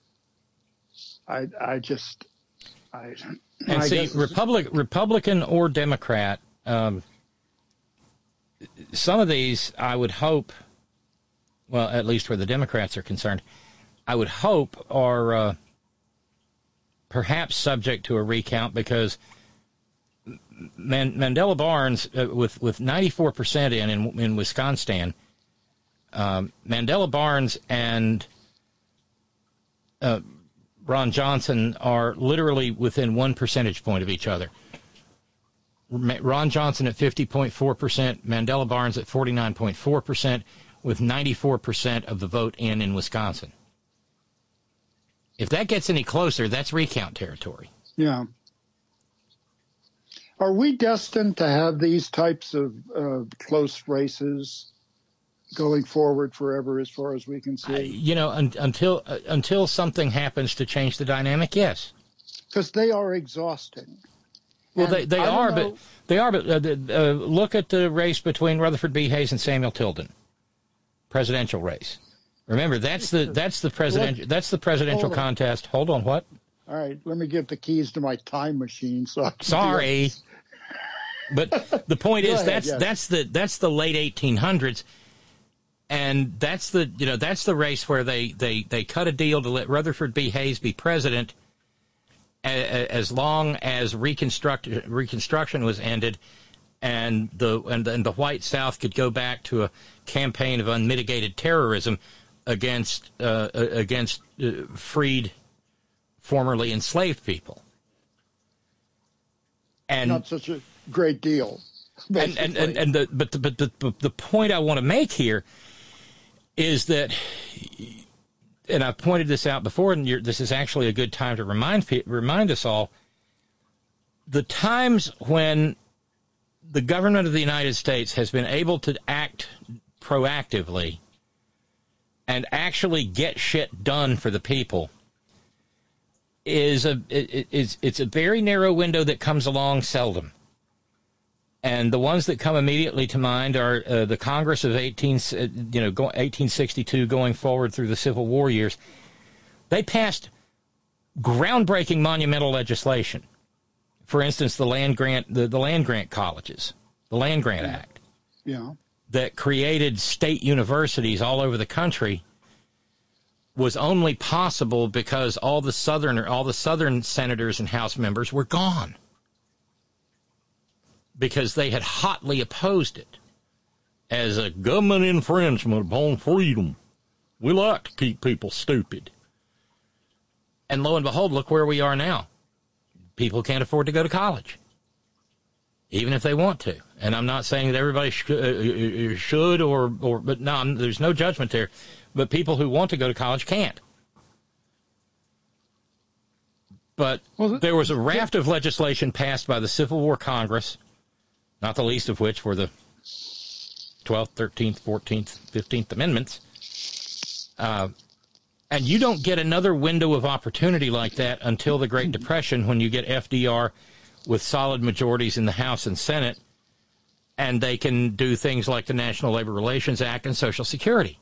I I just... I, and I see, Republic, Republican or Democrat... Um, some of these, I would hope, well, at least where the Democrats are concerned, I would hope are uh, perhaps subject to a recount because Man- Mandela Barnes, uh, with, with ninety-four percent in, in in Wisconsin, um, Mandela Barnes and uh, Ron Johnson are literally within one percentage point of each other. Ron Johnson at fifty point four percent, Mandela Barnes at forty-nine point four percent, with ninety-four percent of the vote in in Wisconsin. If that gets any closer, that's recount territory. Yeah. Are we destined to have these types of uh, close races going forward forever as far as we can see? Uh, you know, un- until uh, until something happens to change the dynamic, yes. Because they are exhausting. Well, they, they are, but they are. But uh, uh, look at the race between Rutherford B. Hayes and Samuel Tilden, presidential race. Remember, that's the that's the president that's the presidential contest. Hold on, what? All right, let me get the keys to my time machine. So I can sorry, but the point is ahead, that's yes. that's the that's the late eighteen hundreds, and that's the you know that's the race where they they they cut a deal to let Rutherford B. Hayes be president. As long as reconstruct, Reconstruction was ended, and the and the, and the white South could go back to a campaign of unmitigated terrorism against uh, against uh, freed, formerly enslaved people, and not such a great deal. And and, and and the but the, but the the point I want to make here is that. And I've pointed this out before, and you're, this is actually a good time to remind remind us all, the times when the government of the United States has been able to act proactively and actually get shit done for the people is a is it's a very narrow window that comes along seldom. And the ones that come immediately to mind are uh, the Congress of eighteen, you know, go, eighteen sixty-two going forward through the Civil War years. They passed groundbreaking monumental legislation. For instance, the land grant, the, the land grant colleges, the Land Grant yeah. Act, yeah, that created state universities all over the country, was only possible because all the southern all the southern senators and House members were gone. Because they had hotly opposed it as a government infringement upon freedom. We like to keep people stupid. And lo and behold, look where we are now. People can't afford to go to college. even if they want to. And I'm not saying that everybody sh- uh, should or, or, but no, I'm, there's no judgment there. But people who want to go to college can't. But well, there was a raft of legislation passed by the Civil War Congress, not the least of which were the twelfth, thirteenth, fourteenth, fifteenth Amendments. Uh, and you don't get another window of opportunity like that until the Great Depression, when you get F D R with solid majorities in the House and Senate, and they can do things like the National Labor Relations Act and Social Security.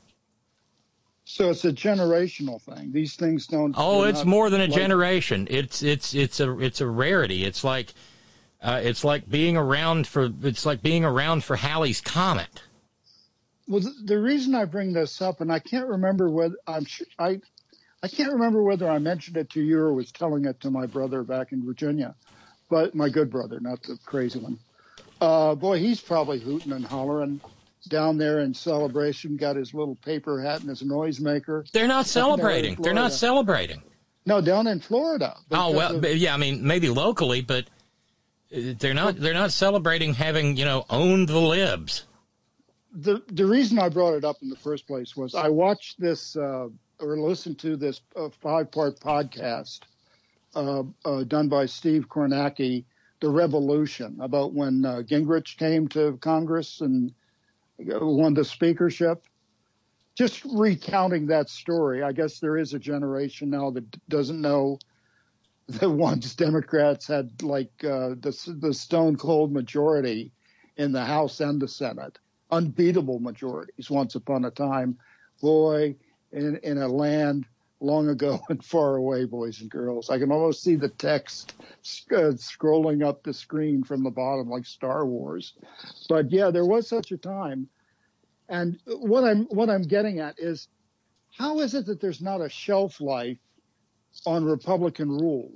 So it's a generational thing. These things don't. Oh, it's more than a like, generation. It's it's it's a it's a rarity. It's like uh, it's like being around for it's like being around for Halley's Comet. Well, the, the reason I bring this up, and I can't remember whether I'm sure, I I can't remember whether I mentioned it to you or was telling it to my brother back in Virginia, but my good brother, not the crazy one. Uh, boy, he's probably hooting and hollering down there in Celebration, got his little paper hat and his noisemaker. They're not celebrating. They're not celebrating. No, down in Florida. Oh, well, of, yeah, I mean, maybe locally, but they're not they're not celebrating having, you know, owned the libs. The the reason I brought it up in the first place was I watched this uh, or listened to this uh, five-part podcast uh, uh, done by Steve Kornacki, The Revolution, about when uh, Gingrich came to Congress and won the speakership. Just recounting that story. I guess there is a generation now that doesn't know that once Democrats had like uh, the, the stone cold majority in the House and the Senate, unbeatable majorities once upon a time. Boy, in, in a land long ago and far away, boys and girls. I can almost see the text uh, scrolling up the screen from the bottom like Star Wars. But yeah, there was such a time. And what I'm what I'm getting at is, how is it that there's not a shelf life on Republican rule?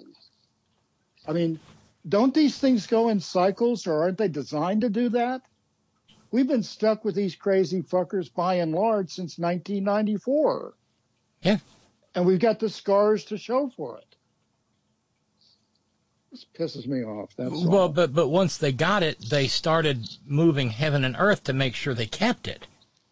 I mean, don't these things go in cycles, or aren't they designed to do that? We've been stuck with these crazy fuckers by and large since nineteen ninety-four. Yeah. And we've got the scars to show for it. This pisses me off. That's well, all. but but once they got it, they started moving heaven and earth to make sure they kept it.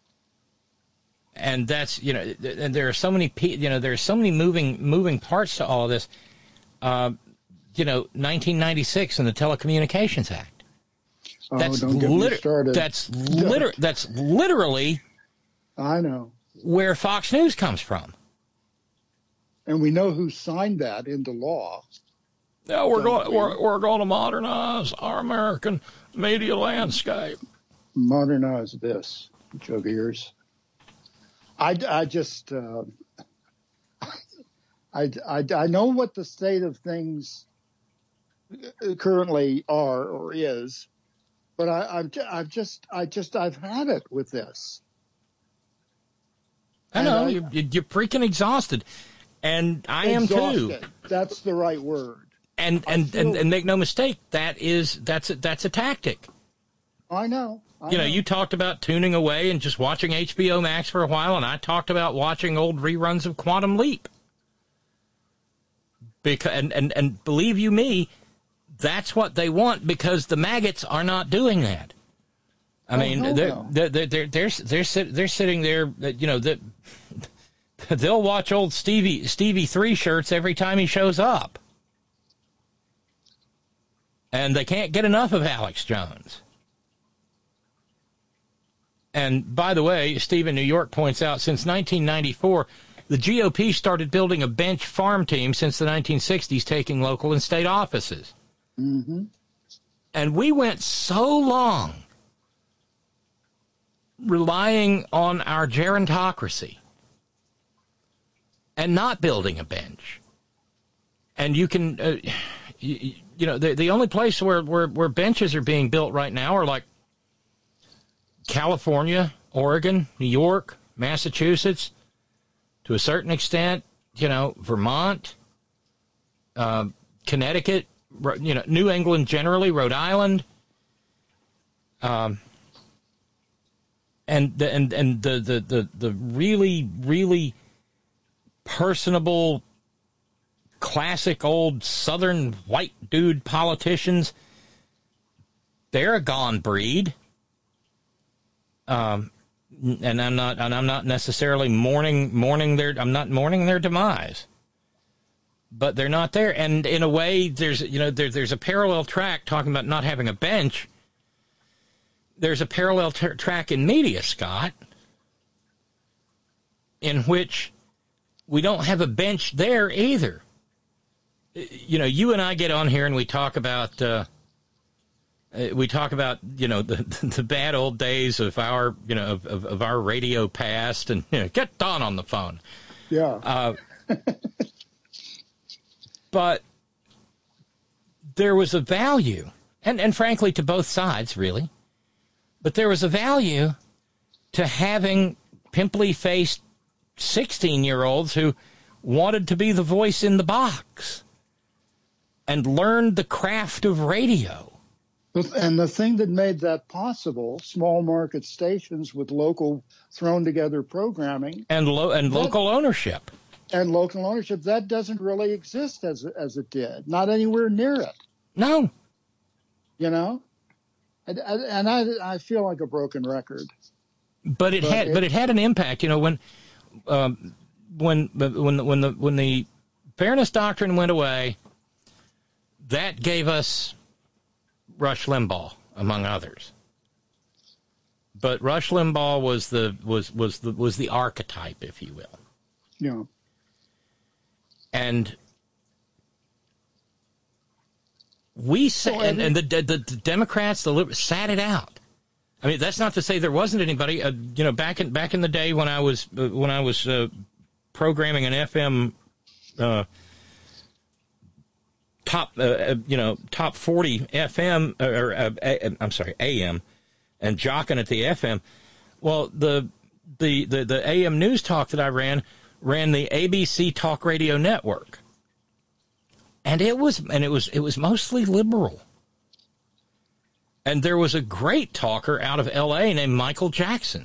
And that's, you know, and there are so many, you know, there are so many moving moving parts to all of this. Uh, you know, nineteen ninety-six and the Telecommunications Act. That's oh, don't get me started. That's liter- That's literally. I know where Fox News comes from. And we know who signed that into law. Yeah, we're going. We're, we're going to modernize our American media landscape. Modernize this, jug ears. I, I just, uh, I, I, I know what the state of things currently are or is, but I, I've, I've just, I just, I've had it with this. I know, I, you're, you're freaking exhausted. And I exhausted. am too. That's the right word. And and, feel, and and make no mistake, that is that's a, that's a tactic. I know. I you know, know, you talked about tuning away and just watching H B O Max for a while, and I talked about watching old reruns of Quantum Leap. Because and, and, and believe you me, that's what they want, because the maggots are not doing that. I oh, mean, no, they're, no. they're they're they're they're they're, sit, they're sitting there, you know, that they'll watch old Stevie Stevie three shirts every time he shows up. And they can't get enough of Alex Jones. And by the way, Steve in New York points out, since nineteen ninety-four, the G O P started building a bench farm team since the nineteen sixties, taking local and state offices. Mm-hmm. And we went so long relying on our gerontocracy and not building a bench. And you can, uh, you, you know, the, the only place where, where, where benches are being built right now are like California, Oregon, New York, Massachusetts, to a certain extent, you know, Vermont, uh, Connecticut, you know, New England generally, Rhode Island, um, and the, and and the, the, the, the really, really personable, classic old Southern white dude politicians, they're a gone breed. Um, and I'm not, and I'm not necessarily mourning, mourning their, I'm not mourning their demise, but they're not there. And in a way, there's, you know, there, there's a parallel track talking about not having a bench. There's a parallel t- track in media, Scott, in which we don't have a bench there either. You know, you and I get on here and we talk about, uh, we talk about, you know, the the bad old days of our, you know, of, of, of our radio past, and you know, get Don on the phone. Yeah. Uh, but there was a value, and, and frankly, to both sides, really, but there was a value to having pimply-faced sixteen-year-olds who wanted to be the voice in the box and learned the craft of radio. And the thing that made that possible, small market stations with local thrown together programming and lo- and that, local ownership and local ownership, that doesn't really exist as as it did, not anywhere near it. No, you know, and, and I I feel like a broken record. But it but had it, but it had an impact. You know, when um, when when when the when the fairness doctrine went away, that gave us Rush Limbaugh, among others. But Rush Limbaugh was the was was the was the archetype, if you will. Yeah. And we sat, oh, and, and the, the the Democrats, the liberals, sat it out. I mean, that's not to say there wasn't anybody. Uh, you know, back in back in the day when I was uh, when I was uh, programming an F M. Uh, top, uh, you know, top forty F M, or uh, a, I'm sorry, A M, and jocking at the F M. Well, the, the the the A M news talk that I ran ran the A B C Talk Radio Network, and it was and it was it was mostly liberal. And there was a great talker out of L A named Michael Jackson.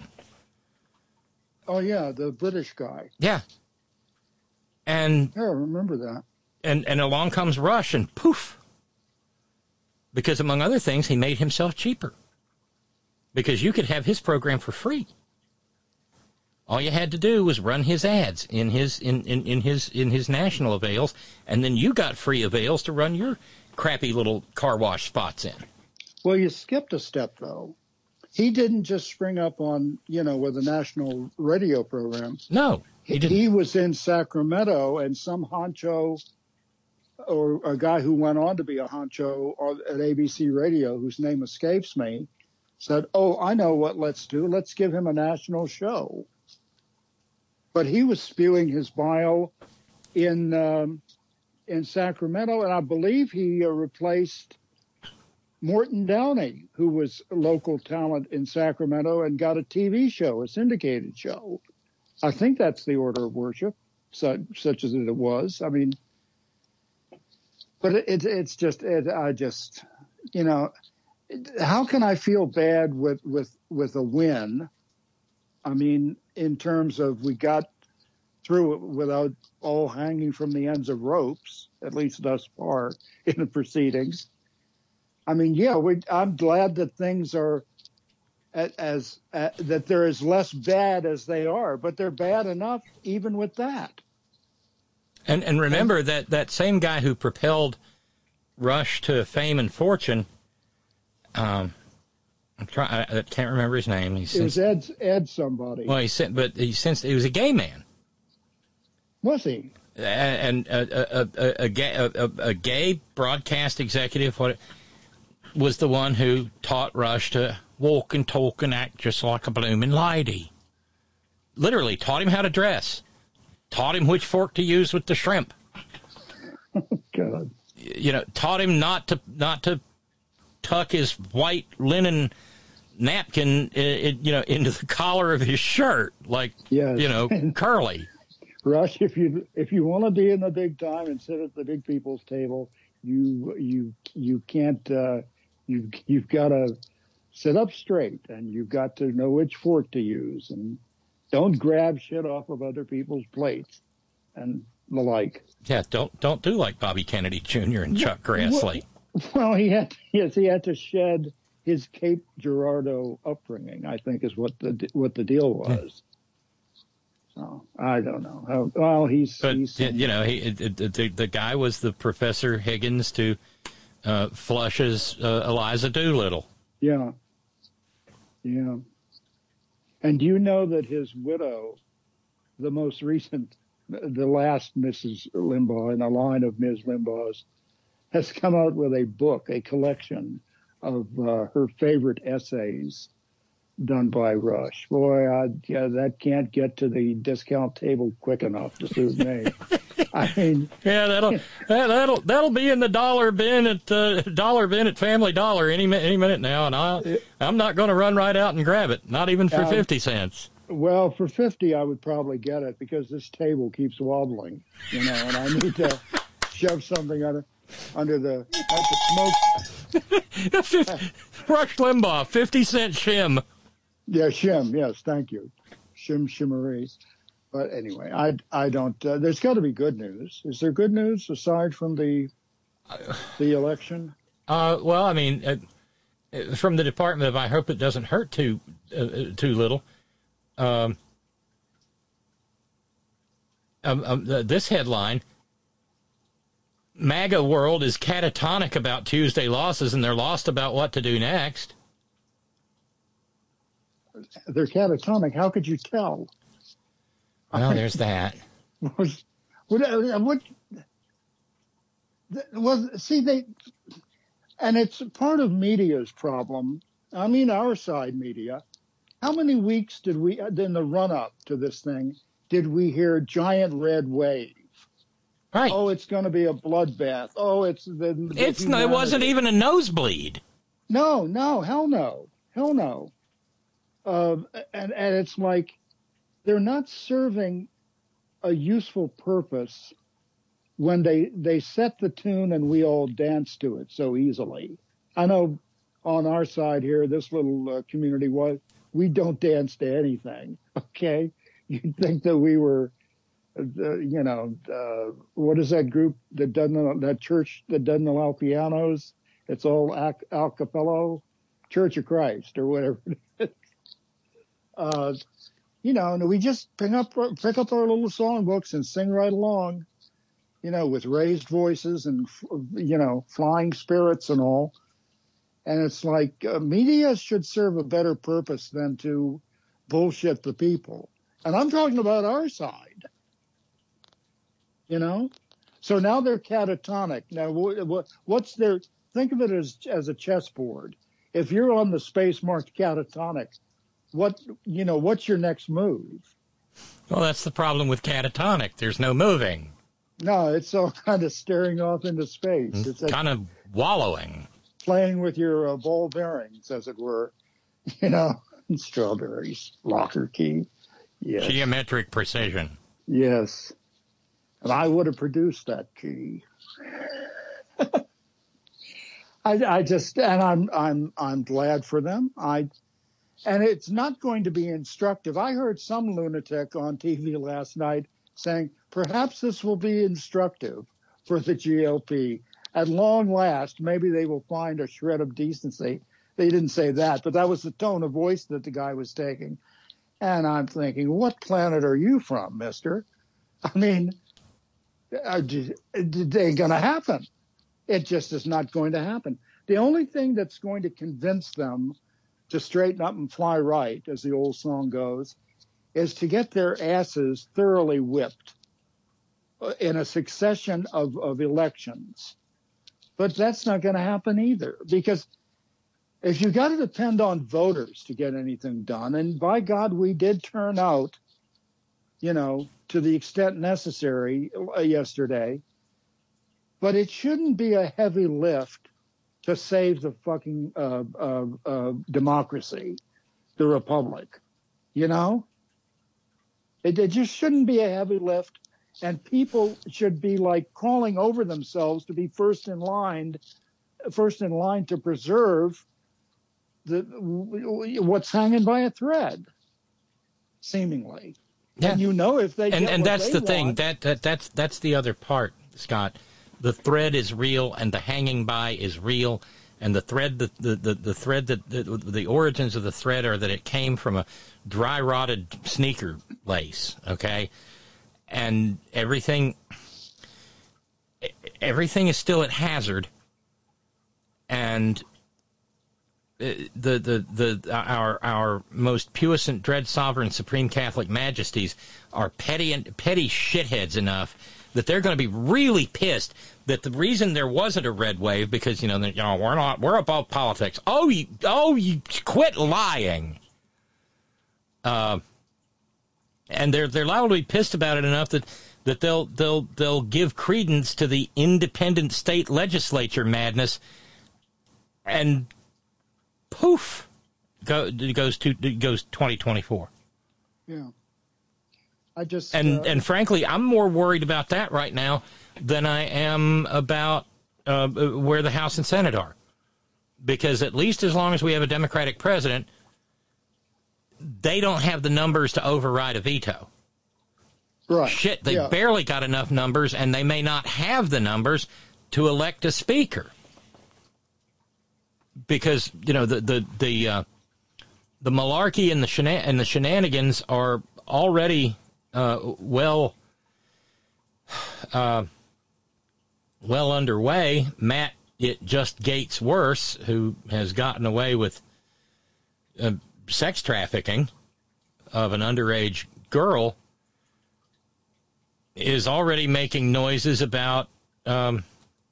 Oh yeah, the British guy. Yeah. And yeah, I remember that. And and along comes Rush, and poof. Because among other things, he made himself cheaper. Because you could have his program for free. All you had to do was run his ads in his in, in, in his in his national avails, and then you got free avails to run your crappy little car wash spots in. Well, you skipped a step though. He didn't just spring up on, you know, with a national radio program. No, he didn't. He was in Sacramento, and some honcho, or a guy who went on to be a honcho at A B C Radio, whose name escapes me, said, "Oh, I know what let's do. Let's give him a national show." But he was spewing his bile in um, in Sacramento, and I believe he uh, replaced Morton Downey, who was a local talent in Sacramento and got a T V show, a syndicated show. I think that's the order of worship, such, such as it was. I mean, but it, it, it's just, it, I just, you know, how can I feel bad with, with, with a win? I mean, in terms of we got through it without all hanging from the ends of ropes, at least thus far in the proceedings. I mean, yeah, we, I'm glad that things are as, as uh, that they're as less bad as they are, but they're bad enough even with that. And and remember and, that that same guy who propelled Rush to fame and fortune. Um, I'm trying. I, I can't remember his name. He it was Ed Ed somebody. Well, he sent, but he since he was a gay man. Was he? And a a a, a, gay, a, a, a gay broadcast executive. What? Was the one who taught Rush to walk and talk and act just like a blooming lady. Literally taught him how to dress. Taught him which fork to use with the shrimp. God. You know, taught him not to not to tuck his white linen napkin, it, you know, into the collar of his shirt, like, yes. you know, Curly. Rush, if you if you want to be in the big time and sit at the big people's table, you you you can't. Uh, You've, you've got to sit up straight, and you've got to know which fork to use, and don't grab shit off of other people's plates and the like. Yeah, don't don't do like Bobby Kennedy Junior and Chuck Grassley. Well, well, he had yes, he had to shed his Cape Girardeau upbringing, I think, is what the what the deal was. So I don't know. Well, he's but he's, you know, he the, the the guy was the Professor Higgins to uh, Flush's uh, Eliza Doolittle. Yeah, yeah. And do you know that his widow, the most recent, the last Missus Limbaugh in a line of Miz Limbaugh's, has come out with a book, a collection of uh, her favorite essays done by Rush. Boy, I, yeah, that can't get to the discount table quick enough to suit me. I mean, yeah, that'll that, that'll that'll be in the dollar bin at uh, dollar bin at Family Dollar any any minute now, and I I'm not going to run right out and grab it, not even for um, fifty cents. Well, for fifty, I would probably get it because this table keeps wobbling, you know, and I need to shove something under under the, the smoke. Rush Limbaugh, fifty cent shim. Yeah, shim. Yes, thank you, shim shimmeries. But anyway, I I don't. Uh, there's got to be good news. Is there good news aside from the the election? Uh, well, I mean, uh, from the Department of I hope it doesn't hurt too uh, too little. Um, um, um, this headline: MAGA world is catatonic about Tuesday losses, and they're lost about what to do next. They're catatonic. How could you tell? Well, there's that. what, what, what, well, see, they, and it's part of media's problem. I mean, our side media. How many weeks did we, in the run-up to this thing, did we hear giant red wave? Right. Oh, it's going to be a bloodbath. Oh, it's the. the it's no, it wasn't even a nosebleed. No, no, hell no, hell no. Uh, and and it's like they're not serving a useful purpose when they they set the tune and we all dance to it so easily. I know on our side here, this little uh, community, was we don't dance to anything. Okay, you'd think that we were. Uh, you know, uh, what is that group that doesn't, that church that doesn't allow pianos? It's all a, a cappella, Church of Christ or whatever it is. Uh, you know, and we just pick up, pick up our little songbooks and sing right along, you know, with raised voices and, you know, flying spirits and all. And it's like uh, media should serve a better purpose than to bullshit the people. And I'm talking about our side. You know, so now they're catatonic. Now, what, what's their? Think of it as as a chessboard. If you're on the space marked catatonic, what you know? What's your next move? Well, that's the problem with catatonic. There's no moving. No, it's all kind of staring off into space. It's, it's kind of wallowing, playing with your uh, ball bearings, as it were. You know, strawberries, locker key. Yes. Geometric precision. Yes. And I would have produced that key. I, I just, and I'm, I'm, I'm glad for them. I, and it's not going to be instructive. I heard some lunatic on T V last night saying, perhaps this will be instructive for the G O P. At long last, maybe they will find a shred of decency. They didn't say that, but that was the tone of voice that the guy was taking. And I'm thinking, what planet are you from, mister? I mean, it ain't going to happen. It just is not going to happen. The only thing that's going to convince them to straighten up and fly right, as the old song goes, is to get their asses thoroughly whipped in a succession of, of elections. But that's not going to happen either, because if you got to depend on voters to get anything done, and by God, we did turn out, you know, to the extent necessary uh, yesterday, but it shouldn't be a heavy lift to save the fucking uh, uh, uh, democracy, the republic, you know? It, it just shouldn't be a heavy lift, and people should be like crawling over themselves to be first in line, first in line to preserve the what's hanging by a thread, seemingly. Yeah. And you know, if they and get and what that's they the want, thing that, that that's that's the other part, Scott. The thread is real, and the hanging by is real, And the thread, the the, the, the thread that the, the origins of the thread are that it came from a dry rotted sneaker lace. Okay, and everything everything is still at hazard, and the the the our our most puissant, dread, sovereign, supreme Catholic majesties are petty and petty shitheads enough that they're going to be really pissed that the reason there wasn't a red wave because you know, you know we're not we're above politics. Oh, you oh you quit lying. Uh, and they're they're loudly pissed about it enough that that they'll they'll they'll give credence to the independent state legislature madness, and poof, go goes to goes twenty twenty-four. Yeah. I just and uh, and frankly, I'm more worried about that right now than I am about uh, where the House and Senate are, because at least as long as we have a Democratic president, they don't have the numbers to override a veto. Right. Shit, they yeah. barely got enough numbers, and they may not have the numbers to elect a speaker, because you know the the the uh, the malarkey and the shena- and the shenanigans are already. Uh, well, uh, well underway. Matt, it just Gates worse, who has gotten away with uh, sex trafficking of an underage girl, is already making noises about um,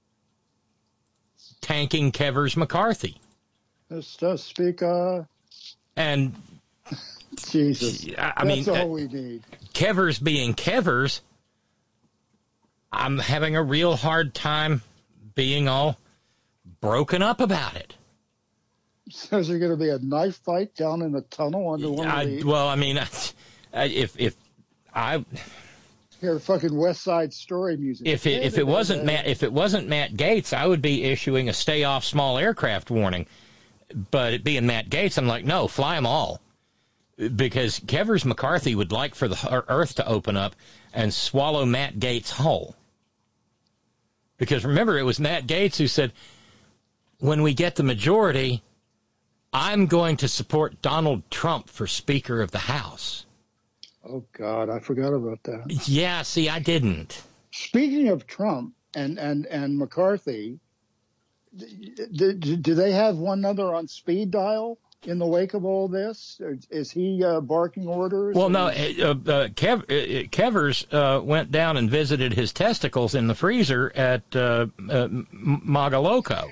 tanking Kevers McCarthy. This does speak, uh... And... Jesus, I, I that's mean, all uh, we need. Kevers being Kevers, I'm having a real hard time being all broken up about it. So is there going to be a knife fight down in the tunnel under one I, of the... Well, I mean, if if I hear fucking West Side Story music. If it if it wasn't Matt if it wasn't Matt Gaetz, I would be issuing a stay off small aircraft warning. But it being Matt Gaetz, I'm like, no, fly them all. Because Kevers McCarthy would like for the earth to open up and swallow Matt Gaetz whole. Because remember, it was Matt Gaetz who said, when we get the majority, I'm going to support Donald Trump for Speaker of the House. Oh, God, I forgot about that. Yeah, see, I didn't. Speaking of Trump and, and, and McCarthy, do, do they have one another on speed dial? In the wake of all this, is he uh, barking orders? Well, no. Uh, uh, Kev, uh, Kevers uh, went down and visited his testicles in the freezer at uh, uh, Magaloko.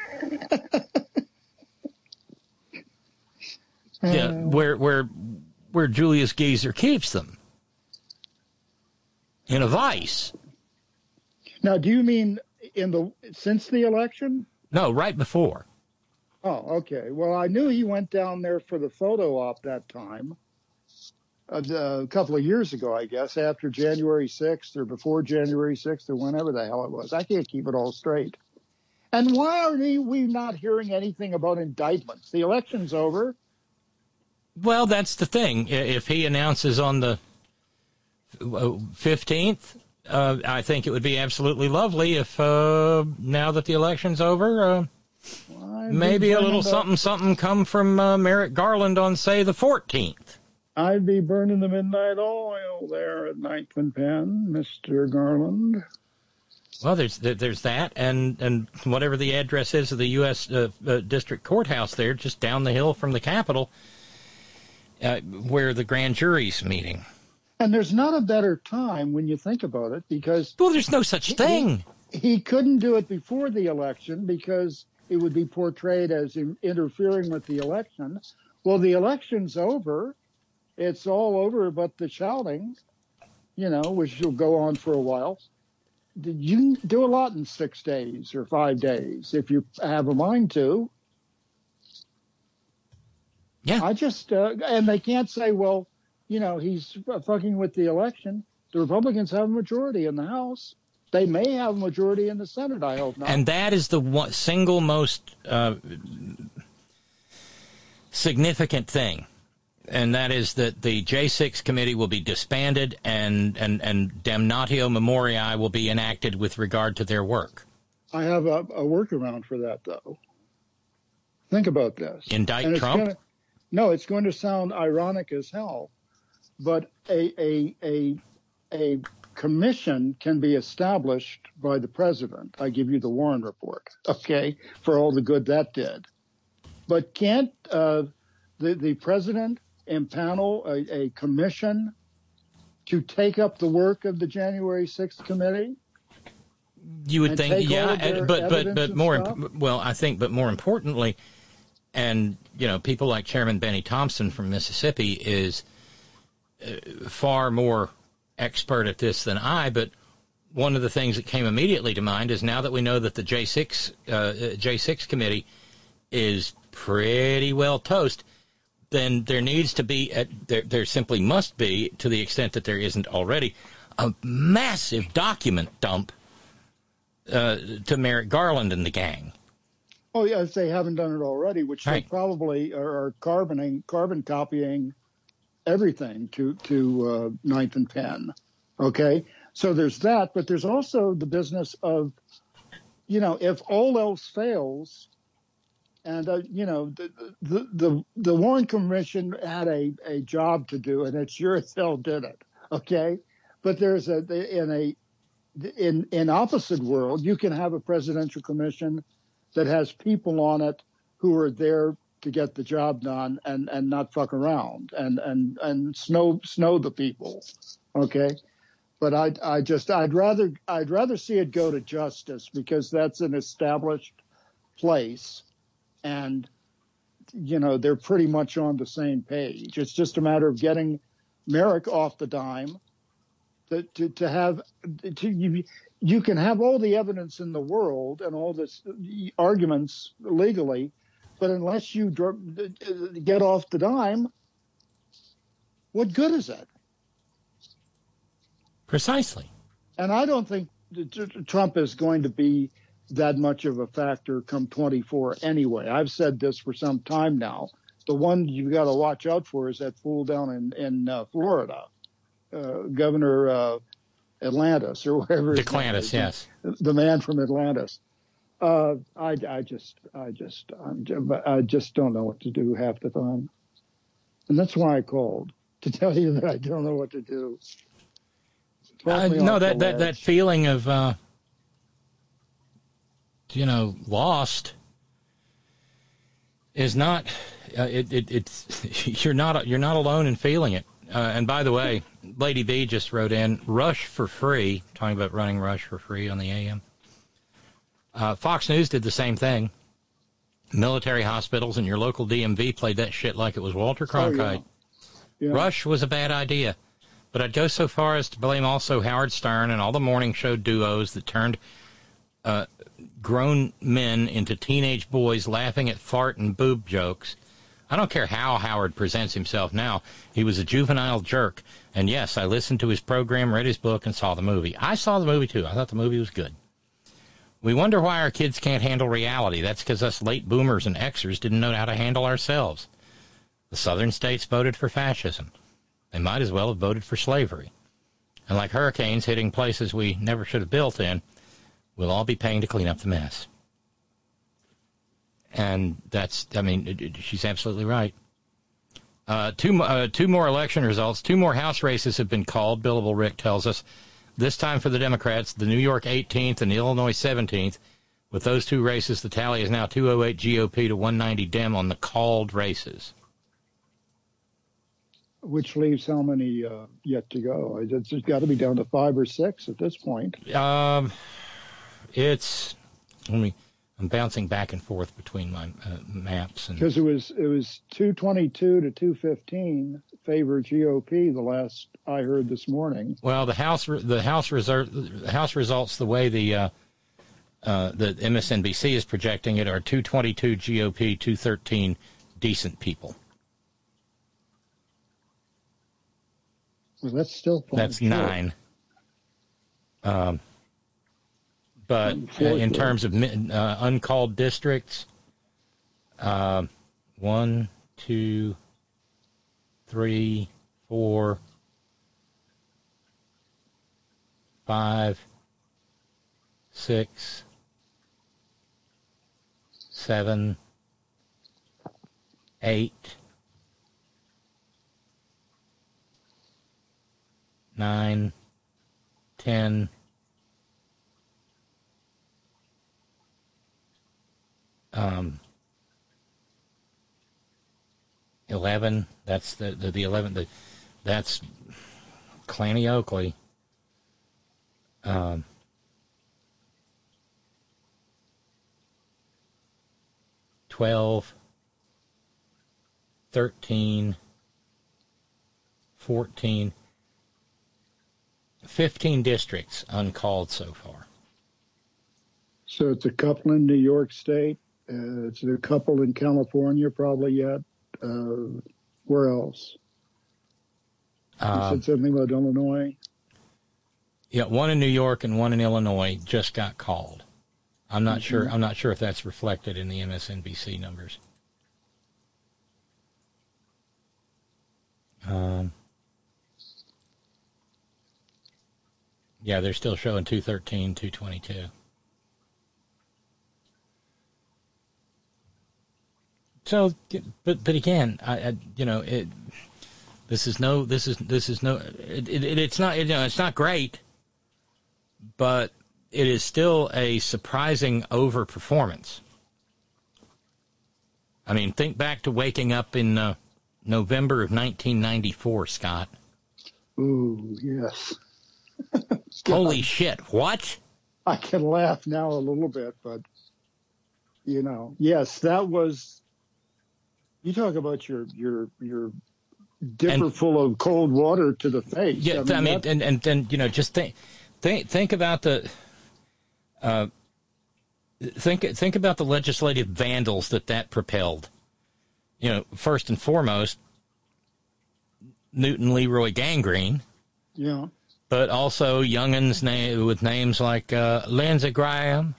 Yeah, where where where Julius Geezer keeps them in a vice. Now, do you mean in the since the election? No, right before. Oh, okay. Well, I knew he went down there for the photo op that time, uh, a couple of years ago, I guess, after January sixth or before January sixth or whenever the hell it was. I can't keep it all straight. And why are we, we not hearing anything about indictments? The election's over. Well, that's the thing. If he announces on the fifteenth, uh, I think it would be absolutely lovely if, uh, now that the election's over, uh, well, maybe a little something, something come from uh, Merrick Garland on, say, the fourteenth. I'd be burning the midnight oil there at ninth and Penn, Mister Garland. Well, there's there's that, and, and whatever the address is of the U S Uh, uh, District Courthouse there, just down the hill from the Capitol, uh, where the grand jury's meeting. And there's not a better time when you think about it, because... Well, there's no such thing. He, he couldn't do it before the election because it would be portrayed as in, interfering with the election. Well, the election's over. It's all over but the shouting, you know, which will go on for a while. You can do a lot in six days or five days if you have a mind to. Yeah. I just, uh, and they can't say, well, you know, he's fucking with the election. The Republicans have a majority in the House. They may have a majority in the Senate, I hope not. And that is the one, single most uh, significant thing. And that is that the J six committee will be disbanded and, and, and damnatio memoriae will be enacted with regard to their work. I have a, a workaround for that, though. Think about this. Indict And it's Trump? Gonna, no, it's going to sound ironic as hell, but a a a a commission can be established by the president. I give you the Warren report, okay, for all the good that did. But can't uh, the the president impanel a, a commission to take up the work of the January sixth committee? You would and think, take all yeah, of their and- but but evidence but and more stuff? imp- well, I think, but more importantly, and you know, people like Chairman Benny Thompson from Mississippi is uh, far more expert at this than I. But one of the things that came immediately to mind is now that we know that the J six uh, J six committee is pretty well toast, then there needs to be, a, there, there simply must be, to the extent that there isn't already, a massive document dump uh, to Merrick Garland and the gang. Oh, yeah, if they haven't done it already, which Right. they probably are, are carboning, carbon copying everything to, to uh, Ninth and Penn. Okay? So there's that, but there's also the business of, you know, if all else fails, and, uh, you know, the, the, the, the Warren Commission had a, a job to do, and it sure as hell did it. Okay? But there's a, in a, in, in opposite world, you can have a presidential commission that has people on it who are there to get the job done and, and not fuck around and, and, and snow, snow the people. Okay. But I, I just, I'd rather, I'd rather see it go to justice because that's an established place and, you know, they're pretty much on the same page. It's just a matter of getting Merrick off the dime to, to, to have, to, you, you can have all the evidence in the world and all this arguments legally, but unless you dr- get off the dime, what good is it? Precisely. And I don't think Trump is going to be that much of a factor come twenty-four anyway. I've said this for some time now. The one you got to watch out for is that fool down in, in uh, Florida, uh, Governor uh, Atlantis or whatever. his name DeClantis, is. yes. The man from Atlantis. Uh, I, I just, I just, I'm, ju- I just don't know what to do half the time. And that's why I called, to tell you that I don't know what to do. Talk Uh, me no, off that, the that, that ledge. feeling of, uh, you know, lost is not, uh, it, it, it's, you're not, you're not alone in feeling it. Uh, and by the way, Lady B just wrote in, Rush for free, talking about running Rush for free on the A M. Uh, Fox News did the same thing. Military hospitals and your local D M V played that shit like it was Walter Cronkite. Oh, yeah. Yeah. Rush was a bad idea. But I'd go so far as to blame also Howard Stern and all the morning show duos that turned uh, grown men into teenage boys laughing at fart and boob jokes. I don't care how Howard presents himself now. He was a juvenile jerk. And yes, I listened to his program, read his book, and saw the movie. I saw the movie, too. I thought the movie was good. We wonder why our kids can't handle reality. That's because us late boomers and Xers didn't know how to handle ourselves. The southern states voted for fascism. They might as well have voted for slavery. And like hurricanes hitting places we never should have built in, we'll all be paying to clean up the mess. And that's, I mean, it, it, she's absolutely right. Uh, two, uh, two more election results. Two more House races have been called, Billable Rick tells us. This time for the Democrats, the New York eighteenth and the Illinois seventeenth. With those two races, the tally is now two oh eight G O P to one ninety Dem on the called races. Which leaves how many uh, yet to go? It's got to be down to five or six at this point. Um, it's, let me, I'm bouncing back and forth between my uh, maps. and Because it was it was two twenty-two to two fifteen favor G O P the last I heard this morning. Well, the House the House reserve the House results the way the uh, uh, the M S N B C is projecting it are two twenty-two G O P, two thirteen decent people. Well, that's still fine. That's Sure. nine. Um, but uh, in terms of mi- uh, uncalled districts, uh, one, two, three, four, five, six, seven, eight, nine, ten, um, eleven. That's the the, the eleven. The, that's Clanny Oakley. Um, twelve, thirteen, fourteen, fifteen districts uncalled so far. So it's a couple in New York State. Uh, it's a couple in California, probably yet. Uh, where else? Uh, you said something about Illinois? Yeah, one in New York and one in Illinois just got called. I'm not mm-hmm. sure. I'm not sure if that's reflected in the M S N B C numbers. Um, yeah, they're still showing two thirteen, two twenty-two. So, but but again, I, I you know it. This is no. This is this is no. It, it, it's not. You know, it's not great, but it is still a surprising overperformance. I mean, think back to waking up in uh, November of nineteen ninety-four, Scott. Ooh, yes. Holy shit! What? I can laugh now a little bit, but you know, yes, that was. You talk about your your your dipper and, full of cold water to the face. Yeah, I mean, I mean and and then you know, just think think think about the uh, think think about the legislative vandals that that propelled. You know, first and foremost, Newton Leroy Gangrene. Yeah. But also young'uns na- with names like uh, Lindsey Graham.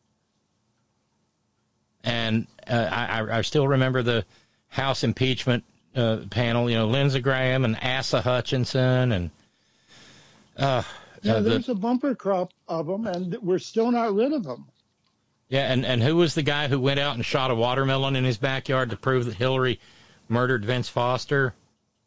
And uh, I, I still remember the House impeachment uh, panel, you know, Lindsey Graham and Asa Hutchinson. And uh, yeah, uh, there's the, a bumper crop of them, and we're still not rid of them. Yeah, and, and who was the guy who went out and shot a watermelon in his backyard to prove that Hillary murdered Vince Foster?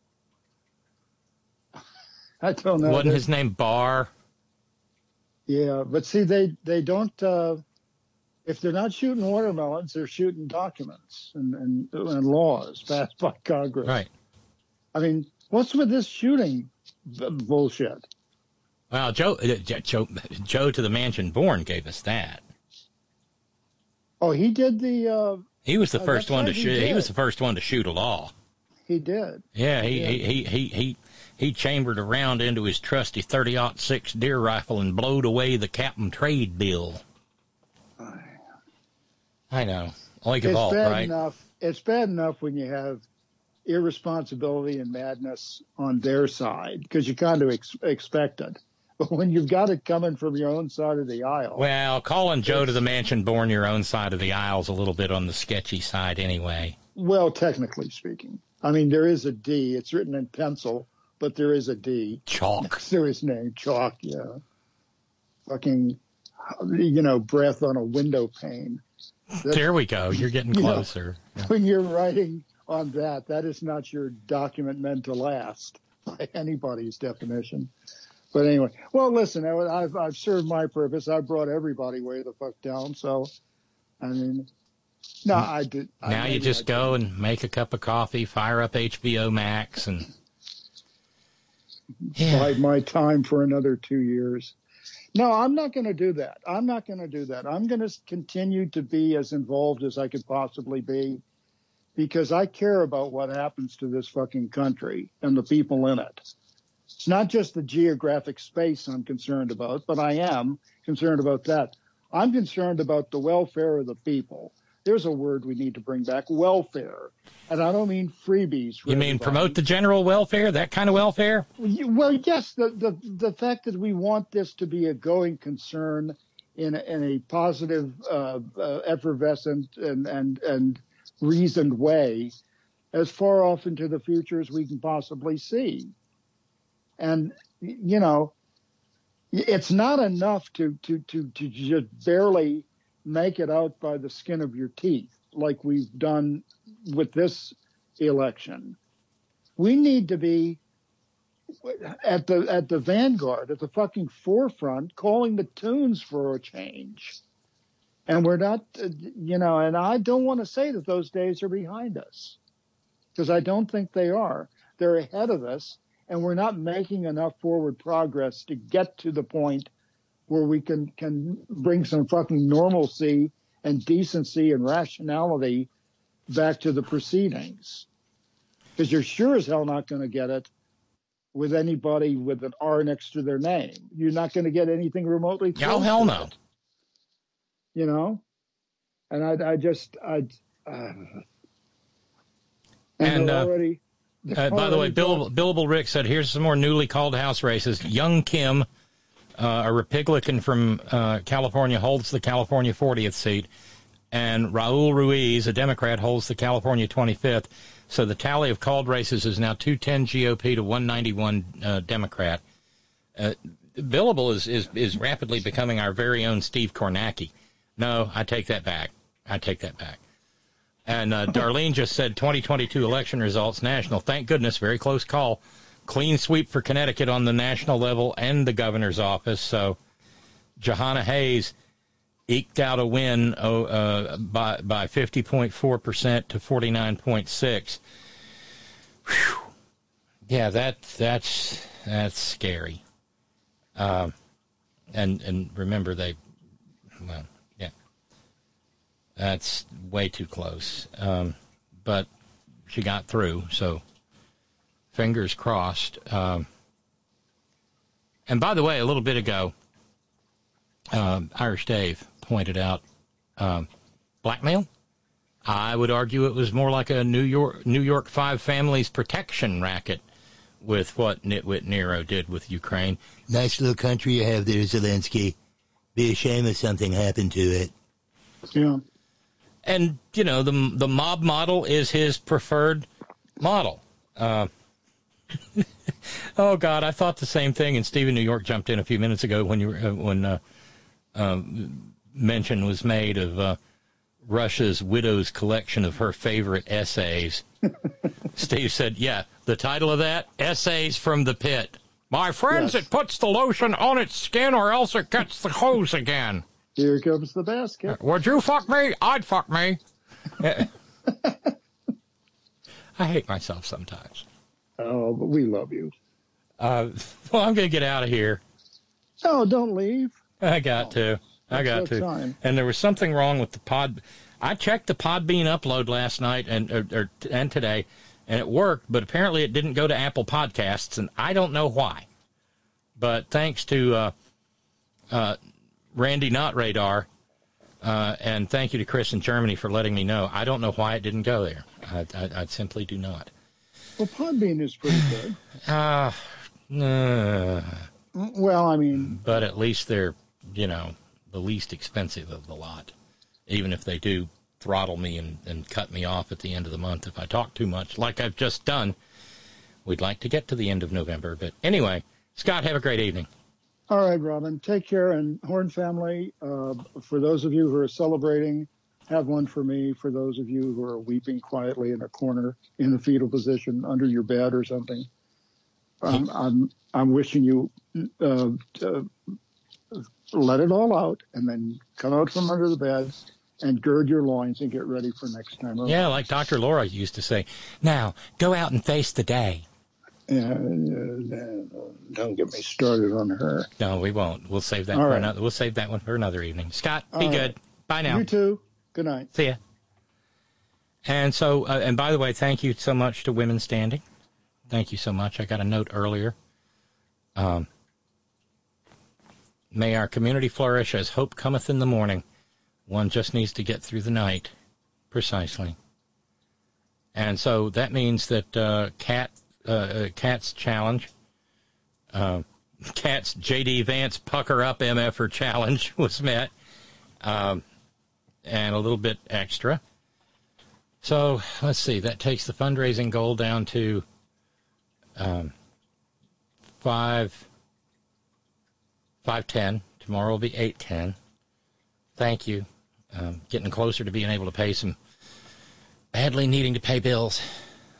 I don't know. Wasn't There's, his name Barr? Yeah, but see, they, they don't, uh, if they're not shooting watermelons, they're shooting documents and, and, and laws passed by Congress. Right. I mean, what's with this shooting bullshit? Well, Joe, uh, Joe, Joe to the Mansion Born gave us that. Oh, he did the. Uh, he was the uh, first one to he shoot. did. He was the first one to shoot a law. He did. Yeah, he he he, he he he he chambered a round into his trusty thirty aught six deer rifle and blowed away the Captain Trade Bill. I know, like a vault, bad right? Enough, it's bad enough when you have irresponsibility and madness on their side because you kind of ex- expect it. But when you've got it coming from your own side of the aisle. Well, calling Joe to the Mansion Born your own side of the aisle is a little bit on the sketchy side anyway. Well, technically speaking. I mean, there is a D. It's written in pencil, but there is a D. Chalk. Next to his name. Chalk, yeah. Fucking, you know, breath on a window pane. That's, there we go. You're getting closer. You know, when you're writing on that, that is not your document meant to last by anybody's definition. But anyway, well, listen, I've I've served my purpose. I brought everybody way the fuck down. So, I mean, no, I did. Now I, you just go and make a cup of coffee, fire up H B O Max, and yeah. bide my time for another two years. No, I'm not going to do that. I'm not going to do that. I'm going to continue to be as involved as I could possibly be because I care about what happens to this fucking country and the people in it. It's not just the geographic space I'm concerned about, but I am concerned about that. I'm concerned about the welfare of the people. There's a word we need to bring back, welfare. And I don't mean freebies. You mean everybody. Promote the general welfare, that kind of welfare? Well, yes, the, the, the fact that we want this to be a going concern in a, in a positive, uh, uh, effervescent and, and, and reasoned way as far off into the future as we can possibly see. And, you know, it's not enough to, to, to, to just barely make it out by the skin of your teeth like we've done with this election. We need to be at the at the vanguard, at the fucking forefront, calling the tunes for a change. And we're not, uh, you know, and I don't want to say that those days are behind us, because I don't think they are. They're ahead of us, and we're not making enough forward progress to get to the point where we can, can bring some fucking normalcy and decency and rationality back to the proceedings. Because you're sure as hell not going to get it with anybody with an R next to their name. You're not going to get anything remotely close. Oh, hell no. It, you know? And I, I just, I, uh, and, and uh, already, uh, by the way, Bill, Billable Rick said, here's some more newly called House races. Young Kim, uh, a Republican from uh, California, holds the California fortieth seat, and Raul Ruiz, a Democrat, holds the California twenty-fifth. So the tally of called races is now two ten G O P to one ninety-one uh, Democrat. Uh, Billable is, is, is rapidly becoming our very own Steve Kornacki. No, I take that back. I take that back. And uh, Darlene just said twenty twenty-two election results, national. Thank goodness, very close call. Clean sweep for Connecticut on the national level and the governor's office. So Johanna Hayes eked out a win oh, uh, by by fifty point four percent to forty-nine point six. Whew. Yeah, that that's that's scary. Um, and and remember they, well, yeah, that's way too close. Um, but she got through, so fingers crossed. Um, and by the way, a little bit ago, um, Irish Dave pointed out um, blackmail. I would argue it was more like a New York New York Five families protection racket with what Nitwit Nero did with Ukraine. Nice little country you have there, Zelensky. Be a shame if something happened to it. Yeah. And, you know, the the mob model is his preferred model. Uh, oh, God, I thought the same thing, and Stephen New York jumped in a few minutes ago when you were, uh, when uh, uh, mention was made of uh, Russia's widow's collection of her favorite essays. Steve said, yeah, the title of that, Essays from the Pit. My friends, yes. It puts the lotion on its skin or else it gets the hose again. Here comes the basket. Would you fuck me? I'd fuck me. I hate myself sometimes. Oh, but we love you. Uh, well, I'm going to get out of here. No, don't leave. I got to. I got to. Time. And there was something wrong with the pod. I checked the Podbean upload last night and or, or, and today, and it worked, but apparently it didn't go to Apple Podcasts, and I don't know why. But thanks to uh, uh, Randy Not Radar, uh, and thank you to Chris in Germany for letting me know. I don't know why it didn't go there. I, I, I simply do not. Well, Podbean is pretty good. Uh, uh, well, I mean... But at least they're, you know, the least expensive of the lot. Even if they do throttle me and, and cut me off at the end of the month if I talk too much, like I've just done. We'd like to get to the end of November. But anyway, Scott, have a great evening. All right, Robin. Take care. And Horn family, uh, for those of you who are celebrating, have one for me. For those of you who are weeping quietly in a corner in the fetal position under your bed or something, um, I'm I'm wishing you uh, to let it all out and then come out from under the bed and gird your loins and get ready for next time. Yeah, like Doctor Laura used to say. Now, go out and face the day. Yeah, uh, don't get me started on her. No, we won't. We'll save that all for right. another. We'll save that one for another evening. Scott, be all good. Right. Bye now. You too. Good night. See ya. And so, uh, and by the way, thank you so much to Women Standing. Thank you so much. I got a note earlier. Um, may our community flourish as hope cometh in the morning. One just needs to get through the night. Precisely. And so that means that uh, Cat, uh, Cat's challenge, uh, Cat's J D Vance Pucker Up M F R challenge was met. Um, and a little bit extra. So, let's see, that takes the fundraising goal down to um, five, five ten. Tomorrow will be eight ten. Thank you. Um, getting closer to being able to pay some badly needing to pay bills.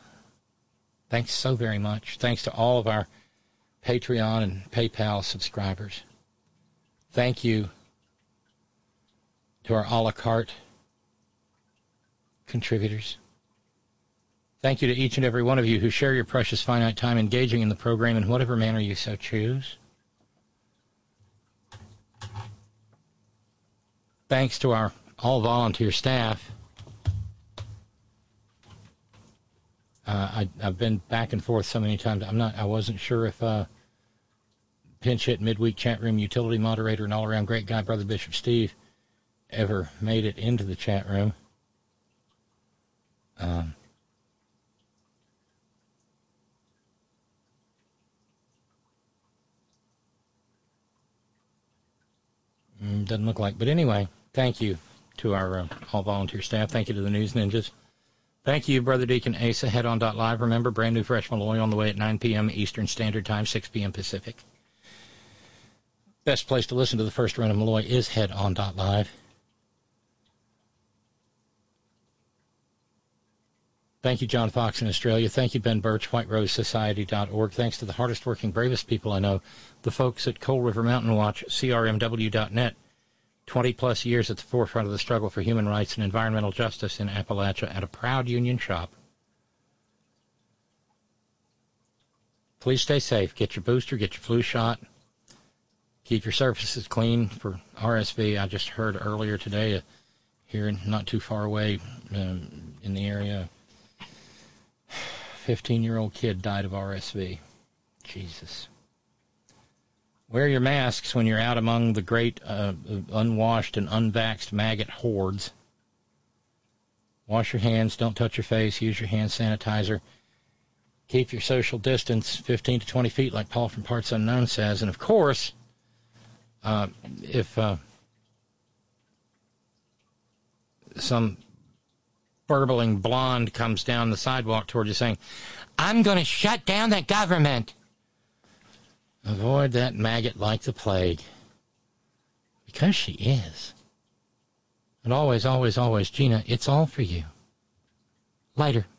Thanks so very much. Thanks to all of our Patreon and PayPal subscribers. Thank you to our a la carte contributors. Thank you to each and every one of you who share your precious finite time engaging in the program in whatever manner you so choose. Thanks to our all-volunteer staff. Uh, I, I've been back and forth so many times. I'm not. I wasn't sure if uh, pinch hit midweek chat room utility moderator and all-around great guy, Brother Bishop Steve, ever made it into the chat room. Um, doesn't look like. But anyway, thank you to our uh, all-volunteer staff. Thank you to the News Ninjas. Thank you, Brother Deacon Asa. Head on dot live. Remember, brand new Fresh Malloy on the way at nine p.m. Eastern Standard Time, six p.m. Pacific. Best place to listen to the first run of Malloy is head on dot live. Thank you, John Fox in Australia. Thank you, Ben Birch, white rose society dot org. Thanks to the hardest working, bravest people I know, the folks at Coal River Mountain Watch, C R M W dot net. twenty-plus years at the forefront of the struggle for human rights and environmental justice in Appalachia at a proud union shop. Please stay safe. Get your booster, get your flu shot. Keep your surfaces clean for R S V. I just heard earlier today, uh, here not too far away um, in the area, fifteen-year-old kid died of R S V. Jesus. Wear your masks when you're out among the great uh, unwashed and unvaxxed maggot hordes. Wash your hands. Don't touch your face. Use your hand sanitizer. Keep your social distance fifteen to twenty feet, like Paul from Parts Unknown says. And, of course, uh, if uh, some burbling blonde comes down the sidewalk toward you saying, I'm going to shut down the government, avoid that maggot like the plague. Because she is. And always, always, always, Gina, it's all for you. Later.